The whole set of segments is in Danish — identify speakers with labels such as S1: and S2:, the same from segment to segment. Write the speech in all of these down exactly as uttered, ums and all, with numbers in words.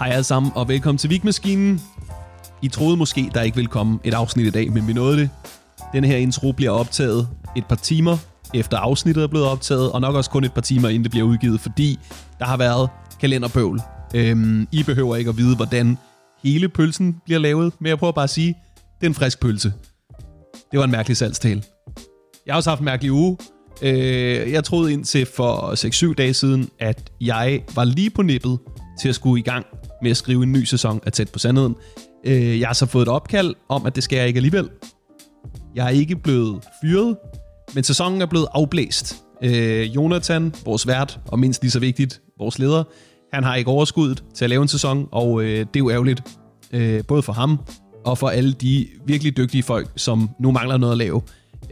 S1: Hej alle sammen, og velkommen til Vigmaskinen. I troede måske, der ikke ville komme et afsnit i dag, men vi nåede det. Denne her intro bliver optaget et par timer efter afsnittet er blevet optaget, og nok også kun et par timer, inden det bliver udgivet, fordi der har været kalenderbøvl. Øhm, I behøver ikke at vide, hvordan hele pølsen bliver lavet, men jeg prøver bare at sige, det er en frisk pølse. Det var en mærkelig salgstale. Jeg har også haft en mærkelig uge. Øh, jeg troede indtil for seks syv dage siden, at jeg var lige på nippet til at skulle i gang med at skrive en ny sæson af Tæt på Sandheden. Øh, jeg har så fået et opkald om, at det skal jeg ikke alligevel. Jeg er ikke blevet fyret, men sæsonen er blevet afblæst. Øh, Jonathan, vores vært, og mindst lige så vigtigt, vores leder, han har ikke overskuddet til at lave en sæson, og øh, det er jo ærgerligt. Øh, både for ham og for alle de virkelig dygtige folk, som nu mangler noget at lave.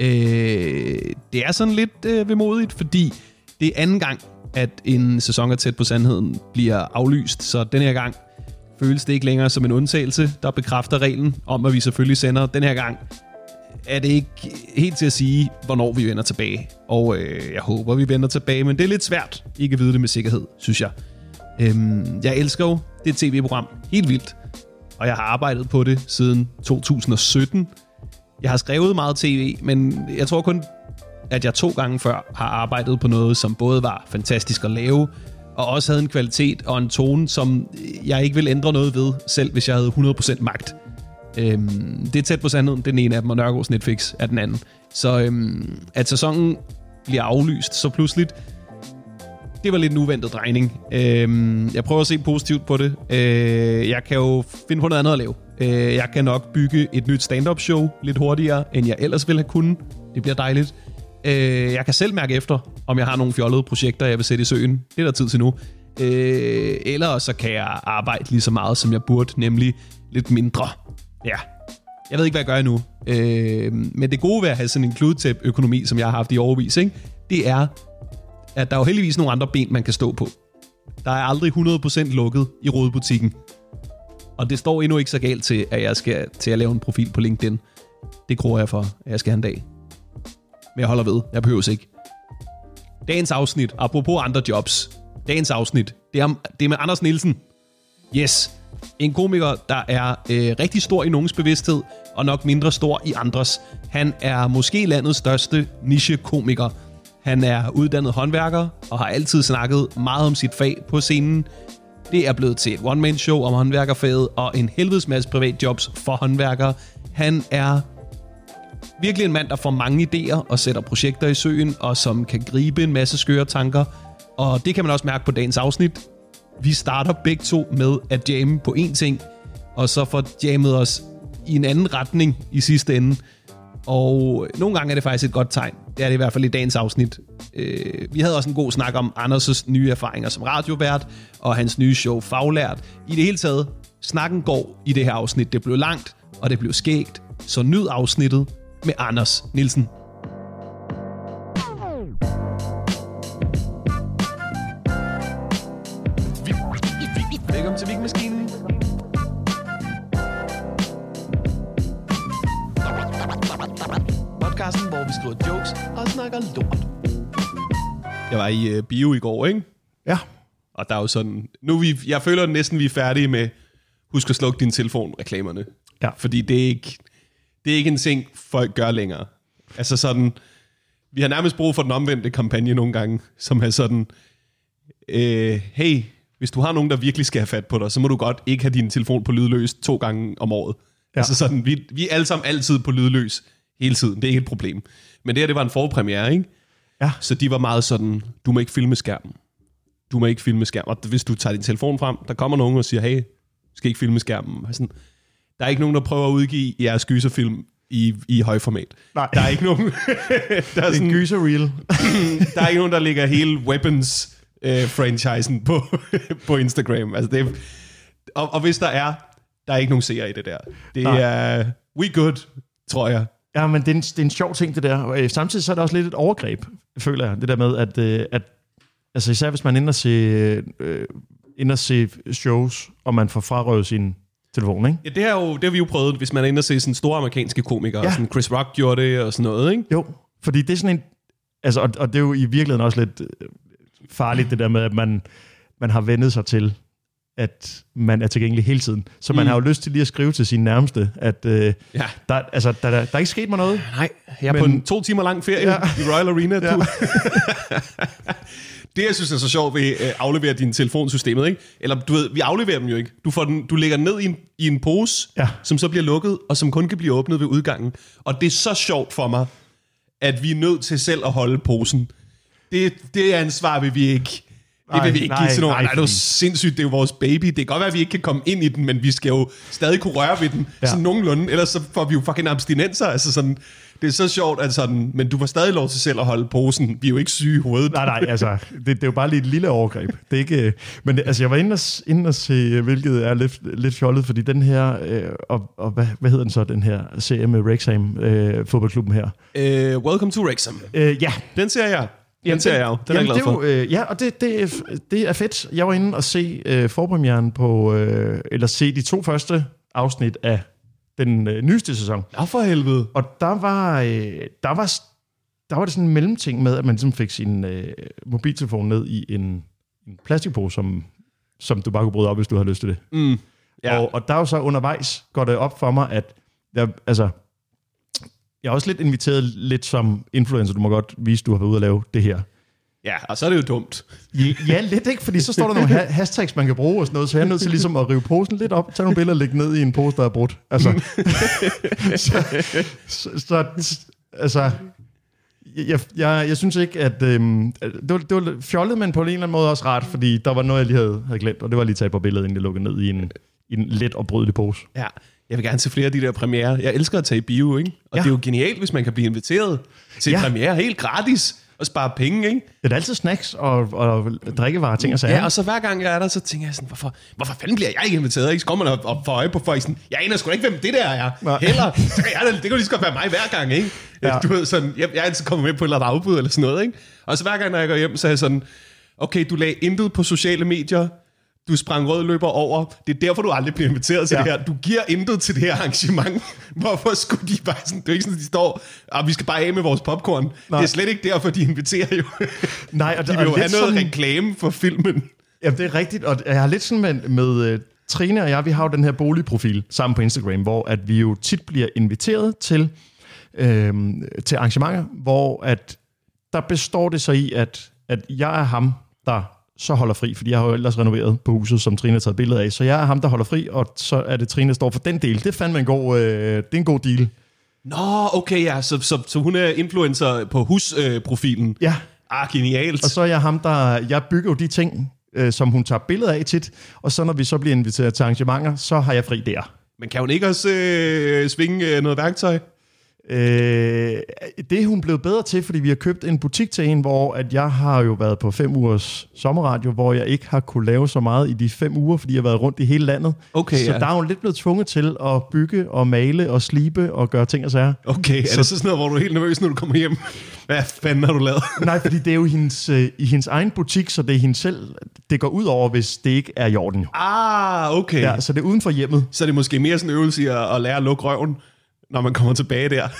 S1: Øh, det er sådan lidt øh, vemodigt, fordi det er anden gang, at en sæson af Tæt på Sandheden bliver aflyst, så den her gang føles det ikke længere som en undtagelse, der bekræfter reglen om, at vi selvfølgelig sender. Den her gang er det ikke helt til at sige, hvornår vi vender tilbage. Og øh, jeg håber, vi vender tilbage, men det er lidt svært ikke at vide det med sikkerhed, synes jeg. Øhm, jeg elsker jo det tv-program helt vildt, og jeg har arbejdet på det siden to tusind og sytten. Jeg har skrevet meget tv, men jeg tror kun, at jeg to gange før har arbejdet på noget, som både var fantastisk at lave, og også havde en kvalitet og en tone, som jeg ikke ville ændre noget ved, selv hvis jeg havde hundrede procent magt. Øhm, det er Tæt på Sandheden, den ene af dem, og Nørgaards Netflix er den anden. Så øhm, at sæsonen bliver aflyst så pludseligt, det var lidt en uventet drejning. Øhm, jeg prøver at se positivt på det. Øh, jeg kan jo finde på noget andet at lave. Øh, jeg kan nok bygge et nyt stand-up show lidt hurtigere, end jeg ellers ville have kunnet. Det bliver dejligt. Øh, jeg kan selv mærke efter, om jeg har nogle fjollede projekter, jeg vil sætte i søen. Det er der tid til nu. Øh, eller så kan jeg arbejde lige så meget, som jeg burde, nemlig lidt mindre. Ja, jeg ved ikke, hvad jeg gør nu. Øh, men det gode ved at have sådan en kludetæp-økonomi, som jeg har haft i årevis, ikke? Det er, at der er jo heldigvis nogle andre ben, man kan stå på. Der er aldrig hundrede procent lukket i rodebutikken. Og det står endnu ikke så galt til, at jeg skal til at lave en profil på LinkedIn. Det gror jeg for, at jeg skal have en dag. Men jeg holder ved. Jeg behøves ikke. Dagens afsnit, apropos andre jobs. Dagens afsnit, det er, det er med Anders Nielsen. Yes. En komiker, der er øh, rigtig stor i nogens bevidsthed, og nok mindre stor i andres. Han er måske landets største niche-komiker. Han er uddannet håndværker, og har altid snakket meget om sit fag på scenen. Det er blevet til et one-man-show om håndværkerfaget, og en helvedes masse privatjobs for håndværkere. Han er virkelig en mand, der får mange idéer og sætter projekter i søen, og som kan gribe en masse skøre tanker. Og det kan man også mærke på dagens afsnit. Vi starter begge to med at jamme på én ting, og så får jammet os i en anden retning i sidste ende. Og nogle gange er det faktisk et godt tegn. Det er det i hvert fald i dagens afsnit. Øh, vi havde også en god snak om Anders' nye erfaringer som radiovært, og hans nye show Faglært. I det hele taget, snakken går i det her afsnit. Det blev langt, og det blev skægt. Så nyd afsnittet med Anders Nielsen. Velkommen til Vigmaskinen. Podcasten, hvor vi skriver jokes og snakker lort. Jeg var i uh, bio i går, ikke?
S2: Ja.
S1: Og der er jo sådan... Nu vi, jeg føler næsten, vi er færdige med husk at slukke din telefon-reklamerne.
S2: Ja.
S1: Fordi det er ikke... Det er ikke en ting, folk gør længere. Altså sådan... Vi har nærmest brug for den omvendte kampagne nogle gange, som er sådan... Øh, hey, hvis du har nogen, der virkelig skal have fat på dig, så må du godt ikke have din telefon på lydløs to gange om året. Ja. Altså sådan, vi, vi er alle sammen altid på lydløs hele tiden. Det er ikke et problem. Men det her, det var en forpremiere, ikke?
S2: Ja.
S1: Så de var meget sådan, du må ikke filme skærmen. Du må ikke filme skærmen. Og hvis du tager din telefon frem, der kommer nogen og siger, hey, du skal ikke filme skærmen. Sådan, der er ikke nogen, der prøver at udgive jeres gyserfilm i, i højformat. Nej. Der er ikke nogen... der er sådan,
S2: gyser reel.
S1: Der er ikke nogen, der lægger hele Weapons øh, franchisen på, på Instagram. Altså det er, og, og hvis der er, der er ikke nogen seere i det der. Det Nej. er we good, tror jeg.
S2: Ja, men det er, en, det er en sjov ting, det der. Og samtidig så er det også lidt et overgreb, føler jeg. Det der med, at, at altså især hvis man ender se, øh, ender se shows, og man får frarøvet sin telefon, ikke?
S1: Ja, det har, jo, det har vi jo prøvet, hvis man ender se sådan store amerikanske komikere. Ja. Sådan Chris Rock gjorde det og sådan noget, ikke?
S2: Jo, fordi det er sådan en... Altså, og, og det er jo i virkeligheden også lidt farligt, det der med, at man, man har vendet sig til, at man er tilgængelig hele tiden. Så man mm. har jo lyst til lige at skrive til sine nærmeste, at øh, ja. der, altså, der, der, der er ikke sket mig noget.
S1: Nej, jeg er men, på en to timer lang ferie ja. i Royal Arena. Ja. Det, jeg synes er så sjovt ved at øh, aflevere din telefonsystemet, ikke? Eller du ved, vi afleverer dem jo ikke. Du, får den, du lægger den ned i en, i en pose, ja. som så bliver lukket, og som kun kan blive åbnet ved udgangen. Og det er så sjovt for mig, at vi er nødt til selv at holde posen. Det, det ansvar vil vi ikke. Det vil vi ikke nej, give til nogen. Nej, nej, det er jo sindssygt, det er jo vores baby. Det kan godt være, at vi ikke kan komme ind i den, men vi skal jo stadig kunne røre ved den, ja. sådan nogenlunde. Ellers så får vi jo fucking abstinenser. Altså sådan, det er så sjovt, at sådan, men du får stadig lov til selv at holde posen. Vi er jo ikke syge i hovedet.
S2: Nej, nej, altså, det, det er jo bare lige et lille overgreb. Det er ikke, men det, altså, jeg var inde og, inde og se, hvilket er lidt, lidt fjollet, fordi den her, øh, og, og hvad, hvad hedder den så, den her serie med Wrexham, øh, fodboldklubben her?
S1: Uh, Welcome to Wrexham.
S2: Uh, ja.
S1: Den ser jeg. Den ser jeg jo. Den
S2: jamen,
S1: er jeg glad for.
S2: Det er jo, øh, ja, og det, det, er, det er fedt. Jeg var inde og se øh, forpremieren på, øh, eller se de to første afsnit af den øh, nyeste sæson.
S1: Ja, for helvede.
S2: Og der var, øh, der var, der var det sådan en mellemting med, at man ligesom fik sin øh, mobiltelefon ned i en, en plastikpose, som, som du bare kunne bryde op, hvis du havde lyst til det.
S1: Mm, ja.
S2: og, og der er jo så undervejs, går det op for mig, at jeg, altså... Jeg er også lidt inviteret lidt som influencer. Du må godt vise, at du har været ude at lave det her.
S1: Ja, og så er det jo dumt.
S2: Ja, lidt ikke, fordi så står der nogle ha- hashtags, man kan bruge og sådan noget, så jeg er nødt til ligesom at rive posen lidt op, tage nogle billeder og lægge ned i en pose, der er brudt. Altså, så, så, så, altså, jeg, jeg, jeg synes ikke, at øhm, det, var, det var fjollet, men på en eller anden måde også rart, fordi der var noget, jeg lige havde, havde glemt, og det var lige at tage et par billeder, inden det lukkede ned i en, i en let og brydelig pose.
S1: Ja. Jeg vil gerne se flere af de der premiere. Jeg elsker at tage i bio, ikke? Og ja. det er jo genialt, hvis man kan blive inviteret til ja. premiere helt gratis og spare penge, ikke?
S2: Det er altid snacks og, og drikkevarer, ting og sager.
S1: Ja, og så hver gang jeg er der, så tænker jeg sådan, hvorfor, hvorfor fanden bliver jeg ikke inviteret? Ikke? Så kommer man op og får øje på folk sådan, jeg aner sgu da ikke, hvem det der er. Nej. Heller, så kan jeg, det kan jo lige så godt være mig hver gang, ikke? Ja. Du ved, sådan, jeg, jeg er altid kommet med på et eller andet afbud eller sådan noget, ikke? Og så hver gang, når jeg går hjem, så er jeg sådan, okay, du lagde intet på sociale medier, du sprang rød løber over. Det er derfor, du aldrig bliver inviteret til ja. det her. Du giver intet til det her arrangement. Hvorfor skulle de bare sådan... Det er ikke sådan, de står... Og vi skal bare af med vores popcorn. Nej. Det er slet ikke derfor, de inviterer jo. Nej, og de vil jo have noget sådan... reklame for filmen.
S2: Ja, det er rigtigt. Og jeg har lidt sådan med... med uh, Trine og jeg, vi har jo den her boligprofil sammen på Instagram, hvor at vi jo tit bliver inviteret til, øh, til arrangementer, hvor at der består det så i, at, at jeg er ham, der... så holder fri, fordi jeg har jo ellers renoveret på huset, som Trine har taget billeder af. Så jeg er ham, der holder fri, og så er det Trine, der står for den del. Det er fandme en god, øh, det er en god deal.
S1: Nå, okay, ja. Så, så, så hun er influencer på husprofilen. Øh,
S2: ja.
S1: Ah, genialt.
S2: Og så er jeg ham, der... Jeg bygger jo de ting, øh, som hun tager billeder af tit, og så når vi så bliver inviteret til arrangementer, så har jeg fri der.
S1: Men kan hun ikke også øh, svinge øh, noget værktøj?
S2: Øh, det er hun blevet bedre til, fordi vi har købt en butik til en, hvor at jeg har jo været på fem ugers sommerradio, hvor jeg ikke har kunne lave så meget i de fem uger, fordi jeg har været rundt i hele landet. Okay, så ja. Der er hun lidt blevet tvunget til at bygge og male og slibe og gøre ting og sager.
S1: Okay, så, er det så sådan noget, hvor du er helt nervøs, når du kommer hjem? Hvad fanden har du lavet?
S2: Nej, fordi det er jo hendes, øh, i hendes egen butik, så det er hende selv, det går ud over, hvis det ikke er i orden.
S1: Ah, okay.
S2: Ja, så det er uden for hjemmet.
S1: Så er det måske mere sådan en øvelse i at, at lære at lukke røven, når man kommer tilbage der.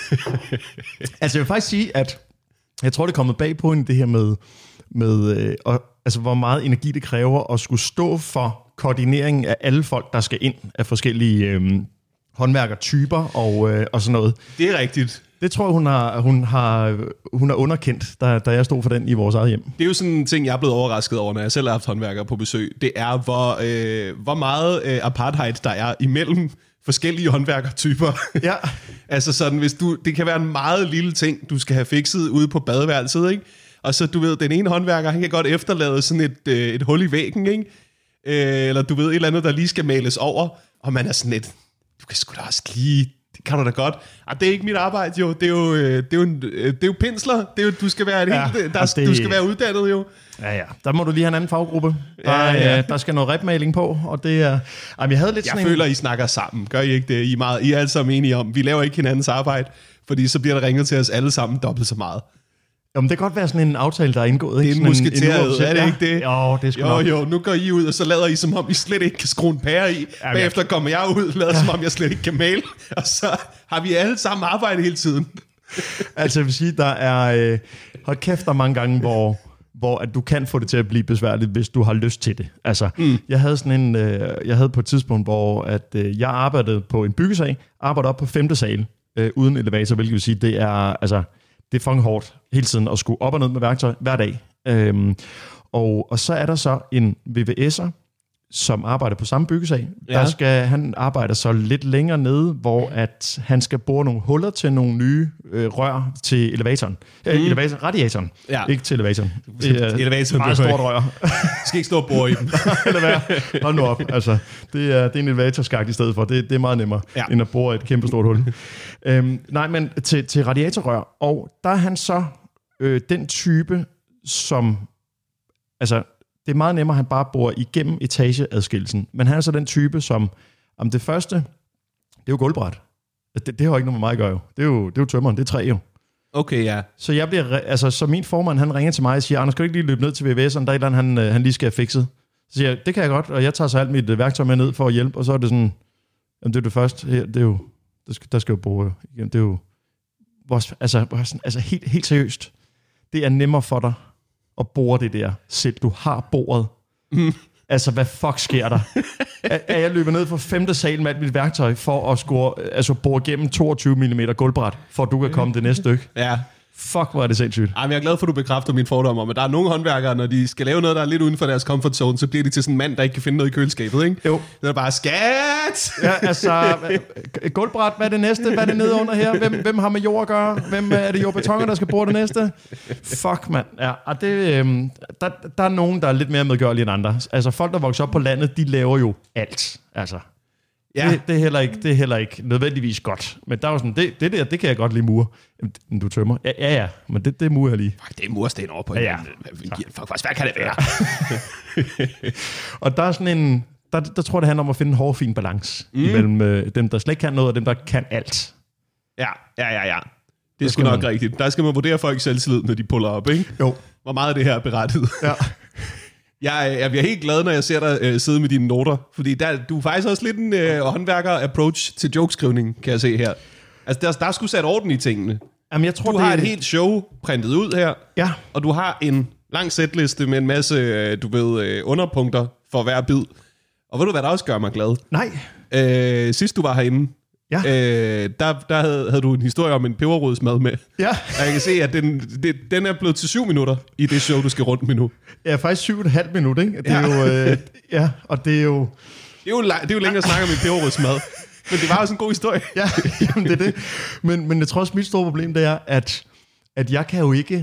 S2: Altså jeg vil faktisk sige, at jeg tror, det er kommet bag på hende, det her med, med øh, og, altså, hvor meget energi det kræver at skulle stå for koordineringen af alle folk, der skal ind af forskellige øh, håndværkertyper og, øh, og sådan noget.
S1: Det er rigtigt.
S2: Det tror jeg, hun har, hun har, hun har underkendt, da, da jeg stod for den i vores eget hjem.
S1: Det er jo sådan en ting, jeg er blevet overrasket over, når jeg selv har haft håndværkere på besøg. Det er, hvor, øh, hvor meget øh, apartheid der er imellem forskellige håndværkertyper. Ja. Altså sådan, hvis du, det kan være en meget lille ting, du skal have fikset ude på badeværelset, ikke? Og så, du ved, den ene håndværker, han kan godt efterlade sådan et, øh, et hul i væggen, ikke? Øh, eller du ved, et eller andet, der lige skal males over, og man er sådan lidt, du kan sgu da også lige, det kan du da godt. Ah, det er ikke mit arbejde, jo. Det er jo, det er jo, det er jo pensler. Det er jo, du skal være et ja, helt, der, det, du skal være uddannet, jo.
S2: Ja, ja. Der må du lige have en anden faggruppe. Der, ja, ja. Der skal noget repmaling på, og det er... Jamen, jeg havde lidt
S1: jeg
S2: sådan
S1: føler,
S2: en...
S1: I snakker sammen. Gør I ikke det? I er, meget, I er alle sammen enige om, vi laver ikke hinandens arbejde, fordi så bliver der ringet til os alle sammen dobbelt så meget.
S2: Jamen, det kan godt være sådan en aftale, der er indgået.
S1: Det er en musketeret, er det ikke det?
S2: Jo, det er sgu
S1: jo,
S2: nok.
S1: Jo, nu går I ud, og så lader I, som om I slet ikke kan skrue en pære i. Ja, bagefter kommer jeg ud, lader ja. som om jeg slet ikke kan male. Og så har vi alle sammen arbejde hele tiden.
S2: Altså, jeg vil sige, der er... Øh, hold kæft, der er mange gange, hvor... hvor at du kan få det til at blive besværligt, hvis du har lyst til det. Altså, mm. jeg havde sådan en, øh, jeg havde på et tidspunkt, hvor at, øh, jeg arbejdede på en byggesag, arbejdede op på femte sal, øh, uden elevator, hvilket vil sige, det er, altså, det er fucking hårdt hele tiden at skulle op og ned med værktøj hver dag. Øhm, og, og så er der så en V V S'er, som arbejder på samme byggesag. Ja. Der skal, han arbejder så lidt længere nede, hvor at han skal bore nogle huller til nogle nye øh, rør til elevatoren. Mm. Øh, elevator, radiatoren, ja. Ikke til elevatoren. Det er elevatoren, meget stort rør.
S1: Du skal ikke stå og bore i dem.
S2: Eller hvad? Hold nu op. Altså, det, er, det er en elevatorskagt i stedet for. Det, det er meget nemmere, ja. End at bore et kæmpe stort hul. øhm, nej, men til, til radiatorrør. Og der er han så øh, den type, som... Altså, det er meget nemmere, at han bare bor igennem etageadskillelsen. Men han er så den type, som... Om det første, det er jo gulvbræt. Det, det har jo ikke noget med mig at gøre jo. Det er jo, det er jo tømmeren, det er træ jo.
S1: Okay, ja.
S2: Så jeg bliver... Altså, så min formand, han ringer til mig og siger, Anders, skal du ikke lige løbe ned til V V S'eren? Der er et eller andet, han, han lige skal have fikset. Så siger jeg, det kan jeg godt, og jeg tager så alt mit værktøj med ned for at hjælpe, og så er det sådan... Jamen, det er det første her, det er jo... Der skal, der skal jo bore igen. Det er jo... Vores, altså, altså helt, helt seriøst. Det er nemmere for dig at bore det der, selv du har boret. Mm. Altså, hvad fuck sker der? er, er jeg løbet ned fra femte sal med alt mit værktøj for at score, altså bore gennem toogtyve millimeter gulvbræt, for at du kan komme det næste stykke? Ja. Fuck, hvor er det sindssygt.
S1: Ej, men jeg er glad for, at du bekræfter min fordom om, at der er nogle håndværkere, når de skal lave noget, der er lidt uden for deres comfort zone, så bliver de til sådan en mand, der ikke kan finde noget i køleskabet, ikke? Jo. Det er bare, skat!
S2: Ja, altså, gulvbræt, hvad er det næste? Hvad er det nede under her? Hvem, hvem har med jord at gøre? Hvem er det jordbetoner, der skal bore det næste? Fuck, mand. Ja, og det, øhm, der, der er nogen, der er lidt mere medgørlige end andre. Altså, folk, der vokser op på landet, de laver jo alt. Altså... Ja. Det, det, er heller ikke, det er heller ikke nødvendigvis godt. Men der er jo sådan, det, det der, det kan jeg godt lide mure. Jamen, du tømmer. Ja, ja, ja, men det, det murer jeg lige.
S1: Fuck, det er mursten over på. Ja, ja. Fuck, hvad kan det være?
S2: Og der er sådan en, der, der tror jeg, det handler om at finde en hårfin balance mm. imellem øh, dem, der slet ikke kan noget, og dem, der kan alt.
S1: Ja, ja, ja, ja. Det er sgu nok man... rigtigt. Der skal man vurdere folks selvtillid, når de puller op, ikke? Jo. Hvor meget af det her er berettiget. Ja. Jeg, jeg bliver helt glad, når jeg ser dig øh, sidde med dine noter, fordi der, du er faktisk også lidt en øh, håndværker-approach til jokeskrivning, kan jeg se her. Altså, der, der er sgu sat orden i tingene. Jamen, jeg tror, du det... har et helt show printet ud her, ja. Og du har en lang setliste med en masse, øh, du ved, øh, underpunkter for hver bid. Og ved du, hvad der også gør mig glad?
S2: Nej.
S1: Øh, sidst du var herinde, ja. øh, der, der havde, havde du en historie om en peberrodsmad med. Ja. Og jeg kan se, at den, det, den er blevet til syv minutter i det show, du skal rundt med nu.
S2: Ja, faktisk syv og et halvt minut, ikke? Det er ja. Jo, øh, ja, og det er jo...
S1: Det er jo, det er jo længere at snakke om en peberrodsmad. Men det var også en god historie.
S2: Ja, jamen det er det. Men, men jeg tror også, mit store problem, det er, at, at jeg kan jo ikke...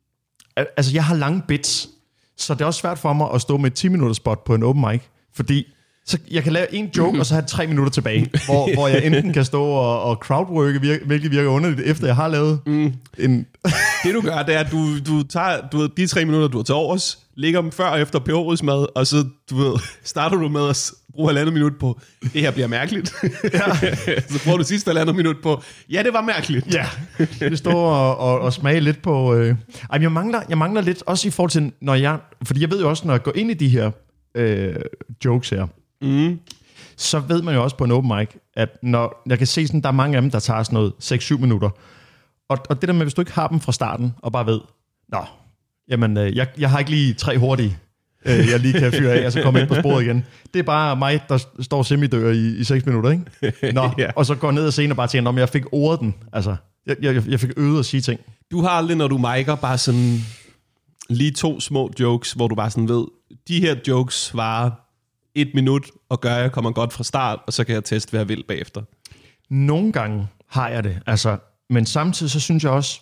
S2: Altså, jeg har lange bits, så det er også svært for mig at stå med et ti-minutters spot på en open mic, fordi... Så jeg kan lave en joke, og så have tre minutter tilbage, hvor, hvor jeg enten kan stå og, og crowdworke, virke, virkelig virker underligt, efter jeg har lavet mm. en...
S1: Det du gør, det er, at du, du tager du ved, de tre minutter, du har til overs, lægger dem før og efter peberrodsmad, og så du ved, starter du med at bruge halvandet minut på, det her bliver mærkeligt. Ja. Så bruger du sidste halvandet minut på, ja, det var mærkeligt.
S2: Ja, det står og, og, og smage lidt på... Øh... Ej, jeg mangler, jeg mangler lidt, også i forhold til, når jeg... Fordi jeg ved jo også, når jeg går ind i de her øh, jokes her, Mm. så ved man jo også på en open mic, at når jeg kan se sådan, der er mange af dem, der tager sådan noget seks syv minutter. Og, og det der med, hvis du ikke har dem fra starten, og bare ved, nå, jamen, øh, jeg, jeg har ikke lige tre hurtige, øh, jeg lige kan fyre af, og så komme ind på sporet igen. Det er bare mig, der står semidør i, i seks minutter, ikke? Nå, ja. Og så går ned og scenen og bare tænker, om jeg fik ordet den. Altså, jeg, jeg, jeg fik øvet at sige ting.
S1: Du har aldrig, når du micer, bare sådan lige to små jokes, hvor du bare sådan ved, de her jokes varer et minut, og gør, jeg kommer godt fra start, og så kan jeg teste, hvad jeg vil bagefter.
S2: Nogle gange har jeg det, altså, men samtidig så synes jeg også,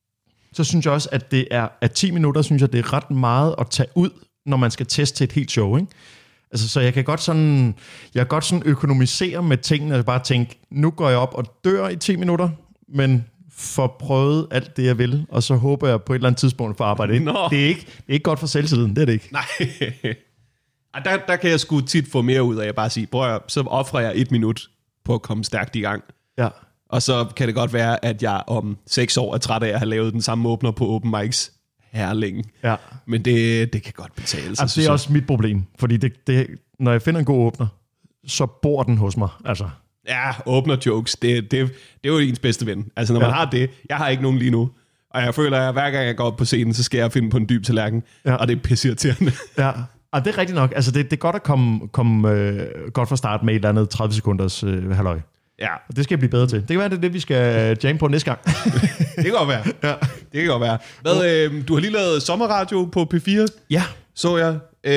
S2: så synes jeg også, at det er, at ti minutter, synes jeg, det er ret meget at tage ud, når man skal teste til et helt show, ikke? Altså, så jeg kan godt sådan, jeg kan godt sådan økonomisere med tingene, og bare tænke, nu går jeg op og dør i ti minutter, men får prøvet alt det, jeg vil, og så håber jeg på et eller andet tidspunkt for at arbejde ind. Det er ikke, det er ikke godt for selvtilliden, det er det ikke.
S1: Nej. Der, der kan jeg sgu tit få mere ud af at bare sige, prøv at, så offrer jeg et minut på at komme stærkt i gang. Ja. Og så kan det godt være, at jeg om seks år er træt af at have lavet den samme åbner på open mics her længe. Ja. Men det, det kan godt betale sig.
S2: Altså, det er også mit problem, fordi det, det, når jeg finder en god åbner, så bor den hos mig. Altså.
S1: Ja, åbner jokes, det, det, det er jo ens bedste ven. Altså når man ja. har det, jeg har ikke nogen lige nu, Og jeg føler, at hver gang jeg går op på scenen, så skal jeg finde på en dyb tallerken. Ja. Og det er pisseirriterende.
S2: Ja, og det er rigtigt nok. Altså, det, det er godt at komme, komme øh, godt fra start med et eller andet tredive sekunders øh, halløj. Ja. Og det skal jeg blive bedre til. Det kan være, det er det, vi skal jamme på næste gang.
S1: Det kan godt være. Ja. Det kan godt være. Hvad, øh, du har lige lavet sommerradio på P fire.
S2: Ja.
S1: Så jeg.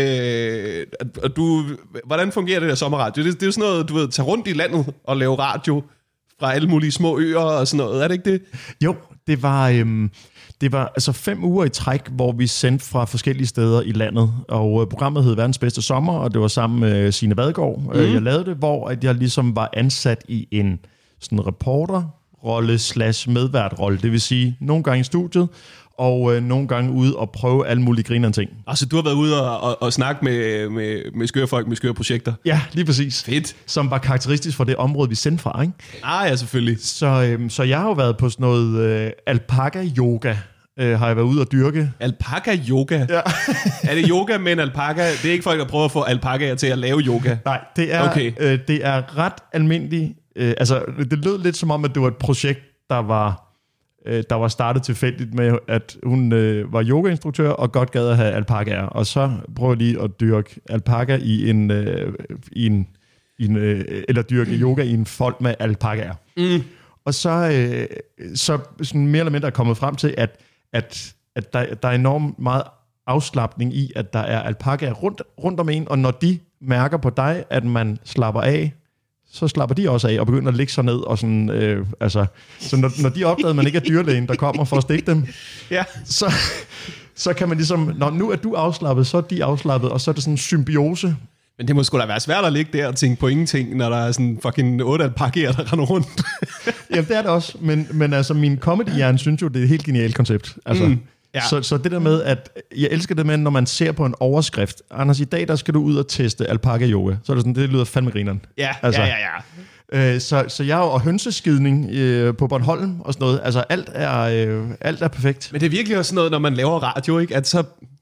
S1: Øh, og du, hvordan fungerer det der sommerradio? Det, det er jo sådan noget, du ved, tage rundt i landet og lave radio fra alle mulige små øer og sådan noget. Er det ikke det?
S2: Jo, det var... Øh, Det var altså fem uger i træk, hvor vi sendte fra forskellige steder i landet, og øh, programmet hed Verdens Bedste Sommer, og det var sammen med Signe Vadgaard. Mm. Jeg lavede det, hvor at jeg ligesom var ansat i en sådan reporterrolle slash medværtrolle, det vil sige nogle gange i studiet, og øh, nogle gange ude og prøve alle mulige grinerende ting.
S1: Altså, du har været ude og, og, og snakke med, med, med skøre folk, med skøre projekter?
S2: Ja, lige præcis.
S1: Fedt.
S2: Som var karakteristisk for det område, vi sendte fra, ikke?
S1: Ah, ja, selvfølgelig.
S2: Så, øh, så jeg har jo været på sådan noget øh, alpaka-yoga, øh, har jeg været ude og dyrke.
S1: Alpaka-yoga? Ja. Er det yoga med en alpaka? Det er ikke folk, der prøver at få alpakaer til at lave yoga?
S2: Nej, det er, okay. øh, det er ret almindeligt. Øh, altså, det lød lidt som om, at det var et projekt, der var... der var startet tilfældigt med, at hun øh, var yogainstruktør og godt gad at have alpakaer. Og så prøvede de at dyrke alpaka i en, øh, i en, i en øh, eller dyrke yoga i en fold med alpakaer. Mm. Og så, øh, så sådan mere eller mindre er kommet frem til, at, at, at der, der er enormt meget afslapning i, at der er alpakaer rundt, rundt om en, og når de mærker på dig, at man slapper af, så slapper de også af og begynder at ligge sig ned. Og sådan, øh, altså, så når, når de opdager, at man ikke er dyrlægen, der kommer for at stikke dem, ja. så, så kan man ligesom, når nu er du afslappet, så er de afslappet, og så er det sådan en symbiose.
S1: Men det må sgu da være svært at ligge der og tænke på ingenting, når der er sådan fucking otte alpakaer, der render rundt.
S2: Jamen, det er det også. Men, men altså, min comedy-hjerne synes jo, det er et helt genialt koncept. Altså, mm. Ja. Så, så det der med, at jeg elsker det med, når man ser på en overskrift. Anders, i dag der skal du ud og teste alpaka-yoga. Så er det sådan, det lyder fandme grineren.
S1: Ja, altså, ja, ja,
S2: ja. Øh, så, så jeg er jo og hønseskidning øh, på Bornholm og sådan noget. Altså alt er, øh, alt er perfekt.
S1: Men det er virkelig også sådan noget, når man laver radio, ikke? At så,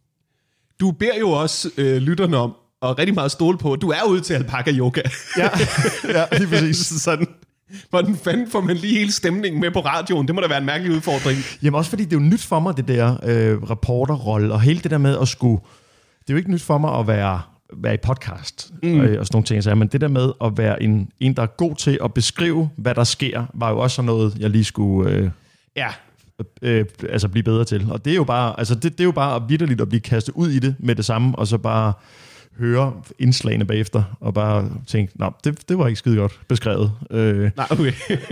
S1: du beder jo også øh, lytterne om, og rigtig meget stole på, du er ude til alpaka-yoga.
S2: Ja, ja, lige præcis.
S1: Sådan. Hvordan fanden får man lige hele stemningen med på radioen? Det må da være en mærkelig udfordring.
S2: Jamen også fordi det er jo nyt for mig, det der øh, reporterrolle, og hele det der med at skulle... Det er jo ikke nyt for mig at være, være i podcast mm. øh, og sådan nogle ting, men det der med at være en, en, der er god til at beskrive, hvad der sker, var jo også sådan noget, jeg lige skulle øh,
S1: ja.
S2: øh, altså blive bedre til. Og det er jo bare, altså det, det er jo bare vitterligt at blive kastet ud i det med det samme, og så bare... høre indslagene bagefter, og bare tænke, nej, det, det var ikke skide godt beskrevet. Øh,
S1: nej, okay.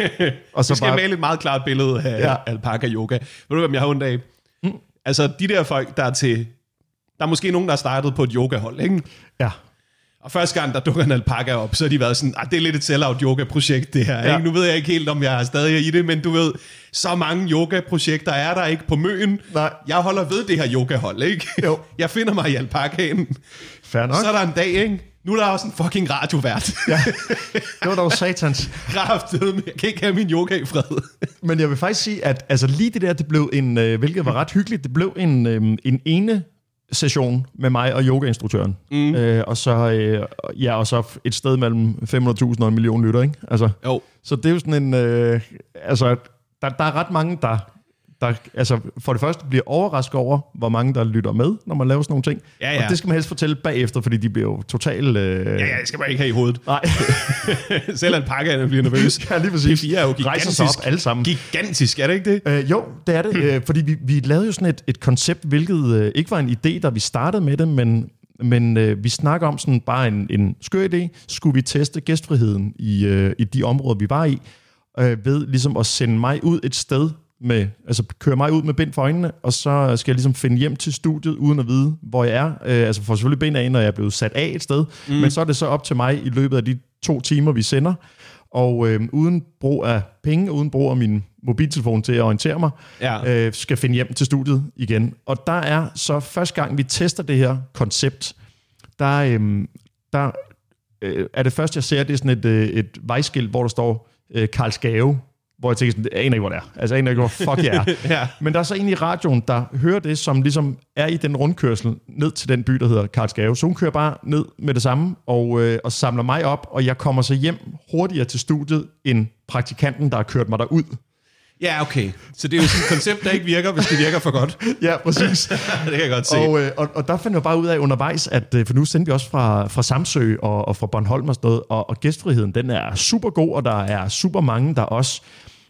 S1: Og så skal bare... male et meget klart billede af ja. alpaka-yoga. Ved du, hvem jeg har en dag? Mm. Altså, de der folk, der er til... Der er måske nogen, der er startet på et yogahold, ikke?
S2: Ja.
S1: Og første gang, der dukker en alpaka op, så har de været sådan, det er lidt et sell-out yoga-projekt, det her. Ja. Ikke? Nu ved jeg ikke helt, om jeg er stadig i det, men du ved, så mange yoga-projekter er der ikke på Møn.
S2: Nej.
S1: Jeg holder ved det her yogahold, ikke? Jo. Jeg finder mig i alpakaen.
S2: Fair nok.
S1: Så er der en dag, ikke? Nu er der også en fucking radiovært.
S2: Ja, det var dog satans.
S1: Kraftedeme, jeg kan ikke have min yoga i fred.
S2: Men jeg vil faktisk sige, at altså, lige det der, det blev en, øh, hvilket var ret hyggeligt, det blev en, øh, en ene session med mig og yogainstruktøren. Mm. Øh, og så øh, ja, og så et sted mellem fem hundrede tusind og en million lytter, ikke? Altså, jo. Så det er jo sådan en... Øh, altså, der, der er ret mange, der... Der, altså for det første bliver overrasket over, hvor mange der lytter med, når man laver sådan nogle ting. Ja, ja. Og det skal man helst fortælle bagefter, fordi de bliver jo totalt... Øh...
S1: Ja, ja, det skal man ikke have i hovedet.
S2: Nej.
S1: Selv en pakke bliver nervøs.
S2: Ja, lige præcis.
S1: De er jo gigantisk.
S2: Op, alle sammen.
S1: Gigantisk, er det ikke det?
S2: Øh, jo, det er det. øh, fordi vi, vi lavede jo sådan et, et koncept, hvilket øh, ikke var en idé, da vi startede med det, men, men øh, vi snakker om sådan bare en, en skør idé. Skulle vi teste gæstfriheden i, øh, i de områder, vi var i, øh, ved ligesom at sende mig ud et sted, med, altså køre mig ud med bind for øjnene, og så skal jeg ligesom finde hjem til studiet, uden at vide, hvor jeg er. Øh, altså får selvfølgelig bind af, når jeg er blevet sat af et sted, mm. men så er det så op til mig i løbet af de to timer, vi sender, og øh, uden brug af penge, uden brug af min mobiltelefon til at orientere mig, ja. øh, skal finde hjem til studiet igen. Og der er så første gang, vi tester det her koncept, der, øh, der øh, er det første, jeg ser, det er sådan et, øh, et vejskilt, hvor der står øh, Karlsgave, hvor jeg tænker sådan, jeg aner ikke, hvor det er. Altså, jeg aner ikke, hvor fuck jeg er. Ja. Men der er så en i radioen, der hører det, som ligesom er i den rundkørsel ned til den by, der hedder Karlsgave. Så hun kører bare ned med det samme og, øh, og samler mig op, og jeg kommer så hjem hurtigere til studiet, end praktikanten, der har kørt mig derud.
S1: Ja, okay. Så det er jo sådan et koncept, der ikke virker, hvis det virker for godt.
S2: Ja, præcis.
S1: Det kan jeg godt se.
S2: Og, øh, og, og der fandt jeg bare ud af undervejs, at for nu sendte vi også fra, fra Samsø og, og fra Bornholm og sådan noget, og, og gæstfriheden, den er super god, og der er super mange, der også...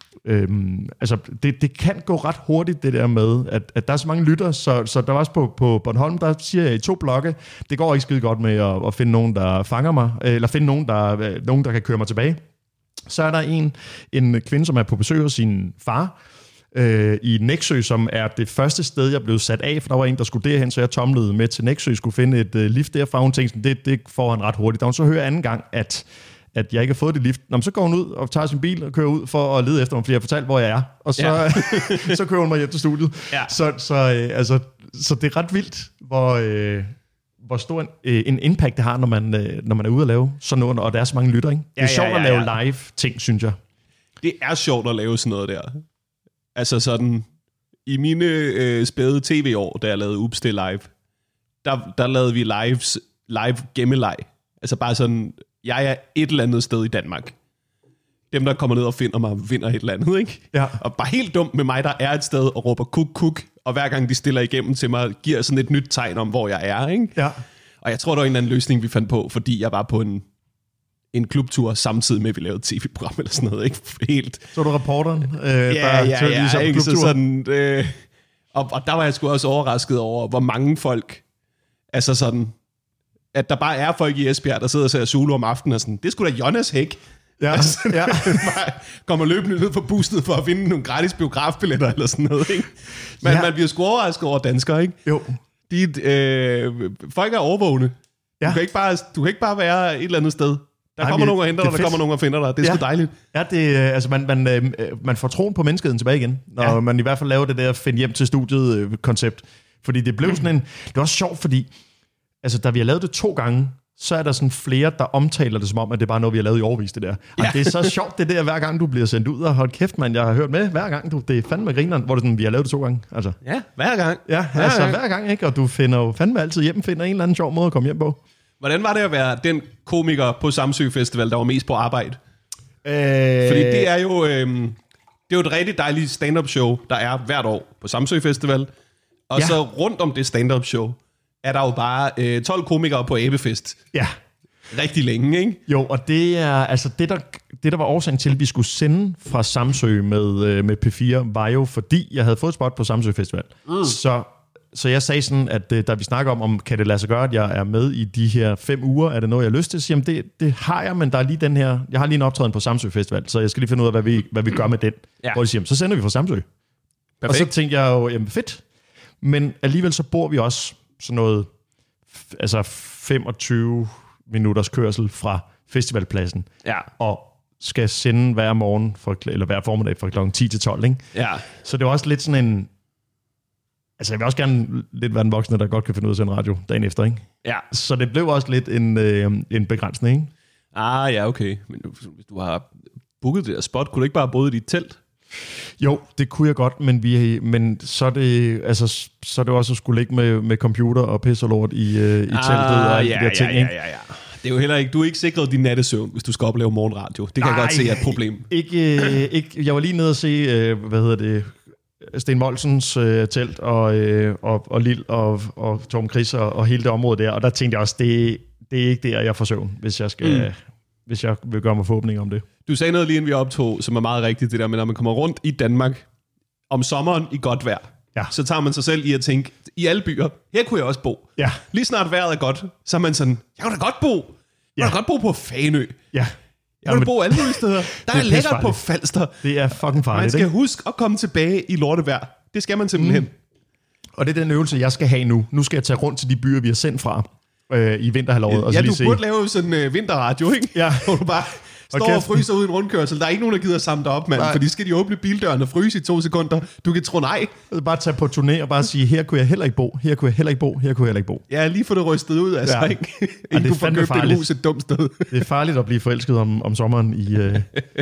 S2: Øhm, altså, det, det kan gå ret hurtigt, det der med, at, at der er så mange lytter, så, så der var også på, på Bornholm, der siger jeg i to blokke, det går ikke skide godt med at, at finde nogen, der fanger mig, eller finde nogen der, nogen, der kan køre mig tilbage. Så er der en, en kvinde, som er på besøg hos sin far, øh, i Nexø, som er det første sted, jeg blev sat af, for der var en, der skulle derhen, så jeg tomlede med til Nexø, skulle finde et øh, lift derfra, hun tænkte, det, det får han ret hurtigt. Da hun så hører anden gang, at at jeg ikke har fået det lift. Nå, så går hun ud og tager sin bil og kører ud for at lede efter mig, fordi jeg har fortalt, hvor jeg er. Og så, ja. så kører hun mig hjem til studiet. Ja. Så, så, øh, altså, så det er ret vildt, hvor, øh, hvor stor en, øh, en impact det har, når man, øh, når man er ude at lave sådan noget, og der er så mange lytter. Ikke? Det er ja, sjovt ja, ja, ja. at lave live ting, synes jeg.
S1: Det er sjovt at lave sådan noget der. Altså sådan, i mine øh, spæde tv-år, da jeg lavede Upstil Live, der, der lavede vi lives, live gemmeleg. Altså bare sådan... Jeg er et eller andet sted i Danmark. Dem, der kommer ned og finder mig, vinder et eller andet, ikke? Ja. Og bare helt dumt med mig, der er et sted og råber kuk, kuk, og hver gang de stiller igennem til mig, giver sådan et nyt tegn om, hvor jeg er, ikke? Ja. Og jeg tror, der var en eller anden løsning, vi fandt på, fordi jeg var på en, en klubtur, samtidig med, at vi lavede et tv-program eller sådan noget, ikke? Helt.
S2: Så du reporteren? Øh,
S1: ja, der ja, ja, ja, ikke? Så sådan, øh, og, og der var jeg sgu også overrasket over, hvor mange folk, altså sådan... at der bare er folk i Esbjerg, der sidder og ser Zulu om aftenen og sådan, det er sgu da Jonas Hæk. Ja, altså, ja. kommer løbende ned på boostet for at finde nogle gratis biografbilletter eller sådan noget, ikke? Men ja. Man bliver sgu overrasket over danskere, ikke? Jo. De, øh, folk er overvågne. Ja. Du, kan ikke bare, du kan ikke bare være et eller andet sted. Der Ej, kommer nogen og henter dig, der kommer nogen og finder dig. Det er ja. sgu dejligt. Ja, det, altså man, man, man får troen på menneskeheden tilbage igen, når ja. man i hvert fald laver det der find hjem til studiet-koncept. Fordi det blev sådan en... Det var også sjovt, fordi altså, da vi har lavet det to gange, så er der sådan flere, der omtaler det som om, at det er bare noget, vi har lavet i årevis, det der. Ja. Og det er så sjovt, det der, hver gang du bliver sendt ud, og hold kæft, man, jeg har hørt med hver gang, du, det er fandme grineren, hvor det sådan, vi har lavet det to gange. Altså. Ja, hver gang.
S2: Ja, hver altså gang. hver gang, ikke? Og du finder jo fandme altid hjem, finder en eller anden sjov måde at komme hjem på.
S1: Hvordan var det at være den komiker på Samsø Festival, der var mest på arbejde? Øh... Fordi det er jo, øh, det er jo et rigtig dejligt stand-up show, der er hvert år på Samsø Festival. Og ja. så rundt om det stand-up show, er der jo bare øh, tolv komikere på Abefest. Ja. Rigtig længe, ikke?
S2: Jo, og det er altså det der, det, der var årsagen til, at vi skulle sende fra Samsø med, øh, med P fire, var jo fordi, jeg havde fået et spot på Samsø Festival. Mm. Så, så jeg sagde sådan, at øh, da vi snakker om, om kan det lade sig gøre, at jeg er med i de her fem uger, er det noget, jeg har lyst til? Så jamen, det, det har jeg, men der er lige den her, jeg har lige en optræden på Samsø Festival, så jeg skal lige finde ud af, hvad vi, hvad vi gør med den. Ja. Hvor de siger, jamen, så sender vi fra Samsø. Perfekt. Og så tænkte jeg jo, jamen fedt. Men alligevel så bor vi også sådan noget, altså femogtyve minutters kørsel fra festivalpladsen, ja. og skal sende hver morgen, for, eller hver formiddag fra klokken ti til tolv, ikke? Ja. Så det var også lidt sådan en, altså jeg vil også gerne lidt være den voksne, der godt kan finde ud af at sende radio dagen efter, ikke? Ja. Så det blev også lidt en, øh, en begrænsning, ikke?
S1: Ah, ja, okay. Men hvis du har booket det der spot, kunne du ikke bare have boet i dit telt?
S2: Jo, det kunne jeg godt, men, vi, men så, er det, altså, så er det også at skulle ligge med, med computer og pisse og lort i, uh, i teltet ah, og alle ja, de der ting. Ja, ja, ja, ja.
S1: Det er jo heller ikke, du er ikke sikret din nattesøvn, hvis du skal opleve morgenradio. Det kan Nej, jeg godt se er et problem.
S2: Ikke, øh, ikke, jeg var lige nede og se, øh, hvad hedder det, Sten Molsens øh, telt og, øh, og, og Lille og, og Torben Chris og, og hele det område der, og der tænkte jeg også, det, det er ikke der, jeg får søvn, hvis jeg skal... Mm. hvis jeg vil gøre mig forhåbning om det.
S1: Du sagde noget lige inden vi optog, som er meget rigtigt, det der med, når man kommer rundt i Danmark om sommeren i godt vejr, ja. så tager man sig selv i at tænke, i alle byer, her kunne jeg også bo. Ja. Lige snart vejret er godt, så er man sådan, jeg kan da godt bo. Jeg kan da godt bo på Fanø. Ja. Jeg kan da bo alle mulige steder. Der er, er lækkert på Falster.
S2: Det er fucking farligt.
S1: Man skal ikke? huske at komme tilbage i lortevejr. Det skal man simpelthen. Mm.
S2: Og det er den øvelse, jeg skal have nu. Nu skal jeg tage rundt til de byer, vi har sendt fra. Øh, i vinterhalvåret.
S1: Ja,
S2: og så
S1: ja
S2: lige
S1: du
S2: se.
S1: burde lave sådan en uh, vinterradio, ikke? Ja. Hvor du bare står okay. og fryser ud i en rundkørsel. Der er ikke nogen, der gider samle dig op, mand. Nej. For de skal de åbne bildøren og fryse i to sekunder. Du kan tro nej.
S2: Bare tage på turné og bare sige, her kunne jeg heller ikke bo, her kunne jeg heller ikke bo, her kunne jeg heller ikke bo.
S1: Ja, lige få det rystet ud, altså. Ja. Ikke? Ja, inden du får købt et hus et dumt sted.
S2: Det er farligt at blive forelsket om, om sommeren i, uh,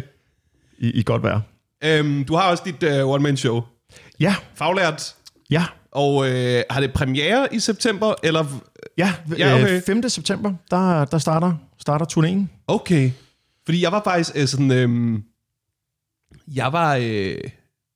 S2: i, i godt vejr.
S1: Øhm, du har også dit uh, one-man-show.
S2: Ja.
S1: Faglært.
S2: Ja.
S1: Og øh, har det premiere i september, eller...
S2: Ja, ja okay. øh, femte september, der, der starter, starter turnéen.
S1: Okay, fordi jeg var faktisk øh, sådan... Øh, jeg var... Øh,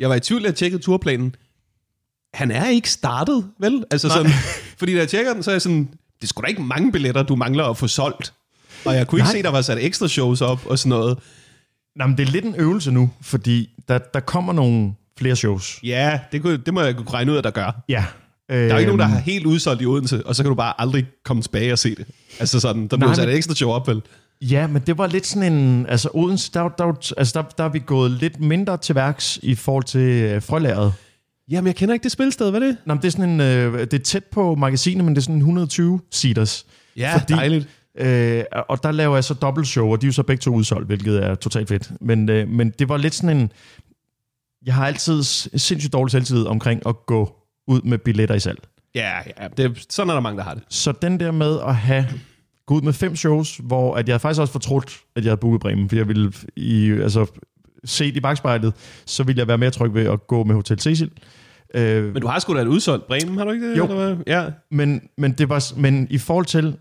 S1: Jeg var i tvivl, at jeg tjekkede turplanen. Han er ikke startet, vel? Altså sådan, fordi da jeg tjekker den, så er jeg sådan, det er sgu da ikke mange billetter, du mangler at få solgt. Og jeg kunne ikke Nej. se, der var sat ekstra shows op og sådan noget.
S2: Nej, men det er lidt en øvelse nu, fordi der, der kommer nogle flere shows.
S1: Ja, det, kunne, det må jeg kunne regne ud, at der gør.
S2: Ja.
S1: Der er jo ikke nogen, der har helt udsolgt i Odense, og så kan du bare aldrig komme tilbage og se det. Altså sådan, der bliver sat et ekstra show op, vel?
S2: Ja, men det var lidt sådan en... Altså Odense, der, der, altså, der, der er vi gået lidt mindre til værks i forhold til øh, Frølæret.
S1: Jamen, jeg kender ikke det spilsted, hvad er det?
S2: Nå, det er sådan en... Øh, det er tæt på magasinet, men det er sådan en et hundrede og tyve seaters.
S1: Ja, fordi, dejligt.
S2: Øh, og der laver jeg så dobbeltshow, og de er jo så begge to udsolgt, hvilket er totalt fedt. Men, øh, men det var lidt sådan en... Jeg har altid sindssygt dårlig selvtid omkring at gå ud med billetter i salg.
S1: Ja, ja det, sådan er der mange, der har det.
S2: Så den der med at have gå ud med fem shows, hvor at jeg faktisk også fortrudt, at jeg havde booket Bremen, for jeg ville i, altså, set i bagspejlet, så ville jeg være mere tryg ved at gå med Hotel Cecil.
S1: Øh, men du har sgu da et udsolgt Bremen, har du ikke det?
S2: Jo,
S1: eller hvad? Ja.
S2: Men, men, det var, men i forhold til,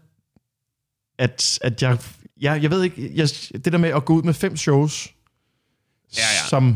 S2: at, at jeg, jeg, jeg ved ikke, jeg, det der med at gå ud med fem shows,
S1: ja, ja.
S2: Som,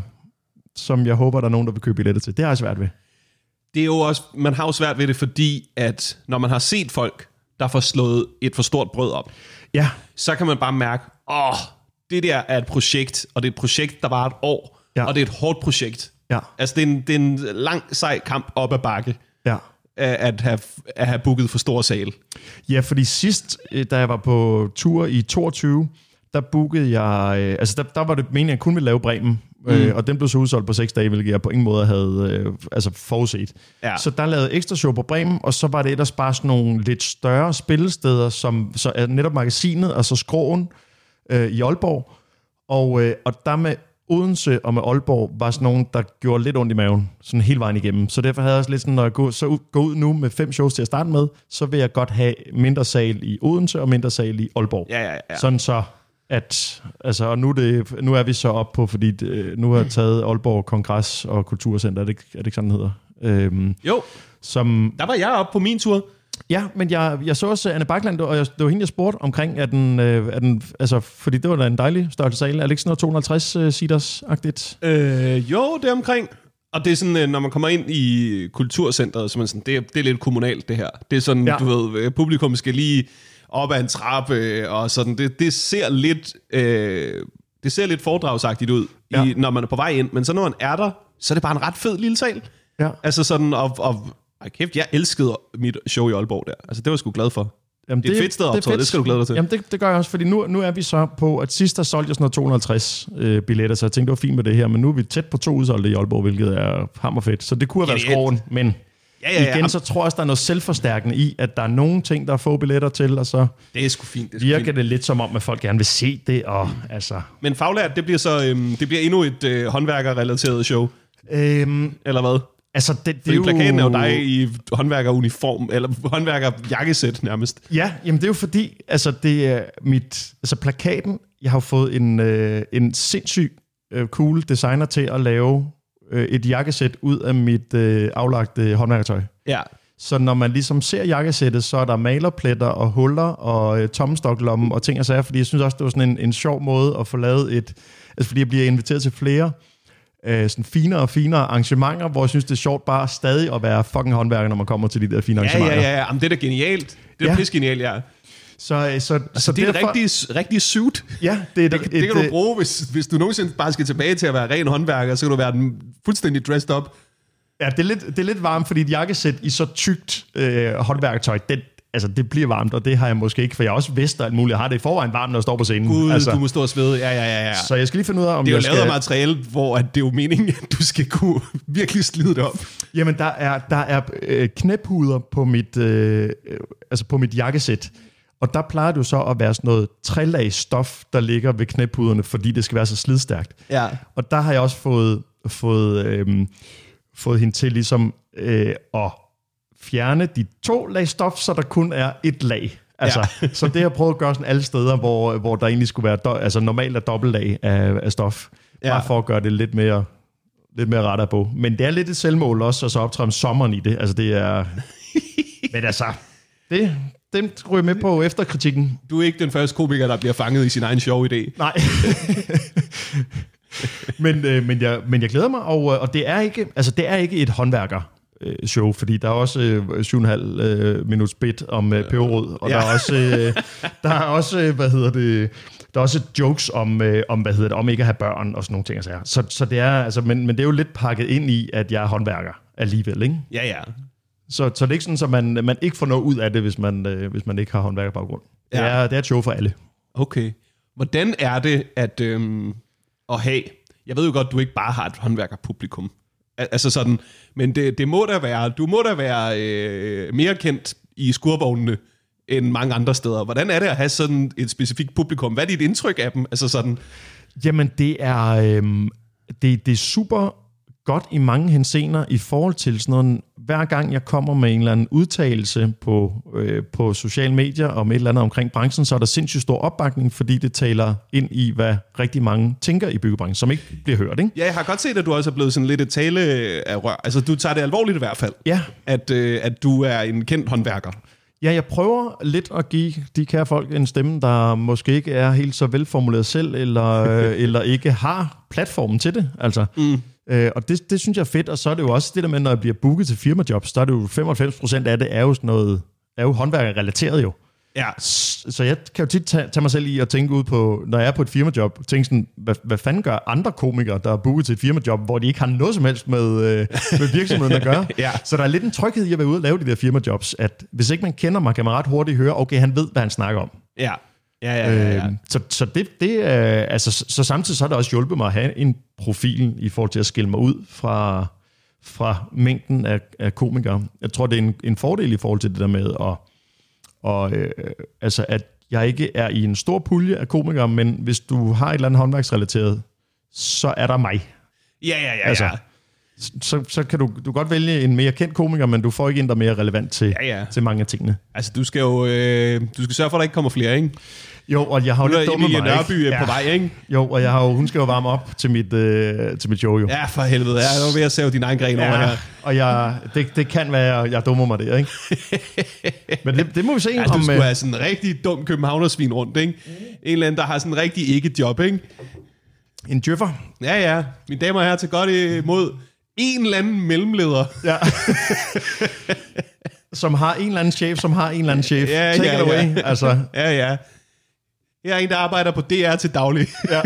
S2: som jeg håber, der er nogen, der vil købe billetter til, det har jeg svært ved.
S1: Det er jo også, man har jo svært ved det, fordi at når man har set folk, der får slået et for stort brød op,
S2: ja.
S1: så kan man bare mærke, åh, det der er et projekt, og det er et projekt, der var et år, ja. og det er et hårdt projekt.
S2: Ja.
S1: Altså, det er, en, det er en lang, sej kamp op ad bakke,
S2: ja.
S1: at, have, at have booket for stor sal.
S2: Ja, fordi sidst, da jeg var på tur i toogtyve, der bookede jeg, altså der, der var det meningen, at jeg kun ville lave Bremen, mm. øh, og den blev så udsolgt på seks dage, hvilket jeg på ingen måde havde øh, altså forudset. Ja. Så der lavede ekstra show på Bremen, og så var det ellers bare sådan nogle lidt større spillesteder, som så er netop magasinet, og så Skroen øh, i Aalborg, og, øh, og der med Odense og med Aalborg var sådan nogle, der gjorde lidt ondt i maven, sådan hele vejen igennem. Så derfor havde jeg også lidt sådan, når jeg går, så ud, går ud nu med fem shows til at starte med, så vil jeg godt have mindre sal i Odense og mindre sal i Aalborg.
S1: Ja, ja, ja.
S2: Sådan så, at, altså, og nu, det, nu er vi så op på, fordi det, nu har jeg taget Aalborg Kongres og Kulturcenter, er det, er det ikke sådan, det hedder? Øhm,
S1: jo,
S2: som,
S1: der var jeg oppe på min tur.
S2: Ja, men jeg, jeg så også Anne Bakland, og jeg, det var hende, jeg spurgte omkring, at den, øh, at den, altså, fordi det var da en dejlig størrelse sal. Er det ikke sådan noget to hundrede og halvtreds uh, seaters-agtigt?
S1: Øh, jo, det er omkring. Og det er sådan, når man kommer ind i kulturcentret, så man sådan, det, er, det er lidt kommunalt, det her. Det er sådan, ja. Du ved, publikum skal lige op ad en trappe, og sådan, det, det ser lidt, øh, det ser lidt foredragsagtigt ud, ja. i, når man er på vej ind. Men så når man er der, så er det bare en ret fed lille sal.
S2: Ja.
S1: Altså sådan, og, og ej, kæft, jeg elskede mit show i Aalborg der. Altså, det var jeg sgu glad for.
S2: Jamen,
S1: det er et fedt sted at optræde, det, det skal du glæde dig til.
S2: Jamen, det, det gør jeg også, fordi nu, nu er vi så på, at sidst der solgte jeg sådan noget to hundrede og halvtreds øh, billetter, så jeg tænkte, det var fint med det her, men nu er vi tæt på to udsolgte i Aalborg, hvilket er hammerfedt. Så det kunne have været Skroen, men ja, ja, ja. igen, så tror jeg også, der er noget selvforstærkende i, at der er nogle ting, der er få billetter til, og så
S1: det er sgu fint, det er sgu
S2: virker
S1: fint.
S2: Det lidt som om, at folk gerne vil se det, og altså...
S1: Men faglært, det bliver så øhm, det bliver endnu et øh, håndværkerrelateret show,
S2: øhm,
S1: eller hvad?
S2: Altså, det, det
S1: Fordi
S2: er jo...
S1: plakaten er jo dig i håndværkeruniform, eller håndværkerjakkesæt nærmest.
S2: Ja, jamen det er jo fordi, altså det er mit... Altså plakaten, jeg har fået en, øh, en sindssyg øh, cool designer til at lave øh, et jakkesæt ud af mit øh, aflagte håndværkertøj.
S1: Ja.
S2: Så når man ligesom ser jakkesættet, så er der malerpletter og huller og øh, tommestoklommen og ting og sager, fordi jeg synes også, det var sådan en, en sjov måde at få lavet et... Altså fordi jeg bliver inviteret til flere... Øh, sådan finere og finere arrangementer, hvor jeg synes, det er sjovt bare stadig at være fucking håndværker, når man kommer til de der fine
S1: ja,
S2: arrangementer.
S1: Ja, ja, ja. Jamen, det er da genialt. Det er
S2: ja.
S1: pisse genialt, ja.
S2: Så, så,
S1: altså,
S2: så
S1: det er
S2: derfor...
S1: et rigtig, rigtig suit.
S2: Ja, det, er
S1: det,
S2: et,
S1: det kan
S2: et,
S1: du bruge, hvis, hvis du nogensinde bare skal tilbage til at være ren håndværker, så kan du være den fuldstændig dressed up.
S2: Ja, det er lidt, det er lidt varmt, fordi et jakkesæt i så tykt øh, håndværketøj, det, altså, det bliver varmt, og det har jeg måske ikke, for jeg har også vest og alt muligt. Jeg har det i forvejen varmt, når jeg står på scenen.
S1: Gud,
S2: altså,
S1: du må stå og svede. Ja, ja, ja, ja.
S2: Så jeg skal lige finde ud af, om
S1: det er jo
S2: jeg
S1: lavet
S2: skal...
S1: af materiale, hvor at det er jo meningen, at du skal kunne virkelig slide det op.
S2: Jamen, der er, der er øh, knæpuder på mit, øh, altså på mit jakkesæt, og der plejer det jo så at være sådan noget trelag stof, der ligger ved knæpuderne, fordi det skal være så slidstærkt.
S1: Ja. Og
S2: der har jeg også fået, fået, øh, fået hende til ligesom øh, at fjerne de to lag stof, så der kun er et lag. Altså, ja. Så det har jeg prøvet at gøre sådan alle steder, hvor, hvor der egentlig skulle være do, altså normalt er dobbeltlag af, af stof. Ja. Bare for at gøre det lidt mere, lidt mere rettere på. Men det er lidt et selvmål også, og så optræde om sommeren i det. Altså det er... Men altså, det... Den ryger med på efter kritikken.
S1: Du er ikke den første komiker, der bliver fanget i sin egen sjov idé.
S2: Nej. men, øh, men, jeg, men jeg glæder mig, og, og det er ikke, altså det er ikke et håndværker show, fordi der er også øh, syv og en halv øh, minuts bit om øh, peberrod, og ja. der er også øh, der er også øh, hvad hedder det, der er også jokes om øh, om hvad hedder det, om ikke at have børn og sådan nogle ting altså. Så så det er altså, men men det er jo lidt pakket ind i, at jeg er håndværker alligevel, ikke?
S1: Ja ja.
S2: Så så det er ikke sådan, så man man ikke får noget ud af det, hvis man øh, hvis man ikke har håndværkerbaggrund. Det ja. er det er et show for alle.
S1: Okay. Hvordan er det at øhm, at have? Jeg ved jo godt, du ikke bare har et håndværkerpublikum. Altså sådan, men det, det må da være, du må da være øh, mere kendt i skurvognene end mange andre steder. Hvordan er det at have sådan et specifikt publikum? Hvad er dit indtryk af dem? Altså sådan.
S2: Jamen det er øh, det, det er super godt i mange henseender i forhold til sådan noget. Hver gang jeg kommer med en eller anden udtalelse på, øh, på sociale medier om et eller andet omkring branchen, så er der sindssygt stor opbakning, fordi det taler ind i, hvad rigtig mange tænker i byggebranchen, som ikke bliver hørt, ikke?
S1: Ja, jeg har godt set, at du også er blevet sådan lidt et tale af rør. Altså, du tager det alvorligt i hvert fald.
S2: Ja.
S1: At, øh, at du er en kendt håndværker.
S2: Ja, jeg prøver lidt at give de kære folk en stemme, der måske ikke er helt så velformuleret selv, eller, øh, eller ikke har platformen til det, altså. Mm. Øh, og det, det synes jeg er fedt, og så er det jo også det der med, når jeg bliver booket til firmajobs, der er det jo femoghalvfems procent af det er jo sådan noget, er jo håndværker-relateret jo.
S1: Ja.
S2: Så, så jeg kan jo tit tage, tage mig selv i at tænke ud på, når jeg er på et firmajob, tænke sådan, hvad, hvad fanden gør andre komikere, der er booket til et firmajob, hvor de ikke har noget som helst med, øh, med virksomheden at gøre. Ja. Så der er lidt en tryghed i at være ude og lave de der firmajobs, at hvis ikke man kender mig, kan man ret hurtigt høre, okay, han ved, hvad han snakker om.
S1: Ja. Ja, ja, ja, ja.
S2: Øh, så så det, det er, altså, så samtidig så har det også hjulpet mig at have en profil i forhold til at skille mig ud fra, fra mængden af, af komikere. Jeg tror, det er en, en fordel i forhold til det der med, at, og, øh, altså, at jeg ikke er i en stor pulje af komikere, men hvis du har et eller andet håndværksrelateret, så er der mig.
S1: Ja, ja, ja.
S2: Altså,
S1: ja.
S2: Så, så kan du, du godt vælge en mere kendt komiker, men du får ikke en, der er mere relevant til, ja, ja. til mange af tingene.
S1: Altså, du skal jo øh, du skal sørge for, at der ikke kommer flere, ikke?
S2: Jo, og jeg har jo lidt dummet mig,
S1: Nørby er
S2: ja.
S1: på vej, ikke?
S2: Jo, og jeg har jo, hun skal jo varme op til mit, øh, til mit show, jo.
S1: Ja, for helvede. Jeg er jo ved at save din egen gren
S2: ja,
S1: over her.
S2: Og jeg, det, det kan være, at jeg dummer mig der, ikke? Men det, det må vi se,
S1: ja,
S2: om...
S1: Du skulle have sådan en rigtig dum københavnersvin rundt, ikke? En eller anden, der har sådan en rigtig ikke-job, ikke?
S2: En djøffer.
S1: Ja, ja. Mine damer og herrer, til godt imod en eller anden mellemleder. Ja.
S2: Som har en eller anden chef, som har en eller anden chef.
S1: Ja,
S2: Take
S1: ja,
S2: it away,
S1: ja.
S2: altså.
S1: Ja, ja. Jeg er en, der arbejder på D R til daglig. Ja.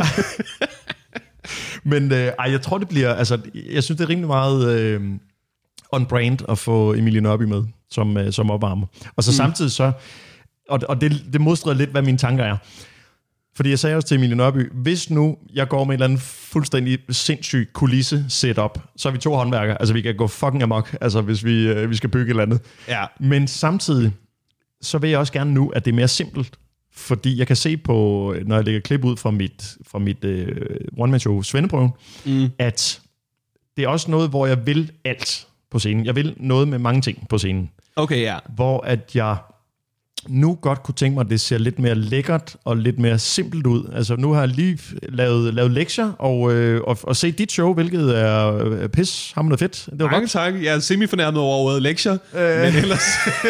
S2: Men øh, ej, jeg tror, det bliver... Altså, jeg synes, det er rimelig meget øh, on-brand at få Emilie Nørby med som, øh, som opvarmer. Og så mm. samtidig så... Og, og det, det modstrider lidt, hvad mine tanker er. Fordi jeg sagde også til Emilie Nørby, hvis nu jeg går med en eller anden fuldstændig sindssyg kulisse-setup, så er vi to håndværkere. Altså, vi kan gå fucking amok, altså, hvis vi, øh, vi skal bygge et eller andet. Ja. Men samtidig, så vil jeg også gerne nu, at det er mere simpelt. Fordi jeg kan se på, når jeg lægger klip ud fra mit, fra mit øh, one-man-show, Svendeprøven, mm. at det er også noget, hvor jeg vil alt på scenen. Jeg vil noget med mange ting på scenen.
S1: Okay, ja.
S2: Hvor at jeg nu godt kunne tænke mig, at det ser lidt mere lækkert og lidt mere simpelt ud. Altså nu har jeg lige lavet, lavet lektier og, øh, og, og set dit show, hvilket er pis hamrende fedt. Det var
S1: Mange
S2: godt.
S1: tak. Jeg er semi-fornærmet over ordet lektier, øh. men ellers...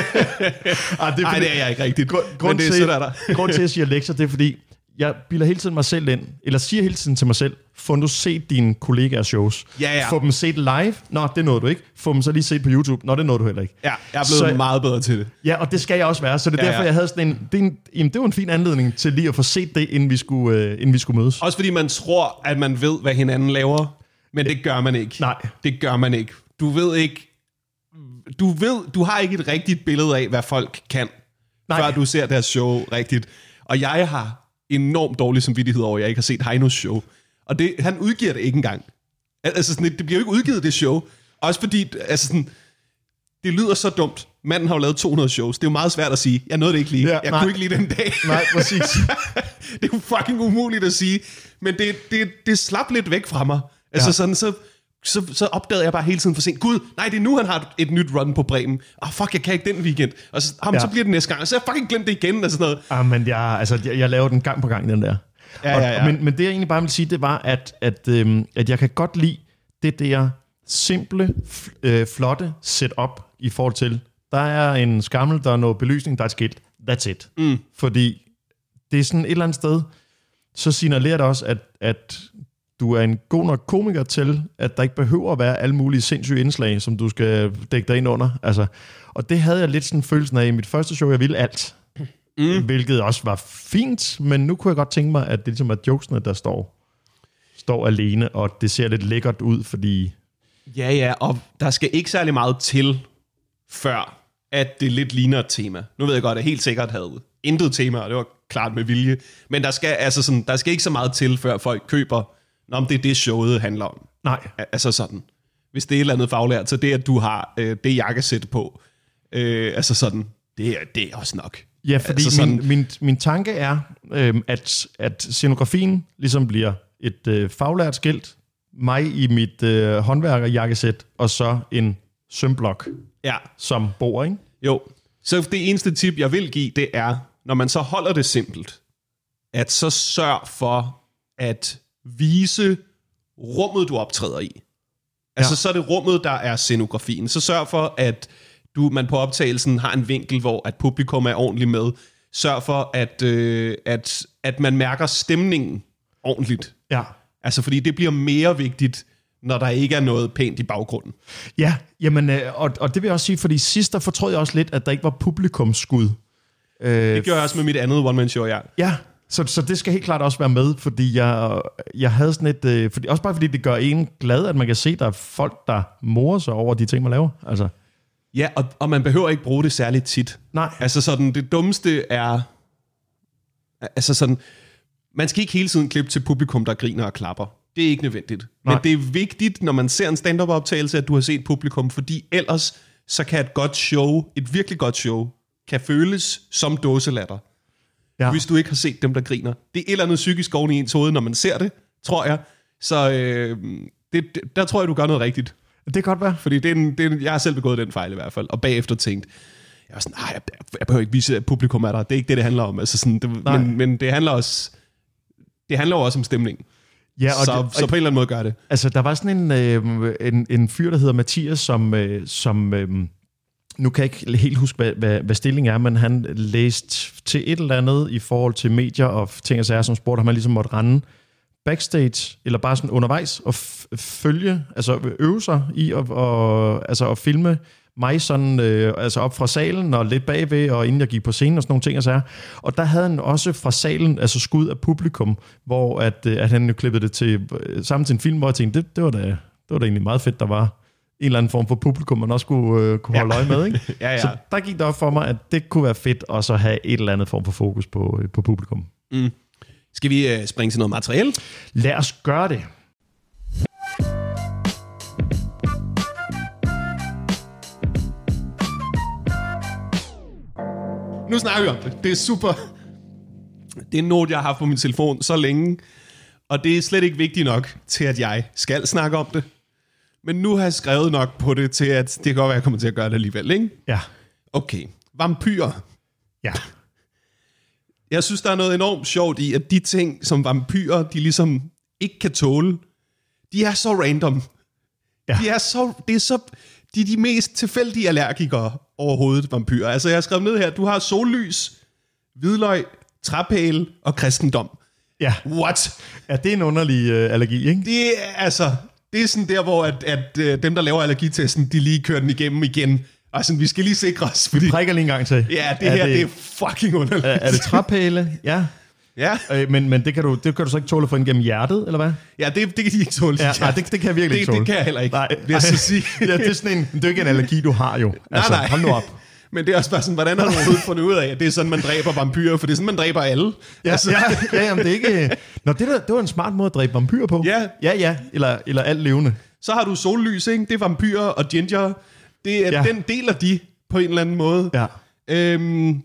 S1: Ej, det er, Ej, det er jeg ikke rigtigt. Grund, grund, det er,
S2: til,
S1: der der.
S2: grund til, at jeg siger lektier, det er fordi, jeg bilder hele tiden mig selv ind, eller siger hele tiden til mig selv, få nu set dine kollegaers shows. Ja, ja. Få dem set live. Nå, det nåede du ikke. Få dem så lige set på YouTube. Nå, det nåede du heller ikke.
S1: Ja, jeg er blevet så, meget bedre til det.
S2: Ja, og det skal jeg også være. Så det er ja, derfor, ja. jeg havde sådan en det, en... jamen, det var en fin anledning til lige at få set det, inden vi skulle, øh, inden vi skulle mødes.
S1: Også fordi man tror, at man ved, hvad hinanden laver. Men det gør man ikke.
S2: Nej.
S1: Det gør man ikke. Du ved ikke... Du ved... Du har ikke et rigtigt billede af, hvad folk kan, Nej. før du ser deres show rigtigt. Og jeg har enormt dårlig samvittighed over, at jeg ikke har set Heinos show. Og det, han udgiver det ikke engang. Altså sådan, det bliver jo ikke udgivet, det show. Også fordi, altså sådan, det lyder så dumt. Manden har jo lavet to hundrede shows. Det er jo meget svært at sige. Jeg nåede det ikke lige. Ja, jeg nej. kunne ikke lige den dag.
S2: Nej, præcis.
S1: Det er jo fucking umuligt at sige. Men det, det, det slap lidt væk fra mig. Altså ja. sådan, så, så, så opdagede jeg bare hele tiden for sent. Gud, nej, det er nu, han har et nyt run på Bremen. Åh, oh, fuck, jeg kan ikke den weekend. Og så, ham, ja. så bliver det næste gang. Og så har jeg fucking glemt det igen. Og sådan noget.
S2: Ah, men jeg, altså, jeg, jeg laver den gang på gang, den der. Ja, ja, ja. Og, men, men det jeg egentlig bare vil sige, det var, at, at, øhm, at jeg kan godt lide det der simple, f- øh, flotte setup i forhold til, der er en skammel, der er noget belysning, der er et skilt. That's it. Mm. Fordi det er sådan et eller andet sted, så signalerer det også, at, at du er en god nok komiker til, at der ikke behøver at være alle mulige sindssyge indslag, som du skal dække dig ind under. Altså, og det havde jeg lidt sådan følelsen af i mit første show, jeg ville alt. Mm. Hvilket også var fint, men nu kunne jeg godt tænke mig, at det ligesom er jokesene, der står, står alene, og det ser lidt lækkert ud, fordi...
S1: Ja, ja, og der skal ikke særlig meget til, før at det lidt ligner et tema. Nu ved jeg godt, at jeg helt sikkert havde intet tema, og det var klart med vilje. Men der skal, altså sådan, der skal ikke så meget til, før folk køber, om det er det, showet handler om.
S2: Nej.
S1: Altså sådan. Hvis det er et eller andet faglært, så det, at du har øh, det jakkesæt på, øh, altså sådan, det er, det er også nok.
S2: Ja, fordi
S1: altså sådan,
S2: min, min, min tanke er, øh, at, at scenografien ligesom bliver et øh, faglært skilt, mig i mit øh, håndværkerjakkesæt, og så en sømblok,
S1: ja.
S2: Som bor, ikke?
S1: Jo. Så det eneste tip, jeg vil give, det er, når man så holder det simpelt, at så sørg for at vise rummet, du optræder i. Altså, ja. Så er det rummet, der er scenografien. Så sørg for, at du, man på optagelsen har en vinkel, hvor at publikum er ordentligt med. Sørg for, at, øh, at, at man mærker stemningen ordentligt.
S2: Ja.
S1: Altså, fordi det bliver mere vigtigt, når der ikke er noget pænt i baggrunden.
S2: Ja, jamen, øh, og, og det vil jeg også sige, fordi sidst der fortrød jeg også lidt, at der ikke var publikumsskud.
S1: Øh, det gjorde jeg også med mit andet one-man-show, ja.
S2: Ja, så, så det skal helt klart også være med, fordi jeg, jeg havde sådan et... Øh, fordi, også bare fordi det gør en glad, at man kan se, at der er folk, der morer sig over de ting, man laver. Altså.
S1: Ja, og, og man behøver ikke bruge det særligt tit.
S2: Nej.
S1: Altså sådan, det dummeste er... Altså sådan... Man skal ikke hele tiden klippe til publikum, der griner og klapper. Det er ikke nødvendigt. Nej. Men det er vigtigt, når man ser en stand-up-optagelse, at du har set publikum, fordi ellers så kan et godt show, et virkelig godt show, kan føles som dåselatter. Ja. Hvis du ikke har set dem, der griner. Det er et eller andet psykisk oven i ens hoved, når man ser det, tror jeg. Så øh, det, der tror jeg, du gør noget rigtigt.
S2: Det kan godt være.
S1: Fordi det er en, det er en, jeg har selv begået den fejl i hvert fald, og bagefter tænkt, jeg var sådan, nej, jeg, jeg behøver ikke vise, at publikum er der. Det er ikke det, det handler om. Altså sådan, det, men, men det handler også... Det handler jo også om stemning. Ja, og så, det, og så på en eller anden måde gør det.
S2: Altså, der var sådan en, øh, en, en fyr, der hedder Mathias, som, øh, som øh, nu kan jeg ikke helt huske, hvad, hvad, hvad stillingen er, men han læste til et eller andet i forhold til medier og ting og sager, som spurgte, har man ligesom måtte rende backstage, eller bare sådan undervejs, og f- følge, altså øve sig i og, og, altså at filme mig sådan, øh, altså op fra salen og lidt bagved, og inden jeg gik på scenen og sådan nogle ting og sager. Og der havde han også fra salen, altså skud af publikum, hvor at, at han jo klippede det til, sammen til en film, hvor jeg tænkte, det, det, var da, det var da egentlig meget fedt, der var en eller anden form for publikum, man også kunne, øh, kunne holde ja. øje med. Ikke? ja, ja. Så der gik det op for mig, at det kunne være fedt også at have et eller andet form for fokus på, på publikum.
S1: Mm. Skal vi øh, springe til noget materiale?
S2: Lad os gøre det.
S1: Nu snakker vi om det. Det er super. Det er en note, jeg har haft på min telefon så længe, og det er slet ikke vigtigt nok til, at jeg skal snakke om det. Men nu har jeg skrevet nok på det til, at det kan godt være, at jeg kommer til at gøre det alligevel, ikke?
S2: Ja.
S1: Okay. Vampyrer.
S2: Ja.
S1: Jeg synes, der er noget enormt sjovt i, at de ting, som vampyrer, de ligesom ikke kan tåle, de er så random. Ja. De er så... Det er så... De er de mest tilfældige allergikere overhovedet, vampyrer. Altså, jeg har skrevet ned her, du har sollys, hvidløg, træpæle og kristendom.
S2: Ja.
S1: What?
S2: Ja, det er en underlig øh, allergi, ikke?
S1: Det er, altså, det er sådan der, hvor at, at, at dem, der laver allergitesten, de lige kører den igennem igen. Og sådan, vi skal lige sikre os, fordi...
S2: Vi prikker lige en gang til.
S1: Ja, det er her, det, det er fucking underligt.
S2: Er, er det træpæle? Ja.
S1: Ja.
S2: Øh, men men det, kan du, det kan du så ikke tåle at få ind gennem hjertet, eller hvad?
S1: Ja, det, det kan de ikke tåle.
S2: Ja, nej, det, det kan jeg virkelig
S1: det,
S2: ikke tåle.
S1: Det kan jeg heller ikke,
S2: nej,
S1: vil jeg så sige.
S2: Ja, det er sådan en, det er ikke en allergi, du har jo. Altså,
S1: nej, nej.
S2: Hold nu op.
S1: Men det er også bare sådan, hvordan har du overhovedet fundet ud af, at det er sådan, man dræber vampyrer? For det er sådan, man dræber alle.
S2: Ja, altså. ja, ja jamen, det er ikke... Nå, det, der, det var en smart måde at dræbe vampyrer på.
S1: Ja.
S2: Ja, ja, eller, eller alt levende.
S1: Så har du sollys, ikke? Det er vampyrer og ginger. Det er, ja. Den deler de på en eller anden måde.
S2: Ja.
S1: Øhm,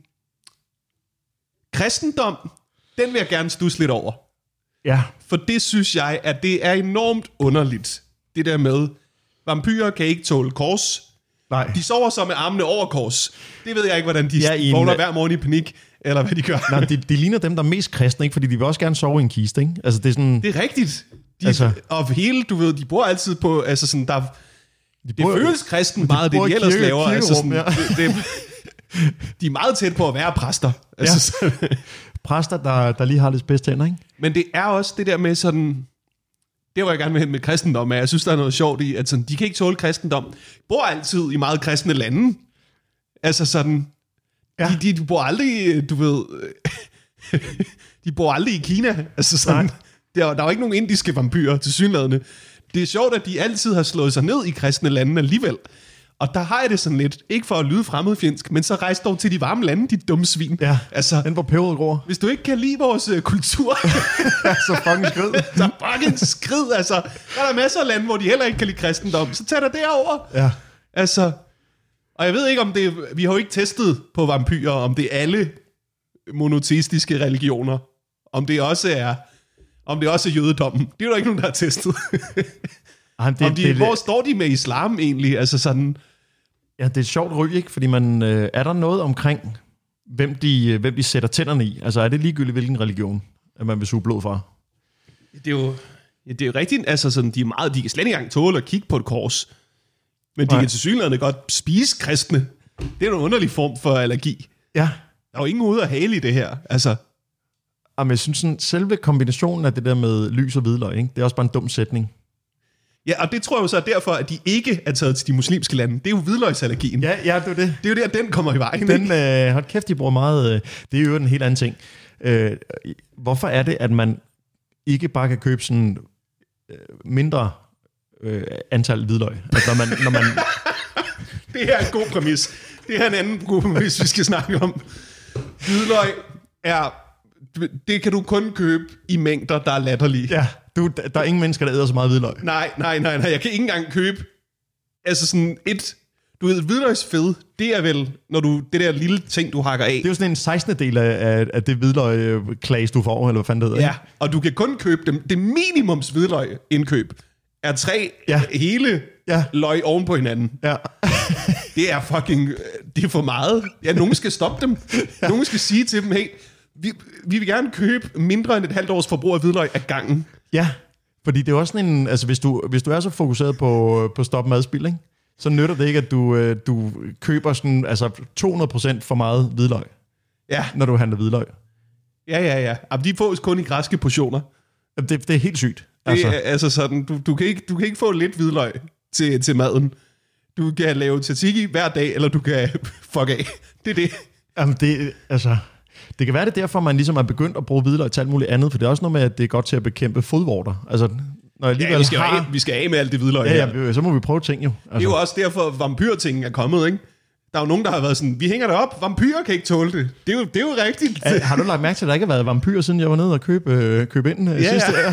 S1: kristendom, den vil jeg gerne studse lidt over.
S2: Ja.
S1: For det synes jeg, at det er enormt underligt. Det der med, vampyrer kan ikke tåle kors.
S2: Nej.
S1: De sover så med armene over kors. Det ved jeg ikke, hvordan de ja, vågner en... hver morgen i panik, eller hvad de gør.
S2: Nej, de, de ligner dem, der er mest kristne, ikke? Fordi de vil også gerne sove i en kiste, ikke? Altså, det er sådan...
S1: Det er rigtigt. De, altså... Og hele, du ved, de bor altid på, altså sådan, der... De bor, det føles kristen meget, de det de ellers kirke, laver. Altså sådan, ja. det, det, de er meget tæt på at være præster. Altså,
S2: ja. Præster, der, der lige har lidt spids tænder, ikke?
S1: Men det er også det der med sådan... det var jeg gerne vil hen med kristendom, at jeg synes, der er noget sjovt i, at sådan, de kan ikke tåle kristendom. De bor altid i meget kristne lande. Altså sådan, ja. de, de, de bor aldrig, du ved, de bor aldrig i Kina. Altså sådan, der, der er jo ikke nogen indiske vampyrer til synlædende. Det er sjovt, at de altid har slået sig ned i kristne lande alligevel. Og der har jeg det sådan lidt, ikke for at lyde fremmedfjendsk, men så rejs dog til de varme lande, de dumme svin.
S2: Ja,
S1: altså,
S2: den hvor peberet gror.
S1: Hvis du ikke kan lide vores uh, kultur,
S2: så fucking skrid.
S1: så fucking skrid, altså. Der er der masser af lande, hvor de heller ikke kan lide kristendom, så tag dig derover.
S2: Ja.
S1: Altså, og jeg ved ikke, om det vi har jo ikke testet på vampyrer, om det er alle monoteistiske religioner, om det også er, om det også er jødedommen. Det er jo der ikke nogen, der har testet. Jamen, det, om de, det, hvor står de med islam egentlig? Altså sådan...
S2: Ja, det er et sjovt ryg, ikke? Fordi man, øh, er der noget omkring, hvem de, hvem de sætter tænderne i? Altså er det ligegyldigt, hvilken religion, at man vil suge blod fra?
S1: Det er jo, det er jo rigtigt, altså sådan, de er meget, de kan slet ikke engang tåle at kigge på et kors. Men de Nej. kan til synligheden godt spise kristne. Det er jo en underlig form for allergi.
S2: Ja.
S1: Der er jo ingen ude at hale i det her, altså.
S2: Jamen, jeg synes sådan, selve kombinationen af det der med lys og hvidløg, ikke? Det er også bare en dum sætning.
S1: Ja, og det tror jeg jo så er derfor, at de ikke er taget til de muslimske lande. Det er jo hvidløgsallergien.
S2: Ja, ja, det er det.
S1: Det er jo der, den kommer i vejen.
S2: Den, øh, hold kæft, de bruger meget... Øh, det er jo en helt anden ting. Øh, hvorfor er det, at man ikke bare kan købe sådan øh, mindre øh, antal hvidløg? Altså, når man... Når man
S1: det her er en god præmis. Det her er en anden god præmis, vi skal snakke om. Hvidløg er... Det kan du kun købe i mængder, der er latterlige.
S2: Ja, du, der er ingen mennesker, der æder så meget hvidløg.
S1: Nej, nej, nej, nej. Jeg kan ikke engang købe... Altså sådan et... Du ved, hvidløgsfed, det er vel, når du... Det der lille ting, du hakker af.
S2: Det er jo sådan en sekstende del af, af det hvidløg-klages, du får, eller hvad fanden det hedder.
S1: Ja, ikke? Og du kan kun købe dem. Det minimums hvidløg indkøb er tre
S2: ja. hele
S1: ja. løg oven på hinanden.
S2: Ja.
S1: Det er fucking... Det er for meget. Ja, nogen skal stoppe dem. Ja. Nogen skal sige til dem, hey... Vi, vi vil gerne købe mindre end et halvt års forbrug af hvidløg ad gangen.
S2: Ja, fordi det er også sådan en... Altså, hvis du, hvis du er så fokuseret på, på stop madspild, ikke? Så nytter det ikke, at du, du køber sådan, altså to hundrede procent for meget hvidløg,
S1: ja.
S2: når du handler hvidløg.
S1: Ja, ja, ja. Jamen, de fås kun i græske portioner.
S2: Det, det er helt sygt.
S1: Altså, det er, altså sådan, du, du, kan ikke, du kan ikke få lidt hvidløg til, til maden. Du kan lave tzatziki hver dag, eller du kan fuck af. Det er det.
S2: Jamen, det altså... Det kan være det derfor, man ligesom er begyndt at bruge hvidløg til alt muligt andet, for det er også noget med, at det er godt til at bekæmpe fodvorter. Altså, når jeg
S1: ja, vi skal, har... af, vi skal af med alt det hvidløg
S2: ja,
S1: her.
S2: Ja, så må vi prøve ting jo. Altså.
S1: Det er jo også derfor, vampyrtingen er kommet, ikke? Der er jo nogen, der har været sådan, vi hænger det op, vampyrer kan ikke tåle det. Det er jo, det er jo rigtigt.
S2: Ja, har du lagt mærke til, at der ikke har været vampyrer, siden jeg var nede og købe, øh, købe ind øh,
S1: ja,
S2: sidste
S1: ja.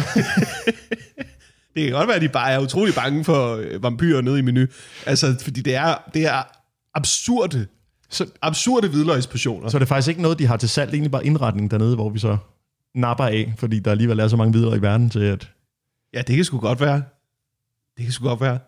S1: Det kan godt være, at de bare er utrolig bange for øh, vampyrer nede i menu. Altså, fordi det er, det er absurde. Så absurde hvidløgsportioner.
S2: Så er det faktisk ikke noget, de har til salg, det er egentlig bare indretning dernede, hvor vi så napper af, fordi der alligevel er så mange hvidløg i verden til at...
S1: Ja, det kan sgu godt være. Det kan sgu godt være.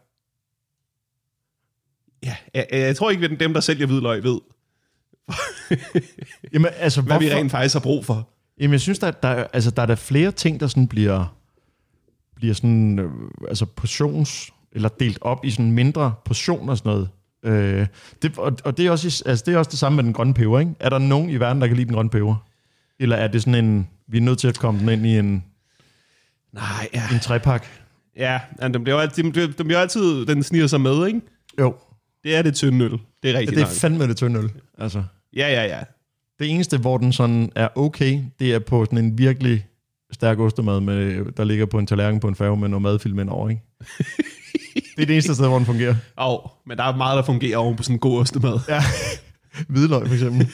S1: Ja, jeg, jeg tror ikke, at dem, der sælger hvidløg, ved,
S2: Jamen, altså,
S1: hvad
S2: hvorfor?
S1: vi rent faktisk har brug for.
S2: Jamen, jeg synes, der, der, altså, der er der flere ting, der sådan bliver, bliver sådan, øh, altså portions, eller delt op i sådan mindre portioner og sådan noget. Øh, det, og, og det er også altså det er også det samme med den grønne peber, ikke? Er der nogen i verden, der kan lide den grønne peber? Eller er det sådan en, vi er nødt til at komme den ind i en,
S1: nej, ja.
S2: en trepak?
S1: Ja, den bliver altid, den bliver altid, den sniger sig med, ikke?
S2: Jo.
S1: Det er det tynde øl. Det er rigtigt.
S2: Ja, det er fandme det tynde øl, altså.
S1: Ja, ja, ja.
S2: Det eneste, hvor den sådan er okay, det er på sådan en virkelig stærk ostemad, med, der ligger på en tallerken på en færge med noget madfilm ind over, ikke? Det er det eneste sted, hvor den fungerer.
S1: Åh, oh, men der er meget, der fungerer oven på sådan en god ostemad.
S2: Ja, hvidløg for eksempel.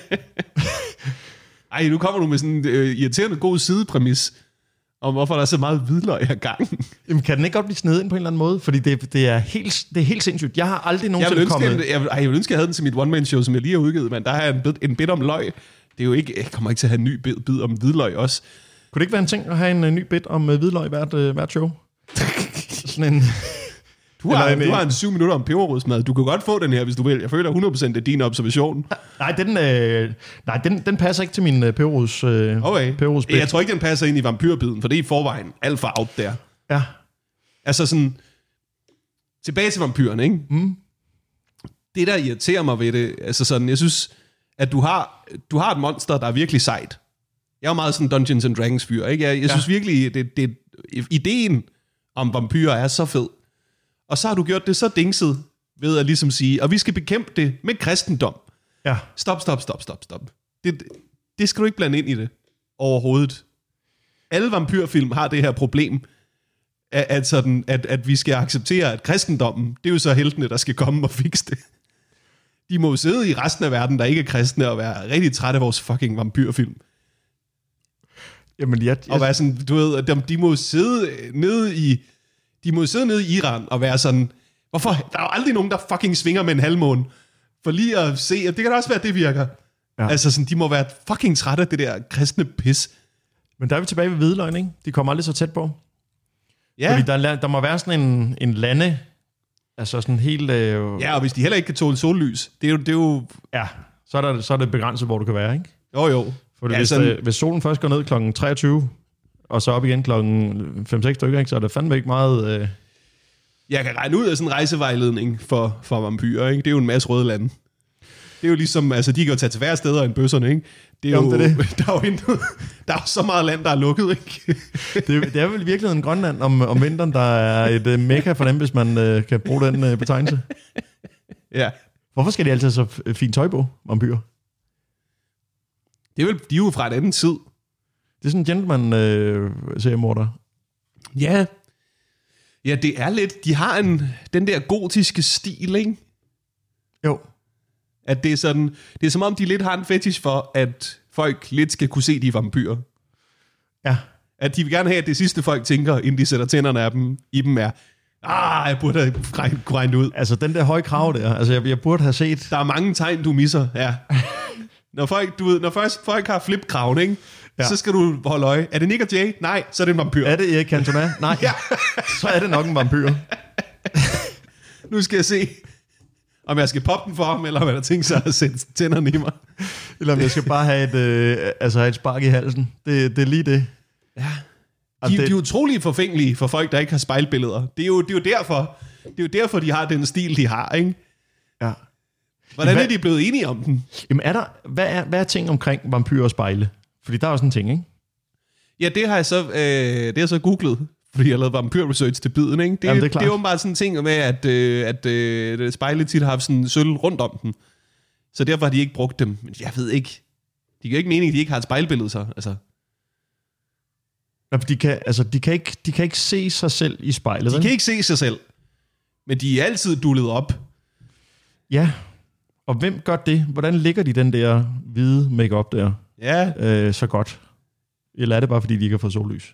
S1: Ej, nu kommer du med sådan en øh, irriterende god sidepræmis om, hvorfor der er så meget hvidløg ad gangen.
S2: Jamen, kan den ikke godt blive snedet ind på en eller anden måde? Fordi det, det, er, helt, det er helt sindssygt. Jeg har aldrig nogensinde
S1: jeg
S2: kommet...
S1: Jeg, jeg, ej, jeg vil ønske, jeg havde den til mit one-man-show, som jeg lige har udgivet, men der har jeg en bid, en bid om løg. Det er jo ikke... Jeg kommer ikke til at have en ny bid, bid om hvidløg også.
S2: Kunne det ikke være en ting at have en uh, ny bid om uh, hvidløg hvert, uh, hvert show? Sådan en...
S1: Du har, en, du har en syv minutter om peberrodsmad. Du kan godt få den her, hvis du vil. Jeg føler hundrede procent, det er din observation.
S2: Nej, den, øh, nej, den, den passer ikke til min øh, peberrods, øh,
S1: okay.
S2: peberrodsbid.
S1: Jeg tror ikke, den passer ind i vampyrbiden, for det er i forvejen alt for out der.
S2: Ja.
S1: Altså sådan... Tilbage til vampyrerne, ikke?
S2: Mm.
S1: Det, der irriterer mig ved det, altså sådan, jeg synes, at du har, du har et monster, der er virkelig sejt. Jeg er jo meget sådan Dungeons and Dragons fyr, ikke? Jeg, jeg ja. synes virkelig, det, det, ideen om vampyrer er så fed. Og så har du gjort det så dingset ved at ligesom sige, og vi skal bekæmpe det med kristendom.
S2: Ja.
S1: Stop, stop, stop, stop, stop. Det, det skal du ikke blande ind i det overhovedet. Alle vampyrfilm har det her problem, at, at, sådan, at, at vi skal acceptere, at kristendommen, det er jo så heltene, der skal komme og fikse det. De må jo sidde i resten af verden, der ikke er kristne, og være rigtig trætte af vores fucking vampyrfilm.
S2: Jamen, jeg, jeg...
S1: Og være sådan, du ved, de, de må sidde nede i, de må sidde nede i Iran og være sådan, hvorfor? Der er jo aldrig nogen, der fucking svinger med en halvmåne. For lige at se, at det kan da også være, at det virker. Ja. Altså sådan, de må være fucking trætte af det der kristne pis.
S2: Men der er vi tilbage ved hvidløgn, ikke? De kommer aldrig så tæt på.
S1: Ja.
S2: Fordi der, der må være sådan en, en lande, altså sådan helt... Øh...
S1: Ja, og hvis de heller ikke kan tåle sollys, det er jo... Det er jo...
S2: Ja, så er, der, så er det begrænset, hvor du kan være, ikke?
S1: Jo, jo.
S2: For
S1: ja,
S2: hvis,
S1: sådan...
S2: øh, hvis solen først går ned klokken treogtyve, og så op igen klokken fem seks stykker, ikke? Så er det fandme ikke meget... Øh...
S1: Jeg kan regne ud af sådan en rejsevejledning for, for vampyrer, ikke? Det er jo en masse røde lande. Det er jo ligesom, altså de kan jo tage til færre steder end bøsserne, ikke? Det er jo,
S2: Jamen, det er det.
S1: Der, er jo intet, der er jo så meget land, der er lukket, ikke?
S2: det, det er vel virkelig en Grønland om, om vinteren, der er et uh, mekka for dem, hvis man uh, kan bruge den uh, betegnelse.
S1: Ja.
S2: Hvorfor skal de altid have så fint tøj på, vampyrer?
S1: Det er vel, de er jo fra et andet tid.
S2: Det er sådan en gentleman-seriemorder. Uh,
S1: ja. Ja, det er lidt, de har en, den der gotiske stil, ikke?
S2: Jo.
S1: At det er sådan, det er som om, de lidt har en fetish for, at folk lidt skal kunne se de vampyrer.
S2: Ja.
S1: At de vil gerne have, at det sidste folk tænker, inden de sætter tænderne af dem, i dem er, ah, jeg burde have regnet ud.
S2: Altså, den der høje krav der, altså, jeg, jeg burde have set...
S1: Der er mange tegn, du misser, ja. Når folk, du ved, når først folk har flipkraven, ikke? Ja. Så skal du holde øje. Er det Nick og Jay? Nej, så er det en vampyr.
S2: Er det Erik Cantona? Nej. Ja. Så er det nok en vampyr.
S1: Nu skal jeg se, om jeg skal poppe den for ham, eller om jeg har tænkt sig at sætte tænderne i mig.
S2: Eller om jeg skal bare have et, øh, altså et spark i halsen. Det, det er lige det.
S1: Ja. De,
S2: det...
S1: de er utrolig forfængelige for folk, der ikke har spejlbilleder. Det er jo, det er jo derfor, det er jo derfor, de har den stil, de har, ikke?
S2: Ja.
S1: Hvordan
S2: hvad...
S1: er de blevet enige om den?
S2: Jamen er der, hvad er, hvad er ting omkring vampyrer og spejle? Fordi der er jo sådan en ting, ikke?
S1: Ja, det har jeg så, øh, det har jeg så googlet, fordi jeg lavede vampyr-research til biden, ikke? Det,
S2: Jamen, det er,
S1: det er jo bare sådan en ting med, at, øh, at øh, spejle tit har haft sådan en sølv rundt om dem. Så derfor har de ikke brugt dem. Men jeg ved ikke. De kan jo ikke mening, at de ikke har et spejlbillede, så. Altså.
S2: Ja, de, kan, altså, de, kan ikke, de kan ikke se sig selv i spejlet.
S1: De
S2: ikke?
S1: kan ikke se sig selv. Men de er altid dullet op.
S2: Ja. Og hvem gør det? Hvordan ligger de den der hvide make-up der
S1: Ja.
S2: øh, så godt? Eller er det bare, fordi de ikke har fået sollys?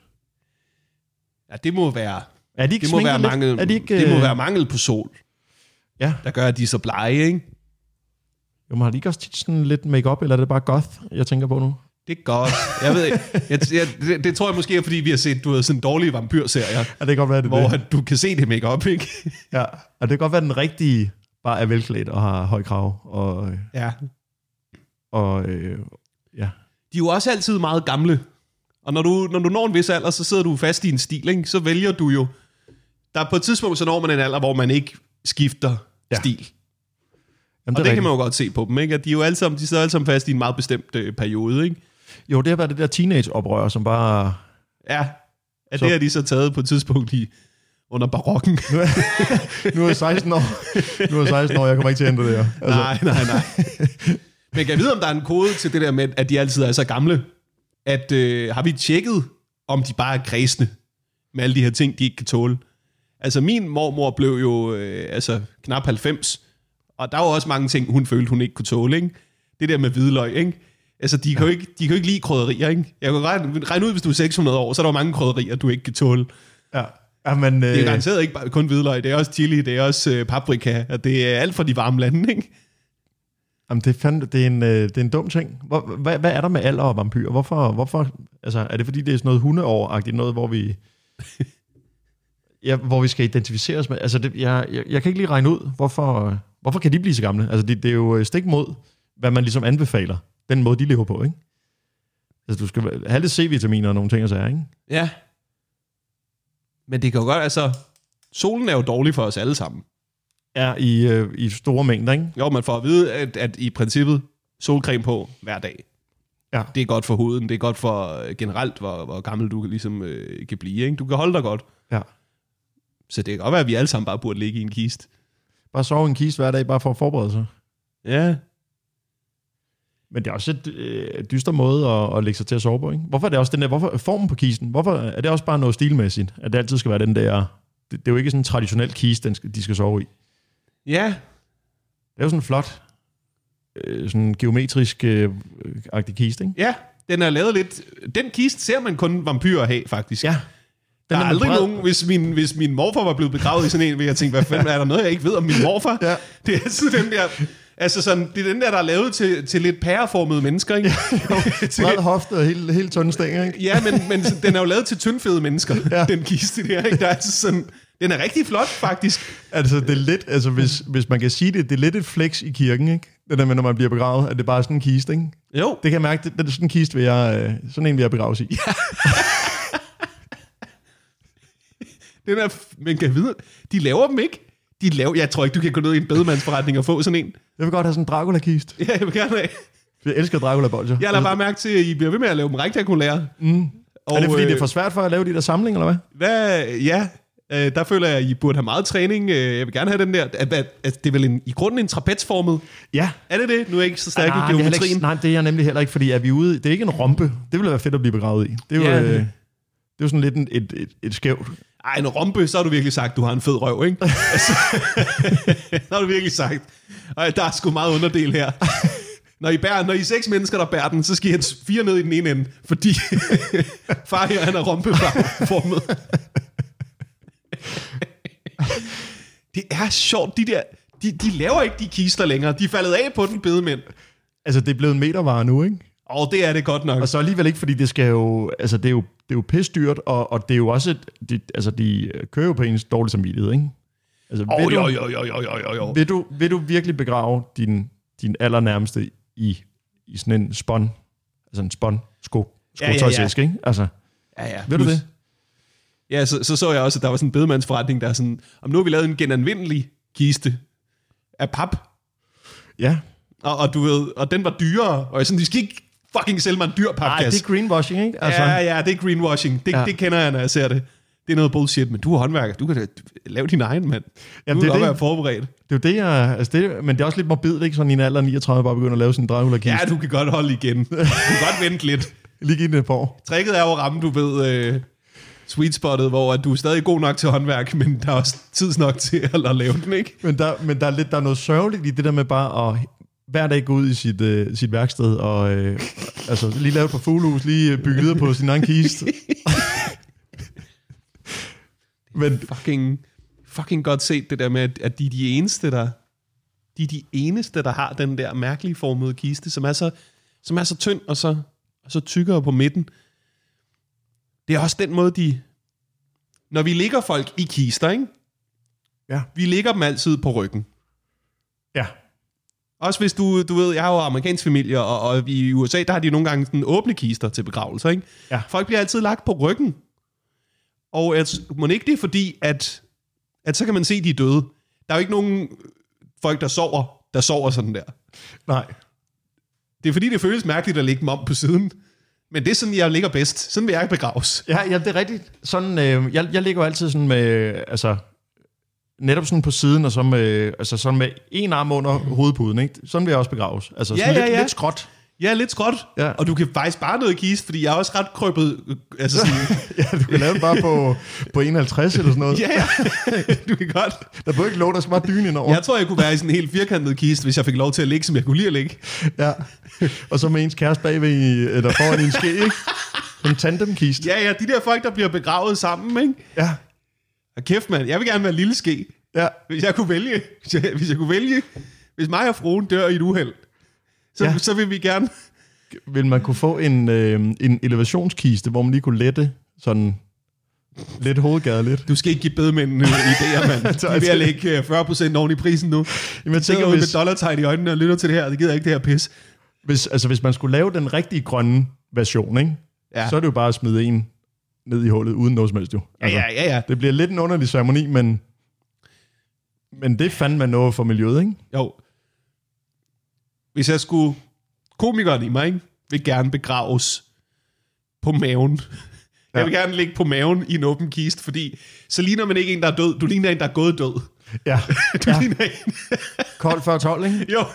S1: Ja, det må være...
S2: Er de ikke
S1: det må være
S2: lidt?
S1: mangel,
S2: er de ikke,
S1: det må
S2: øh...
S1: være mangel på sol.
S2: Ja.
S1: Der gør, at de er så blege, ikke?
S2: Jo, men har de ikke også tit sådan lidt make-up, eller er det bare goth, jeg tænker på nu?
S1: Det er godt. Jeg ved ikke. Jeg, jeg, det, det tror jeg måske er, fordi vi har set, du ved, sådan dårlige vampyrserier.
S2: Ja, det kan godt være, det
S1: hvor
S2: det.
S1: du kan se det make-up, ikke?
S2: Ja, og det kan godt være, den rigtige bare er velklædt og har høj krav. Og,
S1: ja.
S2: Og øh, ja.
S1: De er jo også altid meget gamle. Og når du, når du når en vis alder, så sidder du fast i en stil, ikke? Så vælger du jo... Der er på et tidspunkt, så når man en alder, hvor man ikke skifter ja. stil. Jamen, det og det rigtigt. Kan man jo godt se på dem, ikke? At de er jo alle sammen, de sidder alle sammen fast i en meget bestemt øh, periode, ikke?
S2: Jo, det har været det der teenage-oprør, som bare...
S1: Ja, at så... det har de så taget på et tidspunkt i, under barokken.
S2: nu, er, nu er jeg seksten år. Nu er jeg seksten år, jeg kommer ikke til at ændre det her.
S1: Altså. Nej, nej, nej. Men kan jeg vide, om der er en kode til det der med, at de altid er så gamle? At øh, har vi tjekket, om de bare er kredsende med alle de her ting, de ikke kan tåle? Altså, min mormor blev jo øh, altså, knap halvfems, og der var også mange ting, hun følte, hun ikke kunne tåle, ikke? Det der med hvidløg, ikke? Altså, de kan jo ikke, de kan jo ikke lide krydderier, ikke? Jeg kan regne, regne ud, hvis du er seks hundrede år, så er der jo mange krydderier, du ikke kan tåle.
S2: Ja. Ja, men, øh...
S1: det er garanteret ikke bare kun hvidløg, det er også chili, det er også øh, paprika, og det er alt fra de varme lande, ikke?
S2: Jamen, det, fand, det, er en, øh, det er en dum ting. Hvor, hvad, hvad er der med alder og vampyr? Hvorfor, hvorfor, altså, er det fordi, det er sådan noget hundeår-agtigt, noget, hvor vi... ja, hvor vi skal identificere os med... Altså, det, jeg, jeg, jeg kan ikke lige regne ud, hvorfor, hvorfor kan de blive så gamle? Altså, det, det er jo stik mod, hvad man ligesom anbefaler. Den måde, de lever på, ikke? Altså, du skal have lidt C-vitaminer og nogle ting og sager, ikke?
S1: Ja. Men det kan jo godt, altså... Solen er jo dårlig for os alle sammen.
S2: Er i, øh, i store mængder, ikke?
S1: Jo, man får at vide, at, at i princippet solcreme på hver dag.
S2: Ja. Det
S1: er godt for huden, det er godt for generelt, hvor, hvor gammel du ligesom øh, kan blive, ikke? Du kan holde dig godt.
S2: Ja.
S1: Så det kan godt være, at vi alle sammen bare burde ligge i en kiste.
S2: Bare sove i en kiste hver dag, bare for at forberede sig.
S1: Ja.
S2: Men det er også et øh, dyster måde at, at lægge sig til at sove på, ikke? Hvorfor er det også den der, hvorfor formen på kisten? Hvorfor er det også bare noget stilmæssigt? At det altid skal være den der... Det, det er jo ikke sådan en traditionel kiste, den skal, de skal sove i.
S1: Ja.
S2: Det er jo sådan en flot, øh, sådan geometrisk øh, agtig kiste, ikke?
S1: Ja, den er lavet lidt... Den kiste ser man kun vampyrer have, faktisk.
S2: Ja.
S1: Der
S2: Den
S1: er
S2: er
S1: aldrig
S2: bred...
S1: nogen, hvis min, hvis min morfar var blevet begravet i sådan en, vil jeg tænke, hvad fanden er der noget, jeg ikke ved om min morfar?
S2: Ja.
S1: Det er altid den der... Altså sådan, det er den der, der er lavet til, til lidt pæreformede mennesker, ikke?
S2: Bred hofte og helt, helt tynde stænger, ikke?
S1: Ja, men, men den er jo lavet til tyndfede mennesker,
S2: Ja.
S1: den kiste der, ikke? Der er altså sådan... Den er rigtig flot, faktisk.
S2: Altså, det er lidt, altså hvis, hvis man kan sige det, det er lidt et flex i kirken, ikke? Det der med, når man bliver begravet, at det bare er sådan en kiste, ikke?
S1: Jo.
S2: Det kan jeg mærke, det, det er sådan en kiste, vil jeg, sådan en vil jeg begraves i. Ja.
S1: Den er... Men kan jeg vide, de laver dem ikke. De laver... Jeg tror ikke, du kan gå ned i en bedemandsforretning og få sådan en.
S2: Jeg vil godt have sådan en Dracula-kiste.
S1: Ja, jeg vil gerne have.
S2: Jeg elsker Dracula-bolger.
S1: Jeg lader bare mærke til, at I bliver ved med at lave dem rektakulære.
S2: Mm.
S1: Og,
S2: Er det fordi,
S1: øh,
S2: det er for svært for at lave de der samlinger, eller hvad?
S1: Hvad... Ja... Øh, der føler jeg, at I burde have meget træning. Øh, jeg vil gerne have den der... At, at, at det er vel en, i grunden en trapezformet.
S2: Ja.
S1: Er det det? Nu er jeg ikke så stærk
S2: nej,
S1: i
S2: det er
S1: geometrien.
S2: ikke, nej, det er jeg nemlig heller ikke, fordi er vi ude... Det er ikke en rompe. Det ville være fedt at blive begravet i. Det er jo,
S1: Ja.
S2: øh, det er jo sådan lidt en, et, et, et skævt.
S1: Ej, en rompe, så har du virkelig sagt, du har en fed røv, ikke? Altså, så har du virkelig sagt. Og der er sgu meget underdel her. Når I, bærer, når I er seks mennesker, der bærer den, så skal I have fire ned i den ene ende, fordi far her, han er rompeformet. Det er sjovt, de der... De, de laver ikke de kister længere. De er faldet af på den, bedemænd.
S2: Altså, det er blevet en metervare nu, ikke?
S1: Og det er det godt nok.
S2: Og så alligevel ikke, fordi det skal jo... Altså, det er jo, det er jo pisdyrt, og, og det er jo også... Et, de, altså, de kører jo på ens dårlige samvittighed, ikke? Altså,
S1: Oh,
S2: vil,
S1: jo,
S2: du,
S1: jo, jo, jo, jo, jo.
S2: vil, du, vil du virkelig begrave din, din allernærmeste i, i sådan en spon... Altså en spon sko, skotøjsæske, ja, ja, ja. Ikke? Altså,
S1: Ja, ja.
S2: vil du det?
S1: Ja, så, så så jeg også, at der var sådan en bedemandsforretning, der er sådan... Om nu har vi lavet en genanvendelig kiste af pap.
S2: Ja.
S1: Og, og du ved, og den var dyrere, og jeg sådan, de skal ikke fucking sælge mig en dyr papkasse.
S2: Nej, det er greenwashing, ikke?
S1: Altså, ja, ja, det er greenwashing. Det, ja. det kender jeg, når jeg ser det. Det er noget bullshit, men du er håndværker. Du kan da lave din egen, mand.
S2: Jamen,
S1: du
S2: det
S1: kan
S2: er
S1: godt
S2: det.
S1: være forberedt.
S2: Det er jo det, jeg... Altså det, men det er også lidt morbidt, ikke? Sådan i en alder af niogtredive bare begynder at lave sådan en Dracula-kiste.
S1: Ja, du kan godt holde igen. Du kan godt vente lidt.
S2: Lige give den et par år.
S1: Tricket er jo at ramme, du ved, øh, sweet spottet, hvor at du er stadig god nok til håndværk, men der er også tids nok til at, at lave den, ikke?
S2: Men der, men der er lidt der er noget sørgeligt i det der med bare at hver dag gå ud i sit, øh, sit værksted og øh, altså lige lave et par fuglehus, lige bygge videre på sin egen kiste. Men
S1: Fucking, fucking godt set det der med, at- at de er de eneste, der... De er de eneste, der har den der mærkelige formede kiste, som er så, som er så tynd og så, og så tykkere på midten. Det er også den måde, de... Når vi ligger folk i kister, ikke?
S2: Ja.
S1: Vi ligger dem altid på ryggen.
S2: ja,
S1: Også hvis du, du ved, jeg har jo amerikansk familie, og, og i U S A, der har de nogle gange sådan åbne kister til begravelser, ikke?
S2: Ja.
S1: Folk bliver altid lagt på ryggen. Og at, må ikke det er fordi, at, at så kan man se, at de er døde. Der er jo ikke nogen folk, der sover, der sover sådan der.
S2: nej.
S1: Det er fordi, det føles mærkeligt at lægge dem om på siden. Men det er sådan, jeg ligger bedst. Sådan vil jeg begraves.
S2: Ja, ja, det er rigtigt. Sådan, øh, jeg, jeg ligger jo altid sådan med, altså, netop sådan på siden, og så med, altså sådan med en arm under hovedpuden, ikke? Sådan vil jeg også begraves. Altså sådan
S1: Ja, ja,
S2: lidt,
S1: ja.
S2: lidt skråt.
S1: Jeg er lidt skråt,
S2: Ja.
S1: og du kan faktisk bare noget kiste, fordi jeg er også ret krøbet. øh, Altså sådan,
S2: Ja, du kan lave den bare på, på enoghalvtreds eller sådan noget.
S1: ja, ja, du kan godt.
S2: Der burde ikke lov, der skal bare dyne indover.
S1: Jeg tror, jeg kunne være i sådan en helt firkantet kiste, hvis jeg fik lov til at ligge, som jeg kunne lide at ligge.
S2: Ja. Og så med ens kæreste bagved, i, eller foran i en ske, ikke? Sådan en tandemkiste.
S1: Ja, ja, de der folk, der bliver begravet sammen, ikke?
S2: Ja.
S1: Og kæft, mand, jeg vil gerne være lille ske.
S2: Ja.
S1: Hvis jeg kunne vælge, hvis jeg, hvis jeg kunne vælge, hvis mig og fruen dør i et uheld, så,
S2: Ja.
S1: ja. så vil vi gerne...
S2: Vil man kunne få en, øh, en elevationskiste, hvor man lige kunne lette sådan lidt hovedgade lidt?
S1: Du skal ikke give bedemændene idéer, mand. De er ved at lægge fyrre procent oven i prisen nu.
S2: Jamen, jeg
S1: Jeg tænker
S2: tænker,
S1: ud
S2: hvis,
S1: med dollartegn i øjnene og lytter til det her, det gider ikke det her pis.
S2: hvis, altså, hvis man skulle lave den rigtige grønne version, ikke?
S1: Ja.
S2: Så er det jo bare at smide en ned i hullet, uden noget som helst jo. Altså,
S1: Ja, ja, ja, ja.
S2: Det bliver lidt en underlig ceremoni, men, men det fandt man noget for miljøet, ikke?
S1: Jo. Hvis jeg skulle... Komikeren i mig, ikke, vil gerne begraves på maven Ja. Jeg vil gerne ligge på maven i en åben kiste, fordi så ligner man ikke en, der er død. Du ligner en, der er gået død.
S2: Ja.
S1: Du
S2: ja.
S1: ligner en.
S2: Kold før tolv, ikke?
S1: Jo.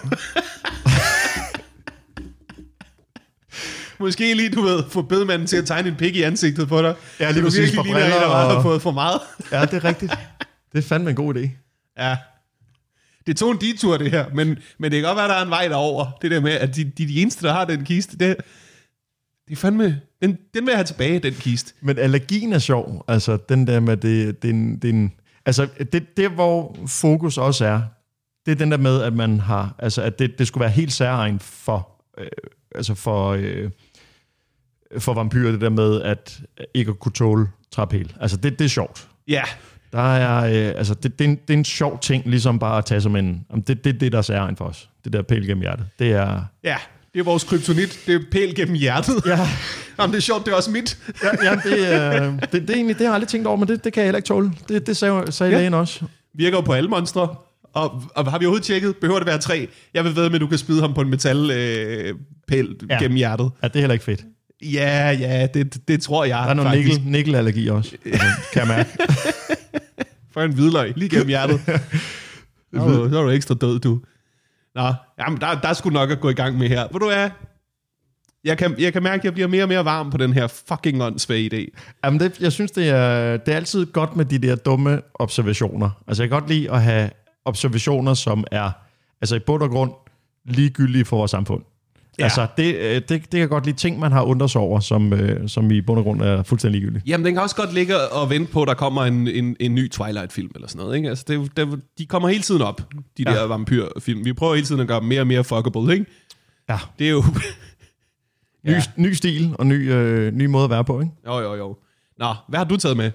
S1: Måske lige, du ved, få bedemanden til at tegne en pik i ansigtet på dig.
S2: Ja, lige præcis for briller.
S1: En, der
S2: og...
S1: har fået for meget.
S2: Ja, det er rigtigt. Det er fandme en god idé.
S1: Ja. Det tog en detur, det her, men, men det kan godt være, der er en vej derover. Det der med, at de, de, de eneste, der har den kiste, det, det er fandme... Den, den vil jeg have tilbage, den kiste.
S2: Men allergien er sjov. Altså, den der med, det, det, er en, det er en, altså, det, det, hvor fokus også er, det er den der med, at man har... Altså, at det, det skulle være helt særegen for... Øh, altså, for... Øh, for vampyrer, det der med, at ikke at kunne tåle trapel. Altså, det, det er sjovt.
S1: Ja. Yeah.
S2: Der er, øh, altså, det, det, er en, det er en sjov ting, ligesom bare at tage som en... Det er det, det, der er særegen for os. Det der pæl gennem hjertet. Det er...
S1: Ja, det er vores kryptonit. Det er pæl gennem hjertet.
S2: Ja.
S1: Jamen, det er sjovt, det er også mit.
S2: ja, ja, det, er, det, det er egentlig, det har jeg aldrig tænkt over, men det, det kan jeg heller ikke tåle. Det, det sagde, sagde ja. lægen også.
S1: Virker jo på alle monstre. Og, og har vi overhovedet tjekket? Behøver det være tre? Jeg vil ved med, at du kan spide ham på en metalpæl øh, pæl
S2: ja.
S1: gennem hjertet.
S2: Ja, det er heller ikke fedt.
S1: Ja, ja, det, det tror jeg.
S2: Der er noget nikkel, nikkelallergi også, altså, kan jeg mærke.
S1: For en hvidløg, lige gennem hjertet. Så, så er du ekstra død, du. Nå, jamen, der, der er sgu nok at gå i gang med her. Hvor du er, jeg kan, jeg kan mærke, at jeg bliver mere og mere varm på den her fucking åndssvage idé.
S2: Jamen, det, jeg synes, det er, det er altid godt med de der dumme observationer. Altså, jeg kan godt lide at have observationer, som er, altså i bund og grund, ligegyldige for vores samfund. Ja. Altså, det, det, det kan godt lide ting, man har undret sig over, som, øh, som i bund og grund er fuldstændig ligegyldige.
S1: Jamen, den kan også godt ligge og vente på, at der kommer en, en, en ny Twilight-film eller sådan noget, ikke? Altså, det, det, de kommer hele tiden op, de ja. der vampyrfilm. Vi prøver hele tiden at gøre dem mere og mere fuckable, ikke?
S2: Ja.
S1: Det er jo...
S2: ny, ja. ny stil og ny, øh, ny måde at være på, ikke?
S1: Jo, jo, jo. Nå, hvad har du taget med?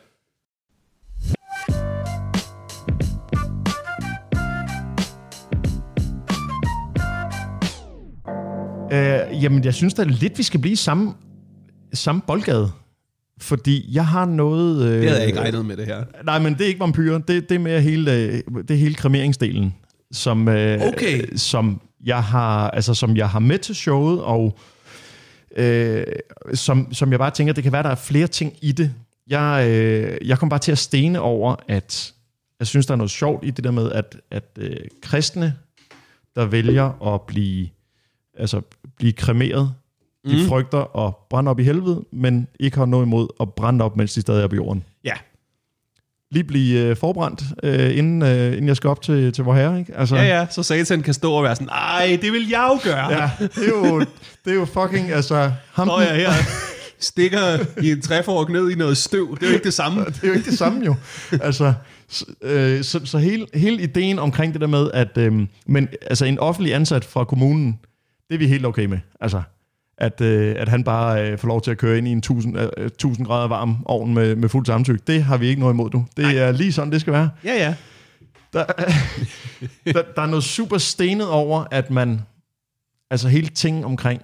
S2: Øh, jamen, jeg synes da lidt, vi skal blive i samme, samme boldgade. Fordi jeg har noget... Øh,
S1: det havde jeg ikke regnet med, det her.
S2: Nej, men det er ikke vampyrer. Det, det er mere hele, det er hele kremeringsdelen, som, øh,
S1: okay.
S2: som, jeg har, altså, som jeg har med til showet, og øh, som, som jeg bare tænker, det kan være, der er flere ting i det. Jeg, øh, jeg kom bare til at stene over, at jeg synes, der er noget sjovt i det der med, at, at øh, kristne, der vælger at blive... altså blive kremeret, de mm. frygter at brænde op i helvede, men ikke har noget imod at brænde op, mens de stadig er på jorden.
S1: Ja.
S2: Lige blive øh, forbrændt, øh, inden, øh, inden jeg skal op til, til vor herre, ikke? Altså,
S1: ja, ja, så Satan kan stå og være sådan, ej, det vil jeg jo gøre.
S2: Ja, det er jo, det er jo fucking, altså... Ham
S1: Nå ja, her stikker i en træfork ned i noget støv. Det er jo ikke det samme.
S2: Det er jo ikke det samme, jo. Altså, så, øh, så, så hele, hele ideen omkring det der med, at øh, men, altså, en offentlig ansat fra kommunen, det er vi helt okay med. Altså, at, øh, at han bare øh, får lov til at køre ind i en tusind, øh, tusind grader varm ovn med, med fuld samtykke. Det har vi ikke noget imod, du. Det Ej. er lige sådan, det skal være.
S1: Ja, ja.
S2: Der, der, der er noget super stenet over, at man... Altså, hele ting omkring...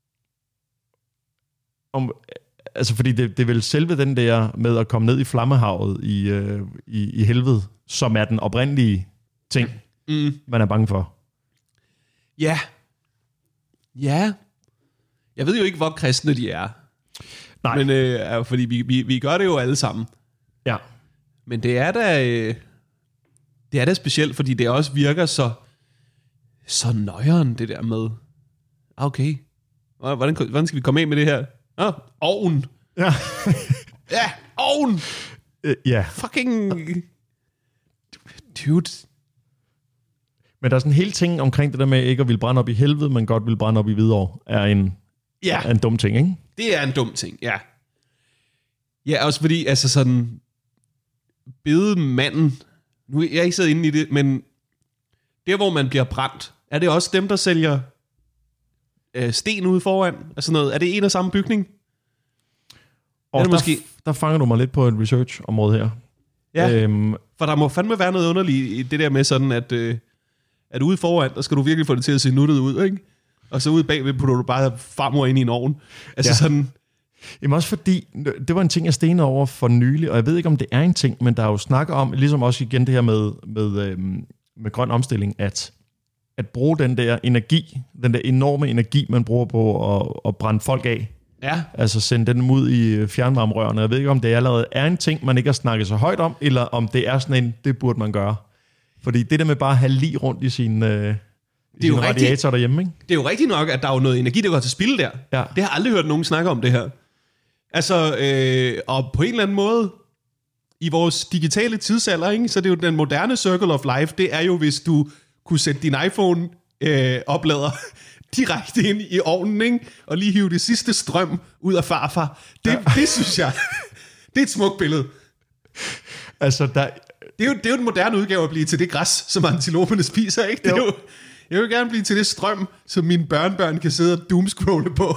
S2: Om, altså, fordi det, det er vel selve den der med at komme ned i flammehavet i, øh, i, i helvede, som er den oprindelige ting, mm. man er bange for.
S1: Ja. Ja. Jeg ved jo ikke, hvor kristne de er.
S2: Nej.
S1: Men, øh, fordi vi, vi, vi gør det jo alle sammen.
S2: Ja.
S1: Men det er da... Øh, det er da specielt, fordi det også virker så... Så nøjeren, det der med... Okay. Hvordan, hvordan skal vi komme af med det her? Ah, ovn.
S2: Ja.
S1: Ja, ovn.
S2: Uh, ja.
S1: Fucking... Dude...
S2: Men der er sådan en hel ting omkring det der med ikke at ville brænde op i helvede, men godt vil brænde op i Hvidovre, er en,
S1: ja.
S2: er en dum ting, ikke?
S1: Det er en dum ting, ja. Ja, også fordi, altså sådan, bedemanden, nu er jeg ikke siddet inde i det, men der, hvor man bliver brændt, er det også dem, der sælger øh, sten ude foran? Altså noget, er det en og samme bygning?
S2: Og der, måske? der fanger du mig lidt på et research-område her.
S1: Ja, øhm, for der må fandme være noget underligt i det der med sådan, at... Øh, at ude foran, der skal du virkelig få det til at se nuttet ud, ikke? Og så ude bagved putter du bare farmor ind i en ovn. Altså ja. sådan...
S2: Jamen også fordi, det var en ting, jeg stenede over for nylig, og jeg ved ikke, om det er en ting, men der er jo snak om, ligesom også igen det her med, med, øhm, med grøn omstilling, at, at bruge den der energi, den der enorme energi, man bruger på at, at brænde folk af,
S1: Ja.
S2: Altså sende den ud i fjernvarmerørene. Jeg ved ikke, om det allerede er en ting, man ikke har snakket så højt om, eller om det er sådan en, det burde man gøre. Fordi det der med bare at have lige rundt i sin, øh, i sin radiator rigtig, derhjemme, ikke?
S1: Det er jo rigtigt nok, at der er jo noget energi, der går til spil der. Ja. Det har jeg aldrig hørt nogen snakke om det her. Altså, øh, og på en eller anden måde, i vores digitale tidsalder, ikke, så det er jo den moderne circle of life, det er jo, hvis du kunne sætte din iPhone-oplader øh, direkte ind i ovnen, ikke, og lige hive det sidste strøm ud af farfar. Det, ja. det synes jeg, det er et smukt billede.
S2: Altså, der...
S1: Det er, jo, det er jo den moderne udgave at blive til det græs, som antiloperne spiser, ikke? Det er jo. Jo, jeg vil gerne blive til det strøm, som mine børnebørn kan sidde og doomscrolle på.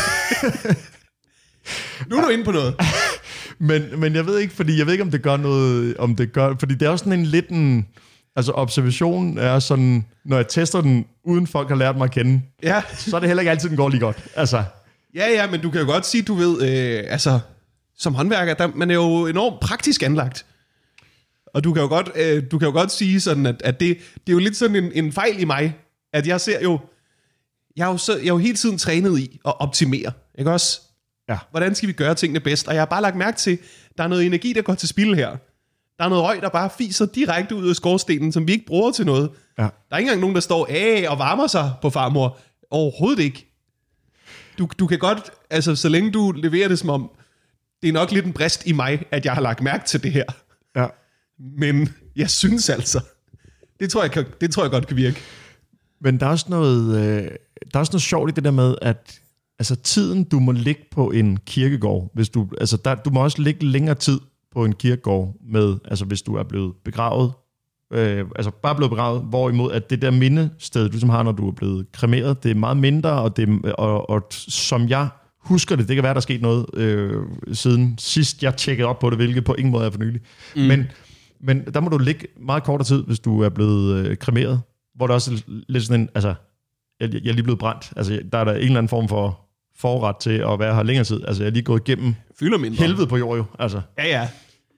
S1: Nu er du inde på noget.
S2: men, men jeg ved ikke, fordi jeg ved ikke, om det gør noget, om det gør, fordi det er også sådan en lidt en, altså observationen er sådan, når jeg tester den, uden folk har lært mig at kende,
S1: ja.
S2: så er det heller ikke altid, den går lige godt. Altså.
S1: Ja, ja, men du kan jo godt sige, du ved, øh, altså, som håndværker, der, man er jo enormt praktisk anlagt. Og du kan jo godt, øh, du kan jo godt sige sådan, at, at det, det er jo lidt sådan en, en fejl i mig, at jeg ser jo, jeg er jo, så, jeg er jo hele tiden trænet i at optimere, ikke også?
S2: Ja. Hvordan
S1: skal vi gøre tingene bedst? Og jeg har bare lagt mærke til, der er noget energi, der går til spil her. Der er noget røg, der bare fiser direkte ud af skorstenen, som vi ikke bruger til noget. Ja. Der er ikke engang nogen, der står af og varmer sig på farmor. Overhovedet ikke. Du, du kan godt, altså så længe du leverer det som om, det er nok lidt en brist i mig, at jeg har lagt mærke til det her.
S2: Ja.
S1: Men jeg synes altså, det tror jeg, kan, det tror jeg godt kan virke.
S2: Men der er også noget, øh, der er også noget sjovt i det der med, at altså tiden, du må ligge på en kirkegård, hvis du, altså der, du må også ligge længere tid på en kirkegård med, altså hvis du er blevet begravet, øh, altså bare blevet begravet, hvorimod at det der mindested, du som har, når du er blevet kremeret, det er meget mindre, og, det, og, og som jeg husker det, det kan være, der er sket noget øh, siden sidst jeg tjekkede op på det, hvilket på ingen måde er for nylig. Mm. Men, men der må du ligge meget kortere tid, hvis du er blevet øh, kremeret, hvor der også er lidt sådan en, altså, jeg, jeg er lige blevet brændt, altså der er der en eller anden form for forret til at være her længere tid. Altså, jeg er lige gået igennem helvede på jord jo. Altså.
S1: Ja, ja.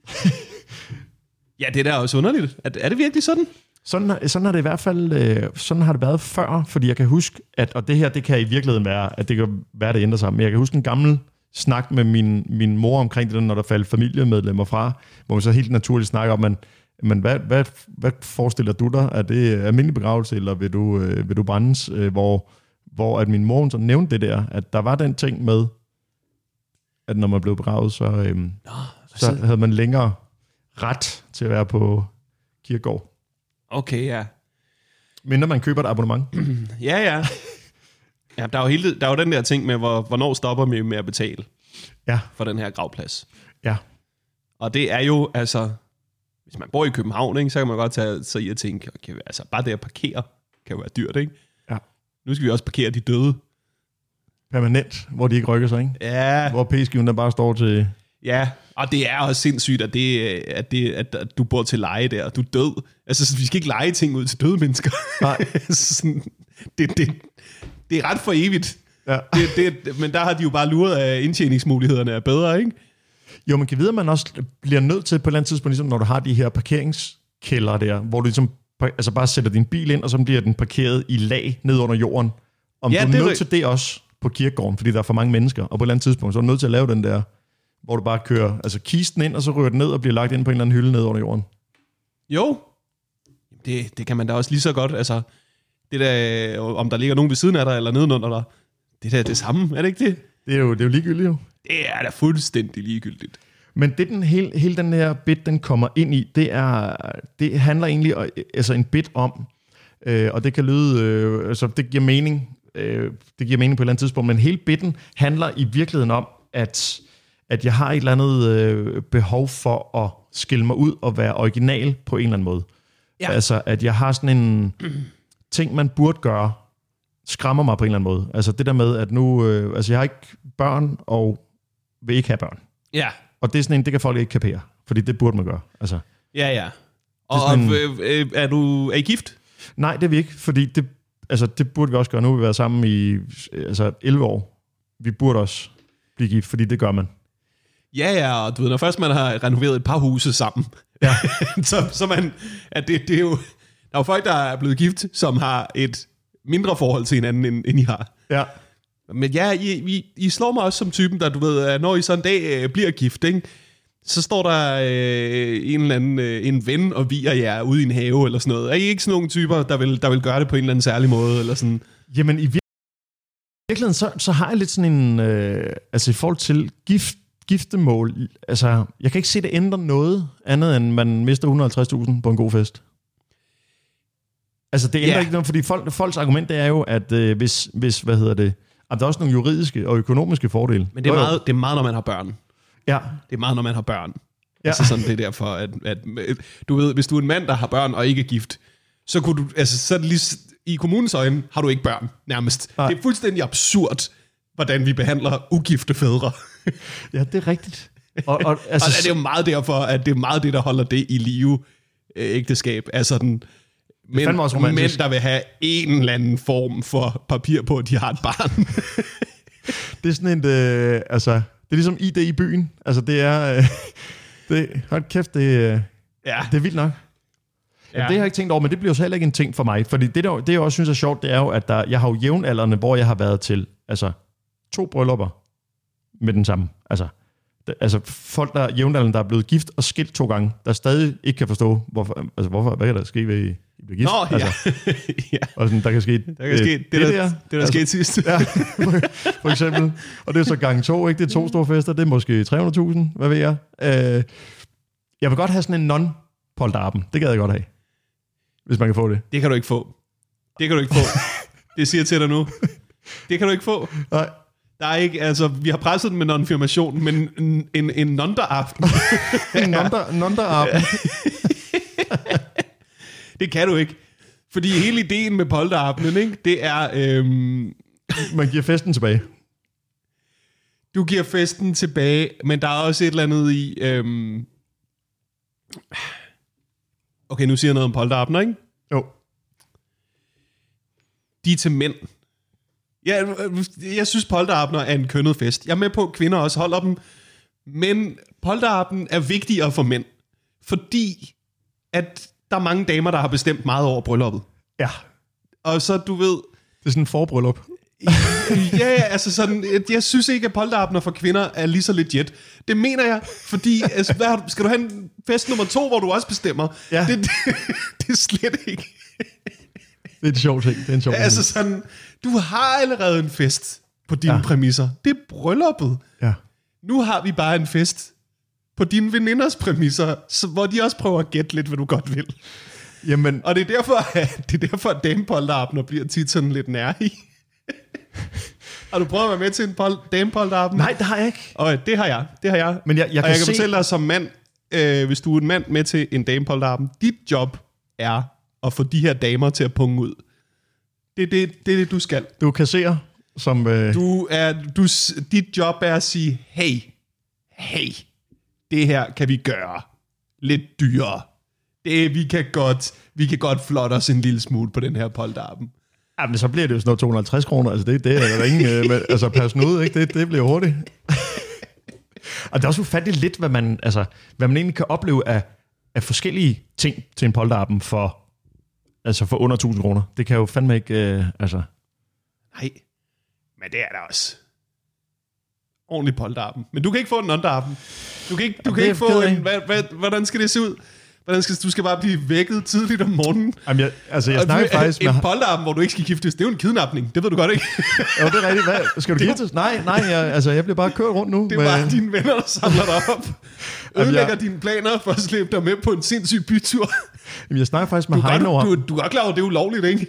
S1: Ja, det er da også underligt. Er, er det virkelig sådan?
S2: Sådan, sådan har det i hvert fald øh, sådan har det været før, fordi jeg kan huske, at, og det her, det kan i virkeligheden være, at det kan være, det ændrer sig, men jeg kan huske en gammel snak med min, min mor omkring det, når der faldt familiemedlemmer fra, hvor man så helt naturligt snakker om, man, men hvad, hvad, hvad forestiller du dig? Er det almindelig begravelse, eller vil du, øh, vil du brændes? Øh, hvor hvor at min mor så nævnte det der, at der var den ting med, at når man blev begravet, så, øhm, Nå, så havde man længere ret til at være på kirkegård.
S1: Okay, ja.
S2: Mindre man køber et abonnement.
S1: ja, ja. Ja, der er jo hele, der er jo den der ting med, hvor, hvornår stopper vi med at betale
S2: ja.
S1: for den her gravplads.
S2: Ja.
S1: Og det er jo, altså, hvis man bor i København, ikke, så kan man godt tage sig i at tænke, okay, altså bare det at parkere kan jo være dyrt, ikke?
S2: Ja.
S1: Nu skal vi også parkere de døde.
S2: Permanent, hvor de ikke rykker sig, ikke?
S1: Ja.
S2: Hvor p-skiven der bare står til...
S1: Ja, og det er også sindssygt, at, det, at, det, at du bor til leje der, og du er død. Altså, vi skal ikke leje ting ud til døde mennesker.
S2: Nej.
S1: Sådan, det, det, det er ret for evigt.
S2: Ja.
S1: Det, det, men der har de jo bare luret, at indtjeningsmulighederne er bedre, ikke?
S2: Jo, man kan vide, at man også bliver nødt til på et eller andet tidspunkt, ligesom når du har de her parkeringskælder der, hvor du ligesom altså bare sætter din bil ind, og så bliver den parkeret i lag ned under jorden. Om ja, du er nødt til det også på kirkegården, fordi der er for mange mennesker, og på et eller andet tidspunkt, så er du nødt til at lave den der, hvor du bare kører altså kisten ind, og så rører den ned og bliver lagt ind på en eller anden hylde ned under jorden.
S1: Jo, det, det kan man da også lige så godt, altså, det der, om der ligger nogen ved siden af dig, eller nedenunder dig, det der er det samme, er det ikke det?
S2: Det er jo, det er jo ligegyldigt jo.
S1: Det er da fuldstændig ligegyldigt.
S2: Men det den hele, hele den her bit, den kommer ind i, det er, det handler egentlig altså en bit om, øh, og det kan lyde, øh, altså det giver mening, øh, det giver mening på et eller andet tidspunkt, men hele bitten handler i virkeligheden om, at, at jeg har et eller andet øh, behov for at skille mig ud og være original på en eller anden måde. Ja. Altså, at jeg har sådan en ting, man burde gøre, skræmmer mig på en eller anden måde. Altså det der med, at nu, øh, altså jeg har ikke børn, og vil ikke have børn.
S1: Ja.
S2: Og det er sådan en, det kan folk ikke kapere, fordi det burde man gøre. Altså,
S1: ja, ja. Og, og en, øh, er, du, er I gift?
S2: Nej, det er vi ikke, fordi det, altså, det burde vi også gøre. Nu har vi været sammen i altså, elleve år. Vi burde også blive gift, fordi det gør man.
S1: Ja, ja, og du ved, når først man har renoveret et par huse sammen, ja. så, så man, at det, det er jo, der er jo folk, der er blevet gift, som har et mindre forhold til hinanden, end, end I har.
S2: Ja.
S1: Men ja, I, I, I slår mig også som typen, der du ved, når I så en dag øh, bliver gift, ikke? Så står der øh, en eller anden øh, en ven og vier jer ude i en have eller sådan noget. Er I ikke sådan nogle typer, der vil, der vil gøre det på en eller anden særlig måde? Eller sådan?
S2: Jamen i virkeligheden, så, så har jeg lidt sådan en... Øh, altså i forhold til gift, giftemål... Altså, jeg kan ikke se, det ændrer noget andet, end man mister et hundrede og halvtreds tusind på en god fest. Altså det ændrer yeah. ikke noget, fordi folk, folks argument det er jo, at øh, hvis, hvis... Hvad hedder det? At der er også nogle juridiske og økonomiske fordele.
S1: Men det er, meget, det er meget, når man har børn.
S2: Ja. Det
S1: er meget, når man har børn.
S2: Ja.
S1: Altså sådan, det er derfor, at, at, du ved, hvis du er en mand, der har børn og ikke er gift, så kunne du, altså så lige, i kommunens øjne har du ikke børn, nærmest. Nej. Det er fuldstændig absurd, hvordan vi behandler ugifte fædre.
S2: Ja, det er rigtigt. Og, og,
S1: altså, og det er jo meget derfor, at det er meget det, der holder det i live, øh, ægteskab. Altså den mænd, mænd, der vil have en eller anden form for papir på, at de har et barn.
S2: Det er sådan en, øh, altså, det er ligesom I D i byen. Altså, det er, øh, det, hold kæft, det, øh, ja. det er vildt nok. Ja. Det har jeg ikke tænkt over, men det bliver jo så heller ikke en ting for mig. Fordi det, der, det jeg også synes er sjovt, det er jo, at der, jeg har jo jævnaldrende, hvor jeg har været til, altså, to bryllupper med den samme. Altså, det, altså folk, der jævnaldrende, der er blevet gift og skilt to gange, der stadig ikke kan forstå, hvorfor, altså, hvorfor, hvad kan der ske ved, I bliver gift?
S1: Nå,
S2: altså,
S1: ja.
S2: Og sådan, der kan ske
S1: der kan ske
S2: øh,
S1: det, det, der, det, der, det, der altså, skete sidst. Ja,
S2: for eksempel. Og det er så gang to, ikke? Det er to store fester, det er måske tre hundrede tusind, hvad ved jeg. Øh, jeg vil godt have sådan en non-polterappen. Det gad jeg godt have. Hvis man kan få det.
S1: Det kan du ikke få. Det kan du ikke få. Det siger jeg til dig nu. Det kan du ikke få.
S2: Nej.
S1: Der er ikke, altså, vi har presset den med non-firmation, men en, en, en nonder-aften.
S2: En nonder-aften.
S1: Det kan du ikke. Fordi hele ideen med polteraftenen, ikke, det er... Øhm,
S2: man giver festen tilbage.
S1: Du giver festen tilbage, men der er også et eller andet i... Øhm, okay, nu siger jeg noget om polterabender, ikke?
S2: Jo.
S1: De er til mænd. Ja, jeg synes, polterabender er en kønnet fest. Jeg er med på, at kvinder også holder dem. Men polteraftenen er vigtigere for mænd. Fordi at der er mange damer, der har bestemt meget over brylluppet.
S2: Ja.
S1: Og så, du ved...
S2: Det er sådan en forbryllup.
S1: Ja, altså sådan... Jeg synes ikke, at polterabender for kvinder er lige så legit. Det mener jeg, fordi... Altså, hvad, skal du have en fest nummer to, hvor du også bestemmer?
S2: Ja.
S1: Det, det, det er slet ikke...
S2: Det er en sjov ting. Det er en sjov ting.
S1: Altså sådan... Du har allerede en fest på dine ja. præmisser. Det er brylluppet.
S2: Ja.
S1: Nu har vi bare en fest på dine veninders præmisser, så, hvor de også prøver at gætte lidt, hvad du godt vil.
S2: Jamen.
S1: Og det er derfor, at, det er derfor, at damepolterabender bliver tit sådan lidt nærige. Har du prøvet at være med til en pol- damepolterabend?
S2: Nej, det har jeg ikke.
S1: Og det har jeg. Det har jeg.
S2: Men jeg, jeg
S1: og
S2: kan
S1: jeg kan
S2: se...
S1: fortælle dig som mand, øh, hvis du er en mand med til en damepolterabend, dit job er at få de her damer til at punge ud. Det er det, det, det, du skal.
S2: Du kasserer som... Øh...
S1: Du er, du, dit job er at sige, hey, hey, det her kan vi gøre lidt dyrere. Det, vi, kan godt, vi kan godt flotte os en lille smule på den her polterappen.
S2: Ja, men så bliver det jo sådan noget to hundrede og halvtreds kroner. Altså, det, det er der ingen... øh, med, altså, pas nu ud, ikke? Det, det bliver hurtigt. Og det er også ufatteligt lidt, hvad man, altså, hvad man egentlig kan opleve af, af forskellige ting til en polterappen for... Altså for under tusind kroner. Det kan jo fandme ikke... Øh, altså.
S1: Nej, men det er der også. Ordentlig polterappen. Men du kan ikke få en underappen. Du kan ikke, du kan ikke få en... Hvad, hvad, hvordan skal det se ud? Hvordan skal, du skal bare blive vækket tidligt om morgenen.
S2: Jamen, jeg, altså, jeg snakker faktisk
S1: med... En polterappen, hvor du ikke skal giftes, det er jo en kidnapning. Det ved du godt, ikke?
S2: Jo, det er rigtigt. Hvad? Skal du giftes? Nej, nej. Jeg, altså, jeg bliver bare kørt rundt nu.
S1: Det er bare med... dine venner, der samler dig op. Ødelægger jeg... dine planer for at slippe dig med på en sindssyg bytur.
S2: Jamen, jeg snakker faktisk med Heino om...
S1: Du, du, du er godt klar over, at det er ulovligt, ikke?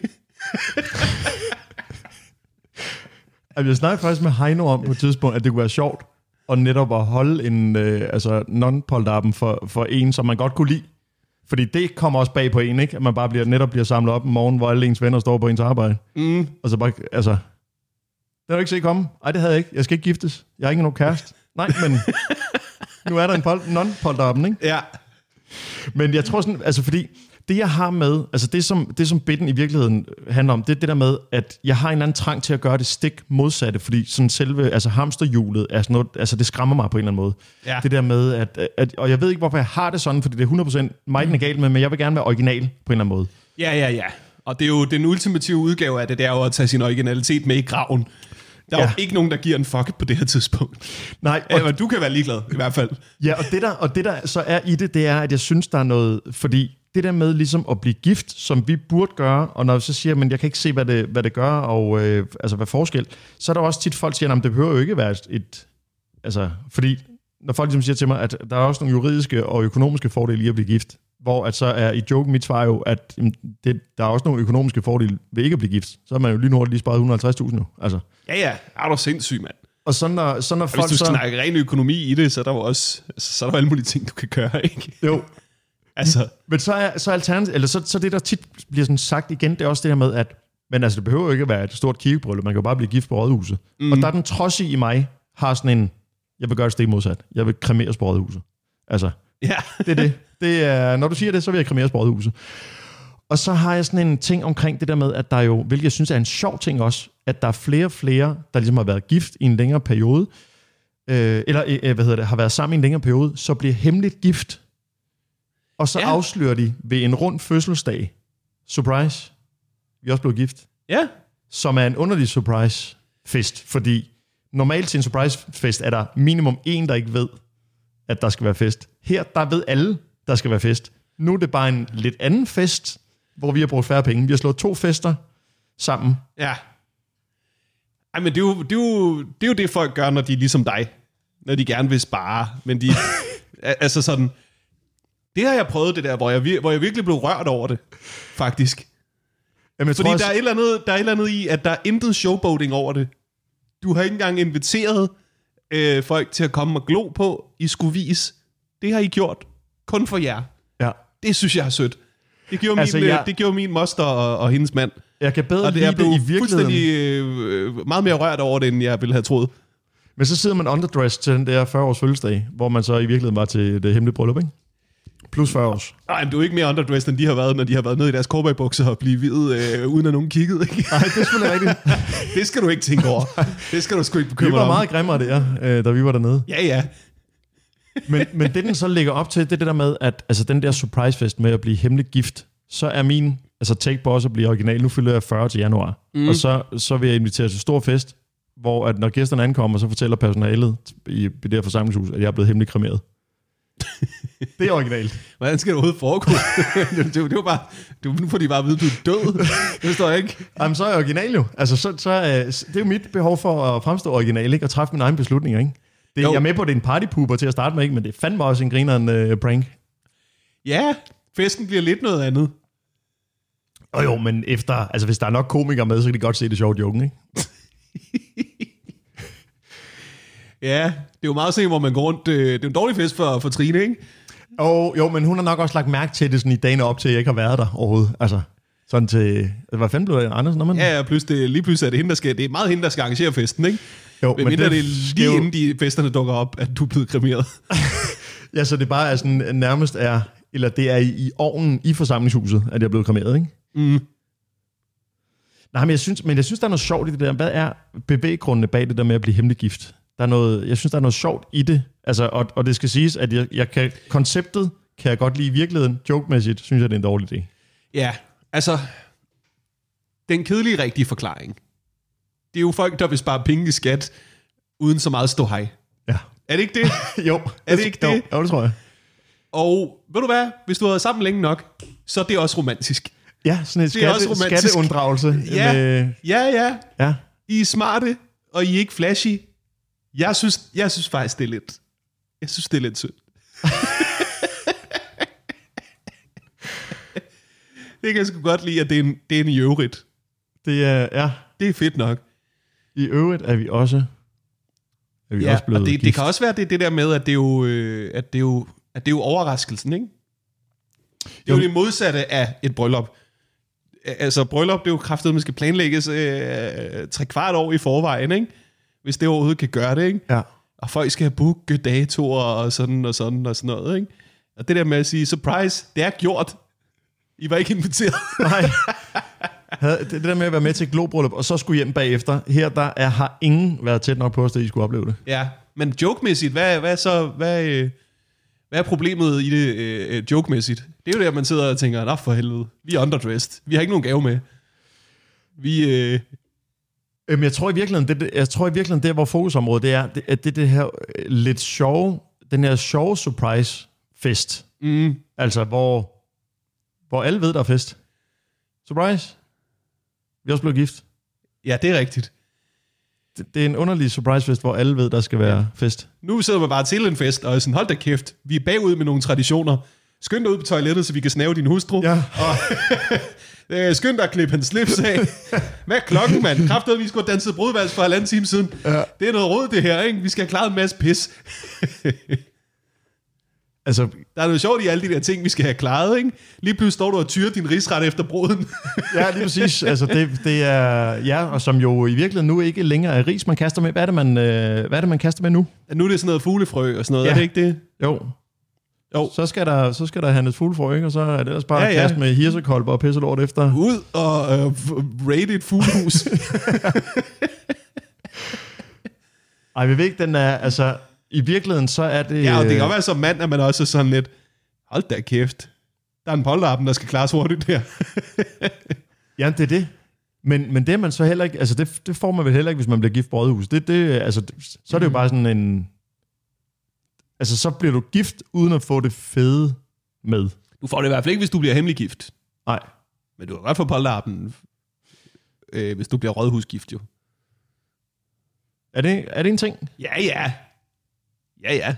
S2: Jamen, jeg snakker faktisk med Heino om på et tidspunkt, at det kunne være sjovt at netop at holde en øh, altså, non-polterappen for, for en, som man godt kunne lide. Fordi det kommer også bag på en, ikke? At man bare bliver, netop bliver samlet op en morgen, hvor alle ens venner står på ens arbejde.
S1: Mm.
S2: Og så bare, altså... Det har du ikke set komme. Ej, det havde jeg ikke. Jeg skal ikke giftes. Jeg har ikke nogen kæreste. Nej, men... Nu er der en pol- non-polterappen, ikke?
S1: Ja.
S2: Men jeg tror sådan... Altså, fordi... Det, jeg har med... Altså, det som, det, som bitten i virkeligheden handler om, det er det der med, at jeg har en eller anden trang til at gøre det stik modsatte, fordi sådan selve... Altså, hamsterhjulet er sådan noget... Altså, det skræmmer mig på en eller anden måde.
S1: Ja.
S2: Det der med, at, at... Og jeg ved ikke, hvorfor jeg har det sådan, fordi det er hundrede procent mig, den er galt med, men jeg vil gerne være original på en eller anden måde.
S1: Ja, ja, ja. Og det er jo den ultimative udgave af det, det er jo at tage sin originalitet med i graven. Der er
S2: ja.
S1: jo ikke nogen, der giver en fuck på det her tidspunkt.
S2: Nej.
S1: Og, Eller, du kan være ligeglad, i hvert fald.
S2: Ja, og det, der, og det der så er i det, det er, at jeg synes, der er noget... Fordi det der med ligesom at blive gift, som vi burde gøre, og når jeg så siger, men jeg kan ikke se, hvad det, hvad det gør, og øh, altså hvad forskel, så er der også tit folk, der siger, at det behøver jo ikke være et... et altså, fordi når folk ligesom siger til mig, at der er også nogle juridiske og økonomiske fordele i at blive gift, hvor at så er i joken mit svar jo, at det, der er også nogle økonomiske fordele ved ikke at blive gift. Så har man jo lynhurtigt lige sparet et hundrede og halvtreds tusind nu. Altså.
S1: Ja, ja. Er du sindssyg, mand.
S2: Og så når, så når
S1: og
S2: folk
S1: hvis du
S2: så...
S1: snakker ren økonomi i det, så er der jo også så er der alle mulige ting, du kan gøre, ikke?
S2: Jo.
S1: Altså.
S2: Men så er så alternativ, eller så, så det, der tit bliver sådan sagt igen, det er også det her med, at men altså, det behøver jo ikke at være et stort kirkebryllup, man kan jo bare blive gift på rådhuset. Mm. Og der er den trodsige i mig, har sådan en, jeg vil gøre det stik modsat. Jeg vil kremeres på rådhuset. Altså,
S1: ja.
S2: det er det. Det er, når du siger det, så vil jeg kremeres på rådhuset. Og så har jeg sådan en ting omkring det der med, at der jo, hvilket jeg synes er en sjov ting også, at der er flere og flere, der ligesom har været gift i en længere periode, øh, eller øh, hvad hedder det, har været sammen i en længere periode, så bliver hemmeligt gift. Og så ja. afslører de ved en rund fødselsdag, surprise, vi er også blevet gift.
S1: Ja.
S2: Som er en underlig surprise-fest, fordi normalt til en surprise-fest er der minimum en, der ikke ved, at der skal være fest. Her, der ved alle, der skal være fest. Nu er det bare en lidt anden fest, hvor vi har brugt færre penge. Vi har slået to fester sammen.
S1: Ja. Ej, men det er, jo, det, er jo, det er jo det, folk gør, når de er ligesom dig. Når de gerne vil spare. Men de... altså sådan... Det har jeg prøvet, det der, hvor jeg, hvor jeg virkelig blev rørt over det, faktisk. Jamen, Fordi også... der, er et eller andet, der er et eller andet i, at der er intet showboating over det. Du har ikke engang inviteret øh, folk til at komme og glo på. I skulle vise. Det har I gjort. Kun for jer.
S2: Ja.
S1: Det synes jeg er sødt. Det gjorde,
S2: altså,
S1: min,
S2: jeg...
S1: det gjorde min moster og, og hendes mand.
S2: Jeg kan bedre
S1: og det,
S2: lide det i virkeligheden.
S1: fuldstændig øh, meget mere rørt over det, end jeg ville have troet.
S2: Men så sidder man underdressed til den der fyrre års fødselsdag, hvor man så i virkeligheden var til det hemmelige bryllup, ikke? Plus fyrre års.
S1: Nej, men du er ikke mere underdressed, end de har været, når de har været nede i deres cowboybukser og blive hvid, øh, uden at nogen kiggede, ikke?
S2: Nej, det er selvfølgelig rigtigt.
S1: Det skal du ikke tænke over. Det skal du sgu ikke bekymre dig om.
S2: Vi var meget grimmere der, øh, da vi var dernede.
S1: Ja, ja.
S2: men, men det, den så lægger op til, det er det der med, at altså, den der surprisefest med at blive hemmeligt gift, så er min altså, take på også at blive original. Nu fylder jeg fyrre til januar, mm. og så, så vil jeg invitere til stor fest, hvor at når gæsterne ankommer, så fortæller personalet i, i det her forsamlingshus, at jeg er blevet hemmeligt kremeret. Det er originalt.
S1: Hvordan skal det overhovedet foregå? det, det, det var bare, det, nu får de bare at vide, at du er død. Det forstår jeg ikke.
S2: Jamen, så er jeg original jo. Altså, så, så, det er jo mit behov for at fremstå original, ikke? Og træffe mine egne beslutninger, ikke? Det, jeg er med på, at det er en partypooper til at starte med, ikke? Men det er fandme også en grineren uh, prank.
S1: Ja, festen bliver lidt noget andet.
S2: Og jo, men efter, altså hvis der er nok komikere med, så kan de godt se det sjovt joken, ikke?
S1: Ja, det er jo meget at se, hvor man går rundt. Det er en dårlig fest for, for Trine, ikke?
S2: Og, jo, men hun har nok også lagt mærke til det sådan i dagene op til, at jeg ikke har været der overhovedet. Altså, sådan til... Hvad fanden blev det, Anders? Når man...
S1: Ja, ja, plus det, lige pludselig er det hende, der skal... Det er meget hende, der skal arrangere festen, ikke?
S2: Jo,
S1: men, men det er det lige jo... inden de festerne dukker op, at du er blevet kremeret.
S2: Ja, så det bare er sådan, nærmest er... Eller det er i, i ovnen i forsamlingshuset, at jeg er blevet kremeret, ikke?
S1: Mm.
S2: Nej, men jeg synes, men jeg synes, der er noget sjovt i det der. Hvad er bevæggrundene bag det der med at blive hemmelig gift? Der er noget, jeg synes, der er noget sjovt i det. Altså, og, og det skal siges, at jeg, jeg kan, konceptet kan jeg godt lide i virkeligheden. Joke-mæssigt synes jeg, det er en dårlig idé.
S1: Ja, altså, den kedelige rigtige forklaring, det er jo folk, der vil spare penge i skat, uden så meget ståhej.
S2: Ja.
S1: Er det ikke det?
S2: Jo.
S1: Er det ikke det?
S2: Jo, jo, det tror jeg.
S1: Og ved du hvad? Hvis du har været sammen længe nok, så er det også romantisk.
S2: Ja, sådan et skatte, skatteunddragelse.
S1: Ja,
S2: med...
S1: ja, ja,
S2: ja.
S1: I er smarte, og I er ikke flashy. Jeg synes, jeg synes faktisk, det er lidt... Jeg synes, det er lidt synd. Det kan jeg sgu godt lide, at det er en, det er en i øvrigt.
S2: Det er, ja.
S1: Det er fedt nok.
S2: I øvrigt er vi også, er vi
S1: ja,
S2: også blevet
S1: og det,
S2: gift.
S1: Det kan også være det, det der med, at det er jo, øh, at det er jo, at det er jo overraskelsen, ikke? Det er jo, jo det modsatte af et bryllup. Altså, bryllup, det er jo kraftigt, man skal planlægges øh, tre kvart år i forvejen, ikke? Hvis det overhovedet kan gøre det, ikke?
S2: Ja. Og
S1: folk skal booke datoer og sådan og sådan og sådan noget, ikke? Og det der med at sige, surprise, det er gjort. I var ikke inviteret.
S2: Nej. Det, det der med at være med til et globryllup, og så skulle hjem bagefter. Her der er, har ingen været tæt nok på os, at I skulle opleve det.
S1: Ja, men joke-mæssigt, hvad, hvad så, hvad, hvad er problemet i det øh, joke-mæssigt? Det er jo det, at man sidder og tænker, nå for helvede, vi er underdressed. Vi har ikke nogen gave med. Vi, øh,
S2: Øhm, jeg tror i virkeligheden, det, det, jeg tror i virkeligheden, der hvor fokusområdet det er, det er det, det her lidt sjove, den her sjove surprise-fest.
S1: Mm.
S2: Altså, hvor, hvor alle ved, der er fest. Surprise. Vi er også blevet gift.
S1: Ja, det er rigtigt.
S2: Det, det er en underlig surprise-fest, hvor alle ved, der skal være ja. fest.
S1: Nu sidder man bare til en fest, og er sådan, hold da kæft, vi er bagud med nogle traditioner. Skynd dig ud på toilettet, så vi kan snave din hustru.
S2: Ja.
S1: Og skynd dig at klippe hans slips af. Hvad er klokken, mand? Kræftet, vi skulle have danset brudvals for halvanden time siden. Ja. Det er noget råd, det her, ikke? Vi skal have klaret en masse pis.
S2: Altså,
S1: der er noget sjovt i alle de der ting, vi skal have klaret, ikke? Lige pludselig står du og tyrer din rigsret efter bruden.
S2: Ja, lige præcis. Altså, det, det er, ja, og som jo i virkeligheden nu ikke længere er ris, man kaster med. Hvad er det, man, øh, hvad er det, man kaster med nu?
S1: Ja, nu er det sådan noget fuglefrø og sådan noget,
S2: ja.
S1: Er det ikke det?
S2: Jo. Jo. Så skal der, så skal der handles fuglefrø, ikke? Og så er det ellers bare ja, ja. Kast med hirsekolber og pisse lort efter.
S1: Ud og øh, raid et fuglehus.
S2: Ej, vi ved ikke, den er, altså... I virkeligheden, så er det...
S1: Ja, og det kan godt være som mand, at man også er sådan lidt, hold da kæft, der er en polterappen, der skal klares hurtigt her.
S2: Ja, det er det. Men, men det er man så heller ikke... Altså, det, det får man vel heller ikke, hvis man bliver gift på rådhus. Det, det, altså, det, så er det jo bare sådan en... Altså, så bliver du gift, uden at få det fede med.
S1: Du får det i hvert fald ikke, hvis du bliver hemmelig gift.
S2: Nej.
S1: Men du kan godt få polterappen, øh, hvis du bliver rådhusgift, jo.
S2: Er det, er det en ting?
S1: Ja, ja. Ja, ja.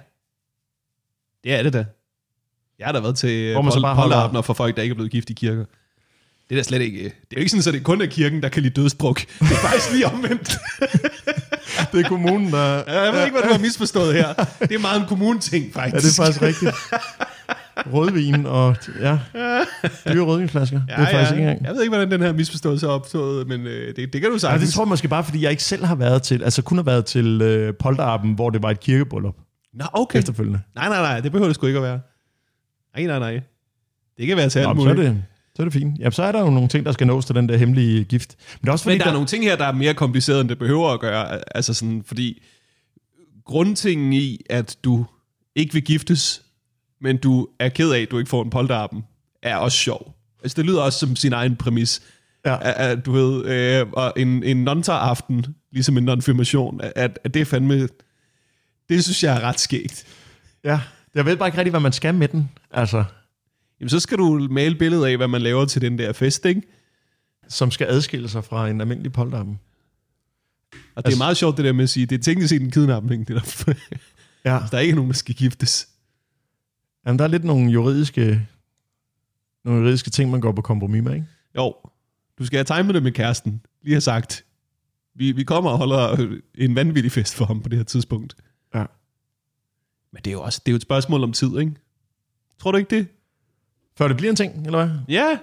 S1: Det er det da. Jeg har da været til polterappen for folk, der ikke er blevet gift i kirker. Det er da slet ikke... Det er jo ikke sådan, at det kun er kirken, der kan lide dødsdruk. Det er faktisk lige omvendt.
S2: Det er kommunen, der...
S1: Ja, jeg ved ikke, hvad du har misforstået her. Det er meget en kommuneting, faktisk.
S2: Ja, det er faktisk rigtigt. Rødvin og... Ja, dyre rødvinsflasker. Ja, det er faktisk
S1: ja.
S2: ikke engang.
S1: Jeg ved ikke, hvordan den her misforståelse er opstået, men øh, det, det kan du sige.
S2: Ja, det tror jeg måske bare, fordi jeg ikke selv har været til... Altså kun har været til øh, polterappen, hvor det var et kirkebryllup.
S1: Nå, okay.
S2: Efterfølgende.
S1: Nej, nej, nej. Det behøver det sgu ikke at være. Nej, nej, nej. Det kan være til alt
S2: muligt. Så er det... Så er det fint. Jamen, så er der jo nogle ting, der skal nås til den der hemmelige gift. Men, det er også, fordi
S1: Men der, der er
S2: der...
S1: nogle ting her, der er mere kompliceret, end det behøver at gøre. Altså sådan, fordi grundtingen i, at du ikke vil giftes, men du er ked af, at du ikke får en polterappen, er også sjov. Altså, det lyder også som sin egen præmis. Ja. At, du ved, øh, og en, en non-aften, ligesom en non-firmation, at, at det er fandme... Det synes jeg er ret skægt.
S2: Ja, jeg ved bare ikke rigtig, hvad man skal med den. Altså...
S1: Jamen, så skal du male billedet af, hvad man laver til den der fest, ikke?
S2: Som skal adskille sig fra en almindelig polterappen.
S1: Og det altså, er meget sjovt det der med at sige, det er teknisk set en kidnapning, det der. Ja. Der er ikke nogen, der skal giftes.
S2: Jamen, der er lidt nogle juridiske, nogle juridiske ting, man går på kompromis med, ikke?
S1: Jo. Du skal have timet det med kæresten. Lige har sagt, vi, vi kommer og holder en vanvittig fest for ham på det her tidspunkt.
S2: Ja.
S1: Men det er jo også det er jo et spørgsmål om tid, ikke? Tror du ikke det?
S2: Før det bliver en ting, eller hvad?
S1: Ja.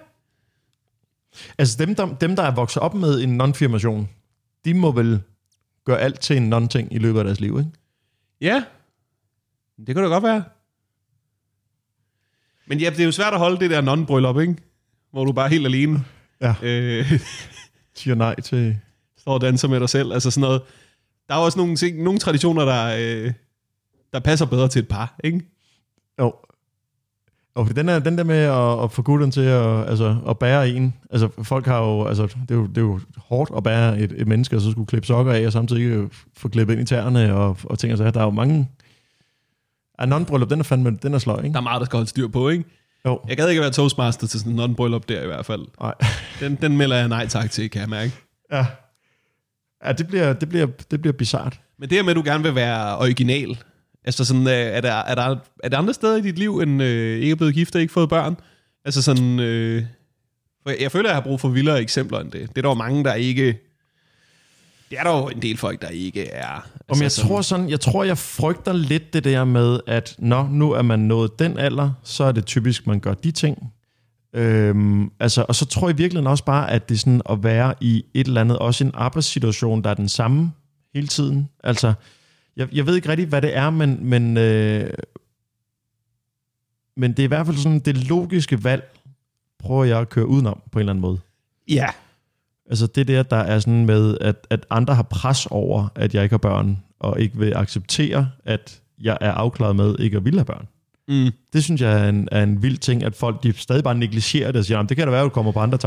S2: Altså dem der, dem, der er vokset op med en non-firmation, de må vel gøre alt til en non-ting i løbet af deres liv, ikke?
S1: Ja. Det kan da godt være. Men ja, det er jo svært at holde det der non-bryllup, ikke? Hvor du bare er helt alene.
S2: Ja.
S1: Øh,
S2: siger nej til...
S1: Står og danser med dig selv. Altså sådan noget. Der er også nogle ting, nogle traditioner, der, øh, der passer bedre til et par, ikke?
S2: Jo. Og den, er, den der med at, at få gutterne til at, altså, at bære en, altså folk har jo, altså det er jo, det er jo hårdt at bære et, et menneske, og så skulle klippe sokker af, og samtidig få klippet ind i tæerne, og, og ting og så. Der er jo mange... Ja, non-bryllup, den er fandme, den er sløj, ikke?
S1: Der er meget, der skal holde styr på, ikke?
S2: Jo.
S1: Jeg gad ikke at være toastmaster til sådan en non-bryllup der i hvert fald.
S2: Nej.
S1: Den, den melder jeg nej tak til, kan jeg mærke.
S2: Ja. Ja, det bliver, det bliver, det bliver bizart.
S1: Men det her med, at du gerne vil være original, altså sådan, er der, er der, er der andre steder i dit liv, end øh, ikke er blevet gift og ikke fået børn? Altså sådan, øh, for jeg føler, at jeg har brug for vildere eksempler end det. Det er der jo mange, der ikke... Det er der jo en del folk, der ikke er... Altså
S2: Om jeg,
S1: sådan,
S2: tror sådan, jeg tror, jeg frygter lidt det der med, at når nu er man nået den alder, så er det typisk, man gør de ting. Øhm, altså, og så tror jeg virkelig også bare, at det er sådan at være i et eller andet, også en arbejdssituation, der er den samme hele tiden. Altså, jeg, jeg ved ikke rigtig, hvad det er, men, men, øh, men det er i hvert fald sådan, det logiske valg, prøver jeg at køre udenom på en eller anden måde.
S1: Ja.
S2: Altså det der, der er sådan med, at, at andre har pres over, at jeg ikke har børn, og ikke vil acceptere, at jeg er afklaret med ikke at ville have børn. Mm. Det synes jeg er en, er en vild ting, at folk de stadig bare negligerer det og siger, det kan da være, at du kommer på andre tanker.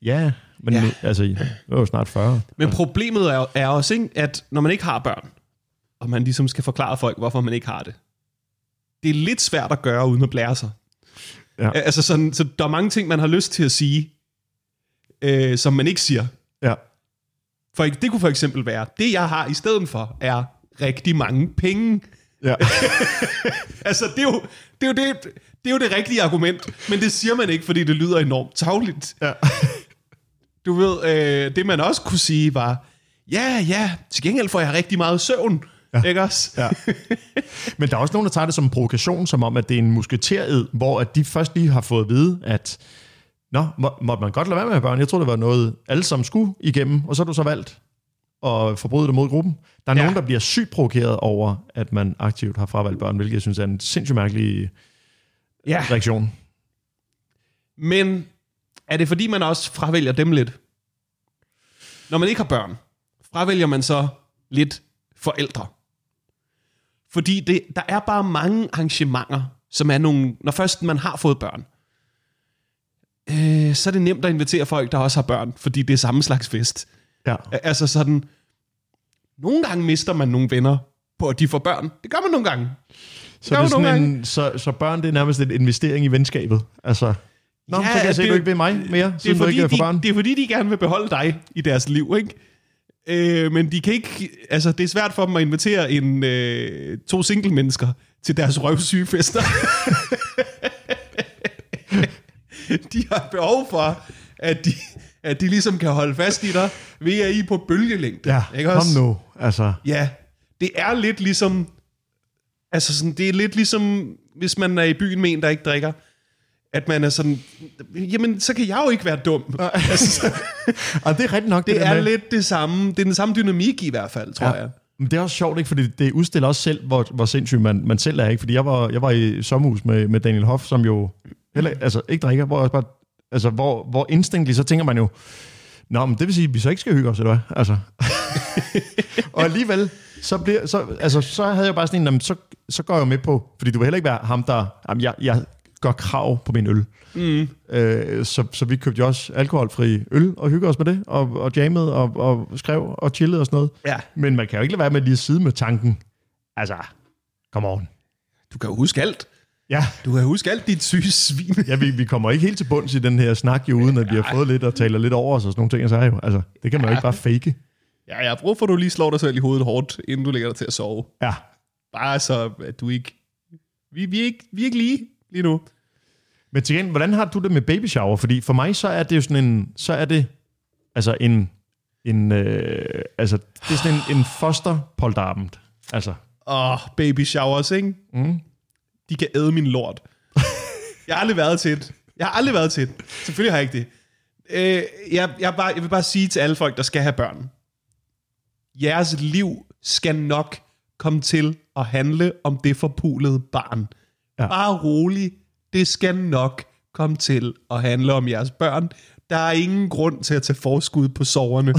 S2: Ja, men
S1: Ja.
S2: ja. altså, jeg er jo snart fyrre.
S1: Men problemet er, er også, ikke, at når man ikke har børn, og man ligesom skal forklare folk, hvorfor man ikke har det, det er lidt svært at gøre, uden at blære sig.
S2: Ja.
S1: Altså sådan, så der er mange ting, man har lyst til at sige, øh, som man ikke siger.
S2: Ja.
S1: For det kunne for eksempel være, det jeg har i stedet for, er rigtig mange penge.
S2: Ja.
S1: Altså, det er, jo, det, er jo det, det er jo det rigtige argument, men det siger man ikke, fordi det lyder enormt tarveligt.
S2: Ja.
S1: Du ved, øh, det man også kunne sige var, ja, ja, til gengæld får jeg rigtig meget søvn, ja. Ikke også?
S2: Ja. Men der er også nogen, der tager det som en provokation, som om, at det er en musketered, hvor at de først lige har fået at vide, at nå, må, måtte man godt lade være med at have børn? Jeg tror det var noget, alle sammen skulle igennem, og så har du så valgt at forbryde det mod gruppen. Der er ja. nogen, der bliver sygt provokeret over, at man aktivt har fravalgt børn, hvilket jeg synes er en sindssygt mærkelig ja. reaktion.
S1: Men er det fordi, man også fravælger dem lidt? Når man ikke har børn, fravælger man så lidt forældre. Fordi det, der er bare mange arrangementer, som er nogle, når først man har fået børn, øh, så er det nemt at invitere folk, der også har børn, fordi det er samme slags fest.
S2: Ja.
S1: Altså sådan, nogle gange mister man nogle venner på, at de får børn. Det gør man nogle gange.
S2: Så, det er sådan en, så, så børn, det er nærmest en investering i venskabet. Altså, nå, ja, så kan jeg se, at du ikke vil mig mere, siden du ikke vil få børn.
S1: Det er fordi, de gerne vil beholde dig i deres liv, ikke? Øh, men de kan ikke, altså det er svært for dem at invitere en, øh, to single mennesker til deres røvsyge fester. De har behov for, at de, at de ligesom kan holde fast i dig, ved at I er på bølgelængde.
S2: Ja,
S1: ikke
S2: kom
S1: også?
S2: nu. Altså.
S1: Ja, det er lidt ligesom, altså sådan, det er lidt ligesom, hvis man er i byen med en, der ikke drikker, at man er sådan, jamen, så kan jeg jo ikke være dum. Altså,
S2: og det er rigtigt nok.
S1: Det,
S2: det
S1: er
S2: med.
S1: lidt det samme, det er den samme dynamik i hvert fald, tror ja. jeg.
S2: Men det er også sjovt, ikke? Fordi det udstiller også selv, hvor, hvor sindssygt man, man selv er, ikke? Fordi jeg var, jeg var i sommerhus med, med Daniel Hoff, som jo heller, altså, ikke drikker, hvor, bare, altså, hvor, hvor instinktligt, så tænker man jo, nå, men det vil sige, at vi så ikke skal hygge os, eller hvad? Altså. Og alligevel, så, bliver, så, altså, så havde jeg bare sådan en, jamen, så, så går jeg med på, fordi du vil heller ikke være ham, der, jamen, jeg, jeg gør krav på min øl. Mm. Øh, så, så vi købte jo også alkoholfri øl og hygge os med det, og, og jammede og, og skrev og chillede og sådan noget.
S1: Ja.
S2: Men man kan jo ikke lade være med lige at sidde med tanken, altså, come on.
S1: Du kan jo huske alt.
S2: Ja.
S1: Du kan huske alt dit syge svin.
S2: Ja, vi, vi kommer ikke helt til bunds i den her snak, jo, uden at vi har fået lidt og taler lidt over os og sådan nogle ting. Så er jo, altså, det kan man jo ikke bare fake.
S1: Ja, jeg har brug for, at du lige slår dig selv i hovedet hårdt, inden du lægger dig til at sove.
S2: Ja.
S1: Bare så, at du ikke... Vi, vi, er, ikke, vi er ikke lige lige nu.
S2: Men til gengæld, hvordan har du det med baby shower? Fordi for mig, så er det jo sådan en... Så er det altså en... en øh, altså, det er sådan en, en fosterpolterabend. Altså.
S1: Åh, oh, baby showers, ikke?
S2: Mm.
S1: De kan æde min lort. Jeg har aldrig været til det. Jeg har aldrig været til det. Selvfølgelig har jeg ikke det. Øh, jeg, jeg, bare, jeg vil bare sige til alle folk, der skal have børn. Jeres liv skal nok komme til at handle om det forpulede barn. Ja. Bare rolig. Det skal nok komme til at handle om jeres børn. Der er ingen grund til at tage forskud på soverne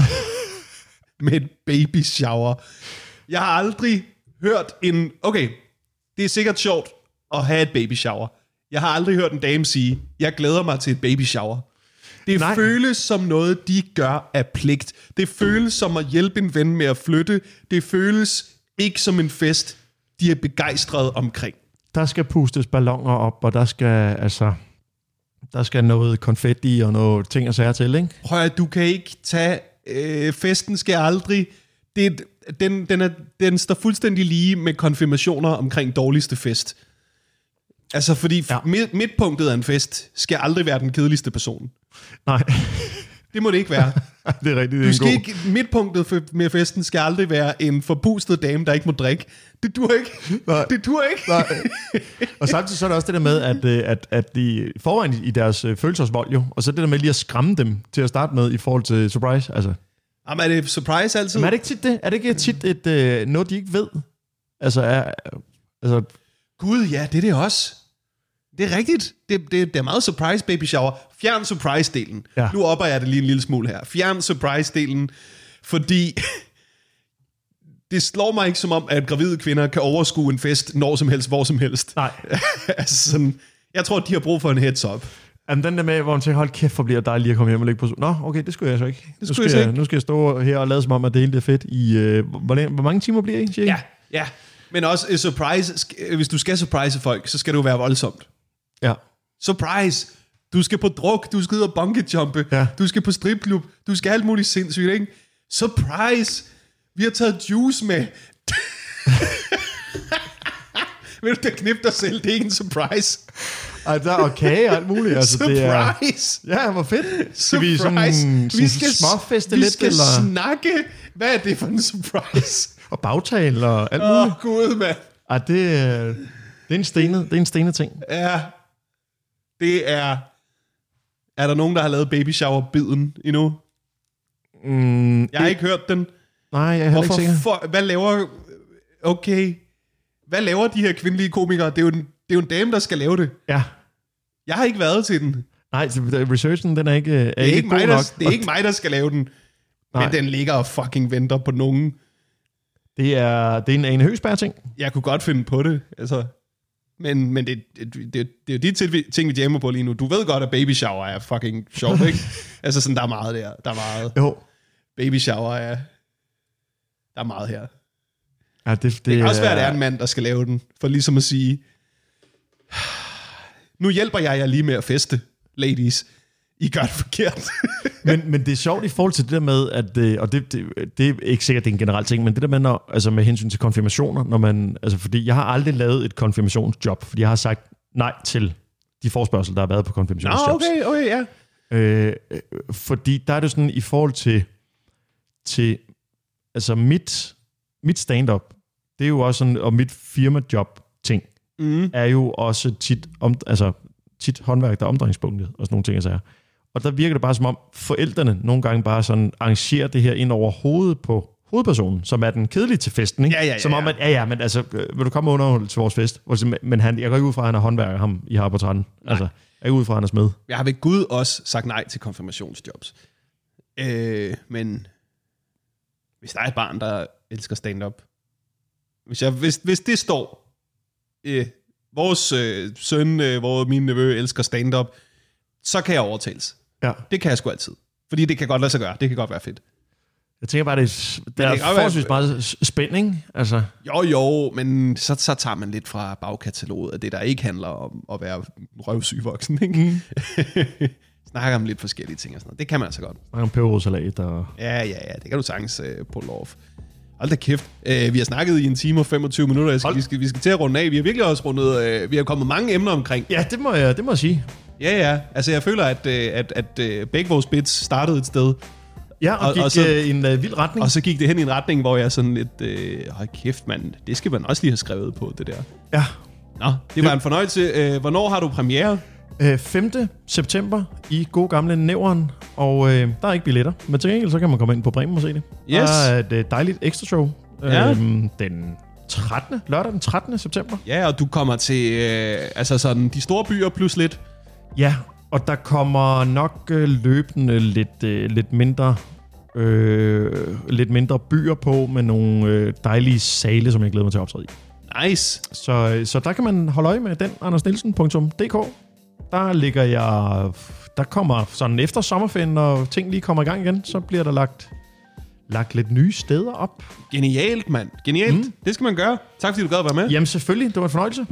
S1: med et baby shower. Jeg har aldrig hørt en... Okay, det er sikkert sjovt at have et baby shower. Jeg har aldrig hørt en dame sige, jeg glæder mig til et baby shower. Det Nej. føles som noget, de gør af pligt. Det føles som at hjælpe en ven med at flytte. Det føles ikke som en fest, de er begejstrede omkring.
S2: Der skal pustes balloner op, og der skal altså der skal noget konfetti og noget ting og sager til, ikke?
S1: Prøv at du kan ikke tage øh, festen skal aldrig. Det, den, den, er, den står fuldstændig lige med konfirmationer omkring dårligste fest. Altså fordi ja. midt, midtpunktet af en fest skal aldrig være den kedeligste person.
S2: Nej.
S1: Det må det ikke være.
S2: Det er rigtigt. Det er
S1: du skal ikke, midtpunktet med festen skal aldrig være en forpustet dame, der ikke må drikke. Det dur ikke.
S2: Nej.
S1: Det dur ikke.
S2: Nej. Og samtidig så er det også det der med, at, at, at de foran i deres følelsesvold jo, og så det der med lige at skræmme dem til at starte med i forhold til surprise. Altså.
S1: Jamen er det surprise altid?
S2: Men er det ikke tit det? Er det ikke tit et, øh, noget, de ikke ved? Altså, er, altså...
S1: Gud, ja, det er det også. Det er rigtigt. Det, det, det er meget surprise baby shower. Fjern surprise-delen. Ja. Nu opper jeg det lige en lille smule her. Fjern surprise-delen, fordi det slår mig ikke som om, at gravide kvinder kan overskue en fest når som helst, hvor som helst.
S2: Nej.
S1: Altså sådan, jeg tror, de har brug for en heads up.
S2: Jamen, den der med, hvor man tænker, hold kæft, hvor bliver det dejligt at komme hjem og ligge på... Nå, okay, det skulle jeg så ikke.
S1: Det
S2: nu,
S1: skulle
S2: skal
S1: jeg
S2: jeg, nu skal jeg stå her og lade som om, at det hele er fedt i... Øh, hvor, hvor mange timer bliver I, cirka?
S1: Ja, ja. Men også uh, surprise. Hvis du skal surprise folk, så skal det jo være voldsomt.
S2: Ja.
S1: Surprise! Du skal på druk, du skal ud og bungeejumpe,
S2: ja.
S1: Du skal på stripklub, du skal alt muligt sindssygt, ikke? Surprise! Vi har taget juice med. Vil du da knippe dig selv? Det er ikke en surprise.
S2: Ej, der er kage og alt muligt. Altså,
S1: surprise!
S2: Det er, ja, hvor fedt.
S1: Skal
S2: vi sådan,
S1: vi skal
S2: småfeste
S1: vi
S2: lidt?
S1: skal eller? snakke. Hvad er det for en surprise?
S2: Og bagtale og alt
S1: Åh,
S2: muligt.
S1: Åh, gud, mand.
S2: Ej, det, det er en stenet, det er en stenet ting.
S1: Ja. Det er... Er der nogen, der har lavet baby shower-biden endnu?
S2: Mm,
S1: jeg har
S2: det,
S1: ikke hørt den.
S2: Nej, jeg er heller
S1: Hvorfor
S2: ikke sikker.
S1: For, hvad laver... Okay. Hvad laver de her kvindelige komikere? Det er jo en, det er jo en dame, der skal lave det.
S2: Ja.
S1: Jeg har ikke været til den.
S2: Nej, researchen, den er ikke, er
S1: det er
S2: ikke,
S1: ikke
S2: god
S1: mig,
S2: nok.
S1: Der, det er ikke mig, der skal lave den. Nej. Men den ligger og fucking venter på nogen.
S2: Det er, det er en Ane Høgsberg ting.
S1: Jeg kunne godt finde på det. Altså... Men, men det, det, det, det er jo de ting, vi jammer på lige nu. Du ved godt, at baby shower er fucking sjovt, ikke? Altså sådan, der er meget der. Der er meget.
S2: Jo.
S1: Baby shower er... Der er meget her.
S2: Ja, det, det,
S1: det kan også
S2: er...
S1: være, at det er en mand, der skal lave den. For ligesom at sige... Nu hjælper jeg jer lige med at feste, ladies. I gør det forkert.
S2: men, men det er sjovt i forhold til det der med, at, og det, det, det er ikke sikkert, det er en generel ting, men det der med, når, altså med hensyn til konfirmationer, når man, altså fordi jeg har aldrig lavet et konfirmationsjob, fordi jeg har sagt nej til de forspørgsel, der har været på konfirmationsjobs.
S1: Nå, okay, okay, ja.
S2: Øh, fordi der er det sådan, i forhold til, til altså mit, mit stand-up, det er jo også sådan, og mit firmajob-ting, mm. er jo også tit, om, altså tit håndværk, der er omdrejningspunktet, og sådan nogle ting, jeg siger. Og der virker det bare som om, forældrene nogle gange bare sådan arrangerer det her ind over hovedet på hovedpersonen, som er den kedelige til festen, ikke?
S1: Ja, ja, ja,
S2: som om, at, ja, ja, men altså, vil du komme under til vores fest? Men han, jeg går ikke ud fra, at han er håndværker, ham I har på tretten. Altså, jeg går ud fra, at han er smed.
S1: Jeg har ved Gud også sagt nej til konfirmationsjobs. Øh, men hvis der er et barn, der elsker stand-up, hvis, jeg, hvis, hvis det står, øh, vores øh, søn, øh, hvor min nevø elsker stand-up, så kan jeg overtales.
S2: Ja.
S1: Det kan jeg sgu altid. Fordi det kan godt lade sig gøre. Det kan godt være fedt.
S2: Jeg tænker bare, det er, det er forholdsvis meget spænding. Altså.
S1: Jo, jo, men så, så tager man lidt fra bagkataloget af det, der ikke handler om at være røvsyg voksen. Ikke? Mm. Snakker om lidt forskellige ting og sådan noget. Det kan man altså godt.
S2: Snakker om peberrodsalat og... Ja,
S1: ja, ja. Det kan du sagtens uh, pull off. Hold da kæft. Uh, vi har snakket i en time og femogtyve minutter. Jeg skal, vi, skal, vi skal til at runde af. Vi har virkelig også rundet... Uh, vi har kommet mange emner omkring.
S2: Ja, det må jeg, det må jeg sige.
S1: Ja, ja. Altså, jeg føler, at, at, at, at begge vores bits startede et sted.
S2: Ja, og, og gik og så, i en uh, vild retning.
S1: Og så gik det hen i en retning, hvor jeg sådan lidt... Øh, hold kæft, mand. Det skal man også lige have skrevet på, det der.
S2: Ja.
S1: Nå, det var en fornøjelse. Uh, hvornår har du premiere?
S2: Uh, femte september i god gamle Nævren. Og uh, der er ikke billetter. Men til gengæld, så kan man komme ind på Bremen og se det.
S1: Yes.
S2: Der er et uh, dejligt ekstra show.
S1: Ja.
S2: Uh, den trettende Lørdag den trettende september.
S1: Ja, og du kommer til øh, altså sådan de store byer plus lidt.
S2: Ja, og der kommer nok øh, løbende lidt, øh, lidt mindre øh, lidt mindre byer på med nogle øh, dejlige sale, som jeg glæder mig til at optræde i.
S1: Nice.
S2: Så, så der kan man holde øje med den, anders nielsen punktum d k. Der ligger jeg... Der kommer sådan efter sommerferien, når ting lige kommer i gang igen, så bliver der lagt, lagt lidt nye steder op.
S1: Genialt, mand. Genialt. Mm. Det skal man gøre. Tak fordi du gad at være med.
S2: Jamen selvfølgelig, det var en fornøjelse.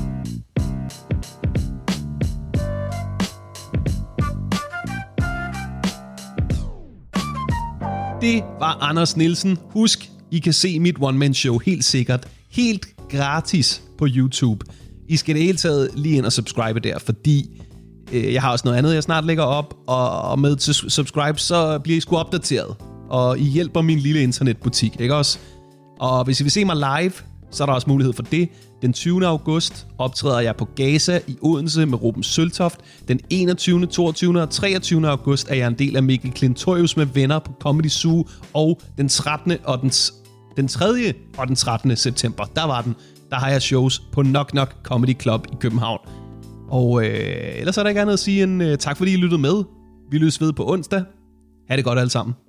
S1: Det var Anders Nielsen. Husk, I kan se mit one-man-show helt sikkert, helt gratis på YouTube. I skal det hele taget lige ind og subscribe der, fordi øh, jeg har også noget andet, jeg snart lægger op, og, og med til subscribe, så bliver I sgu opdateret. Og I hjælper min lille internetbutik, ikke også? Og hvis I vil se mig live, så er der også mulighed for det. Den tyvende august optræder jeg på Gaza i Odense med Ruben Søltoft. Den enogtyvende, toogtyvende og treogtyvende august er jeg en del af Mikkel Klintorius med venner på Comedy Zoo. Og den trettende og den, den tredje og den trettende september, der var den, der har jeg shows på Knock Knock Comedy Club i København. Og øh, ellers er der ikke andet at sige end øh, tak fordi I lyttede med. Vi løs ved på onsdag. Ha' det godt alle sammen.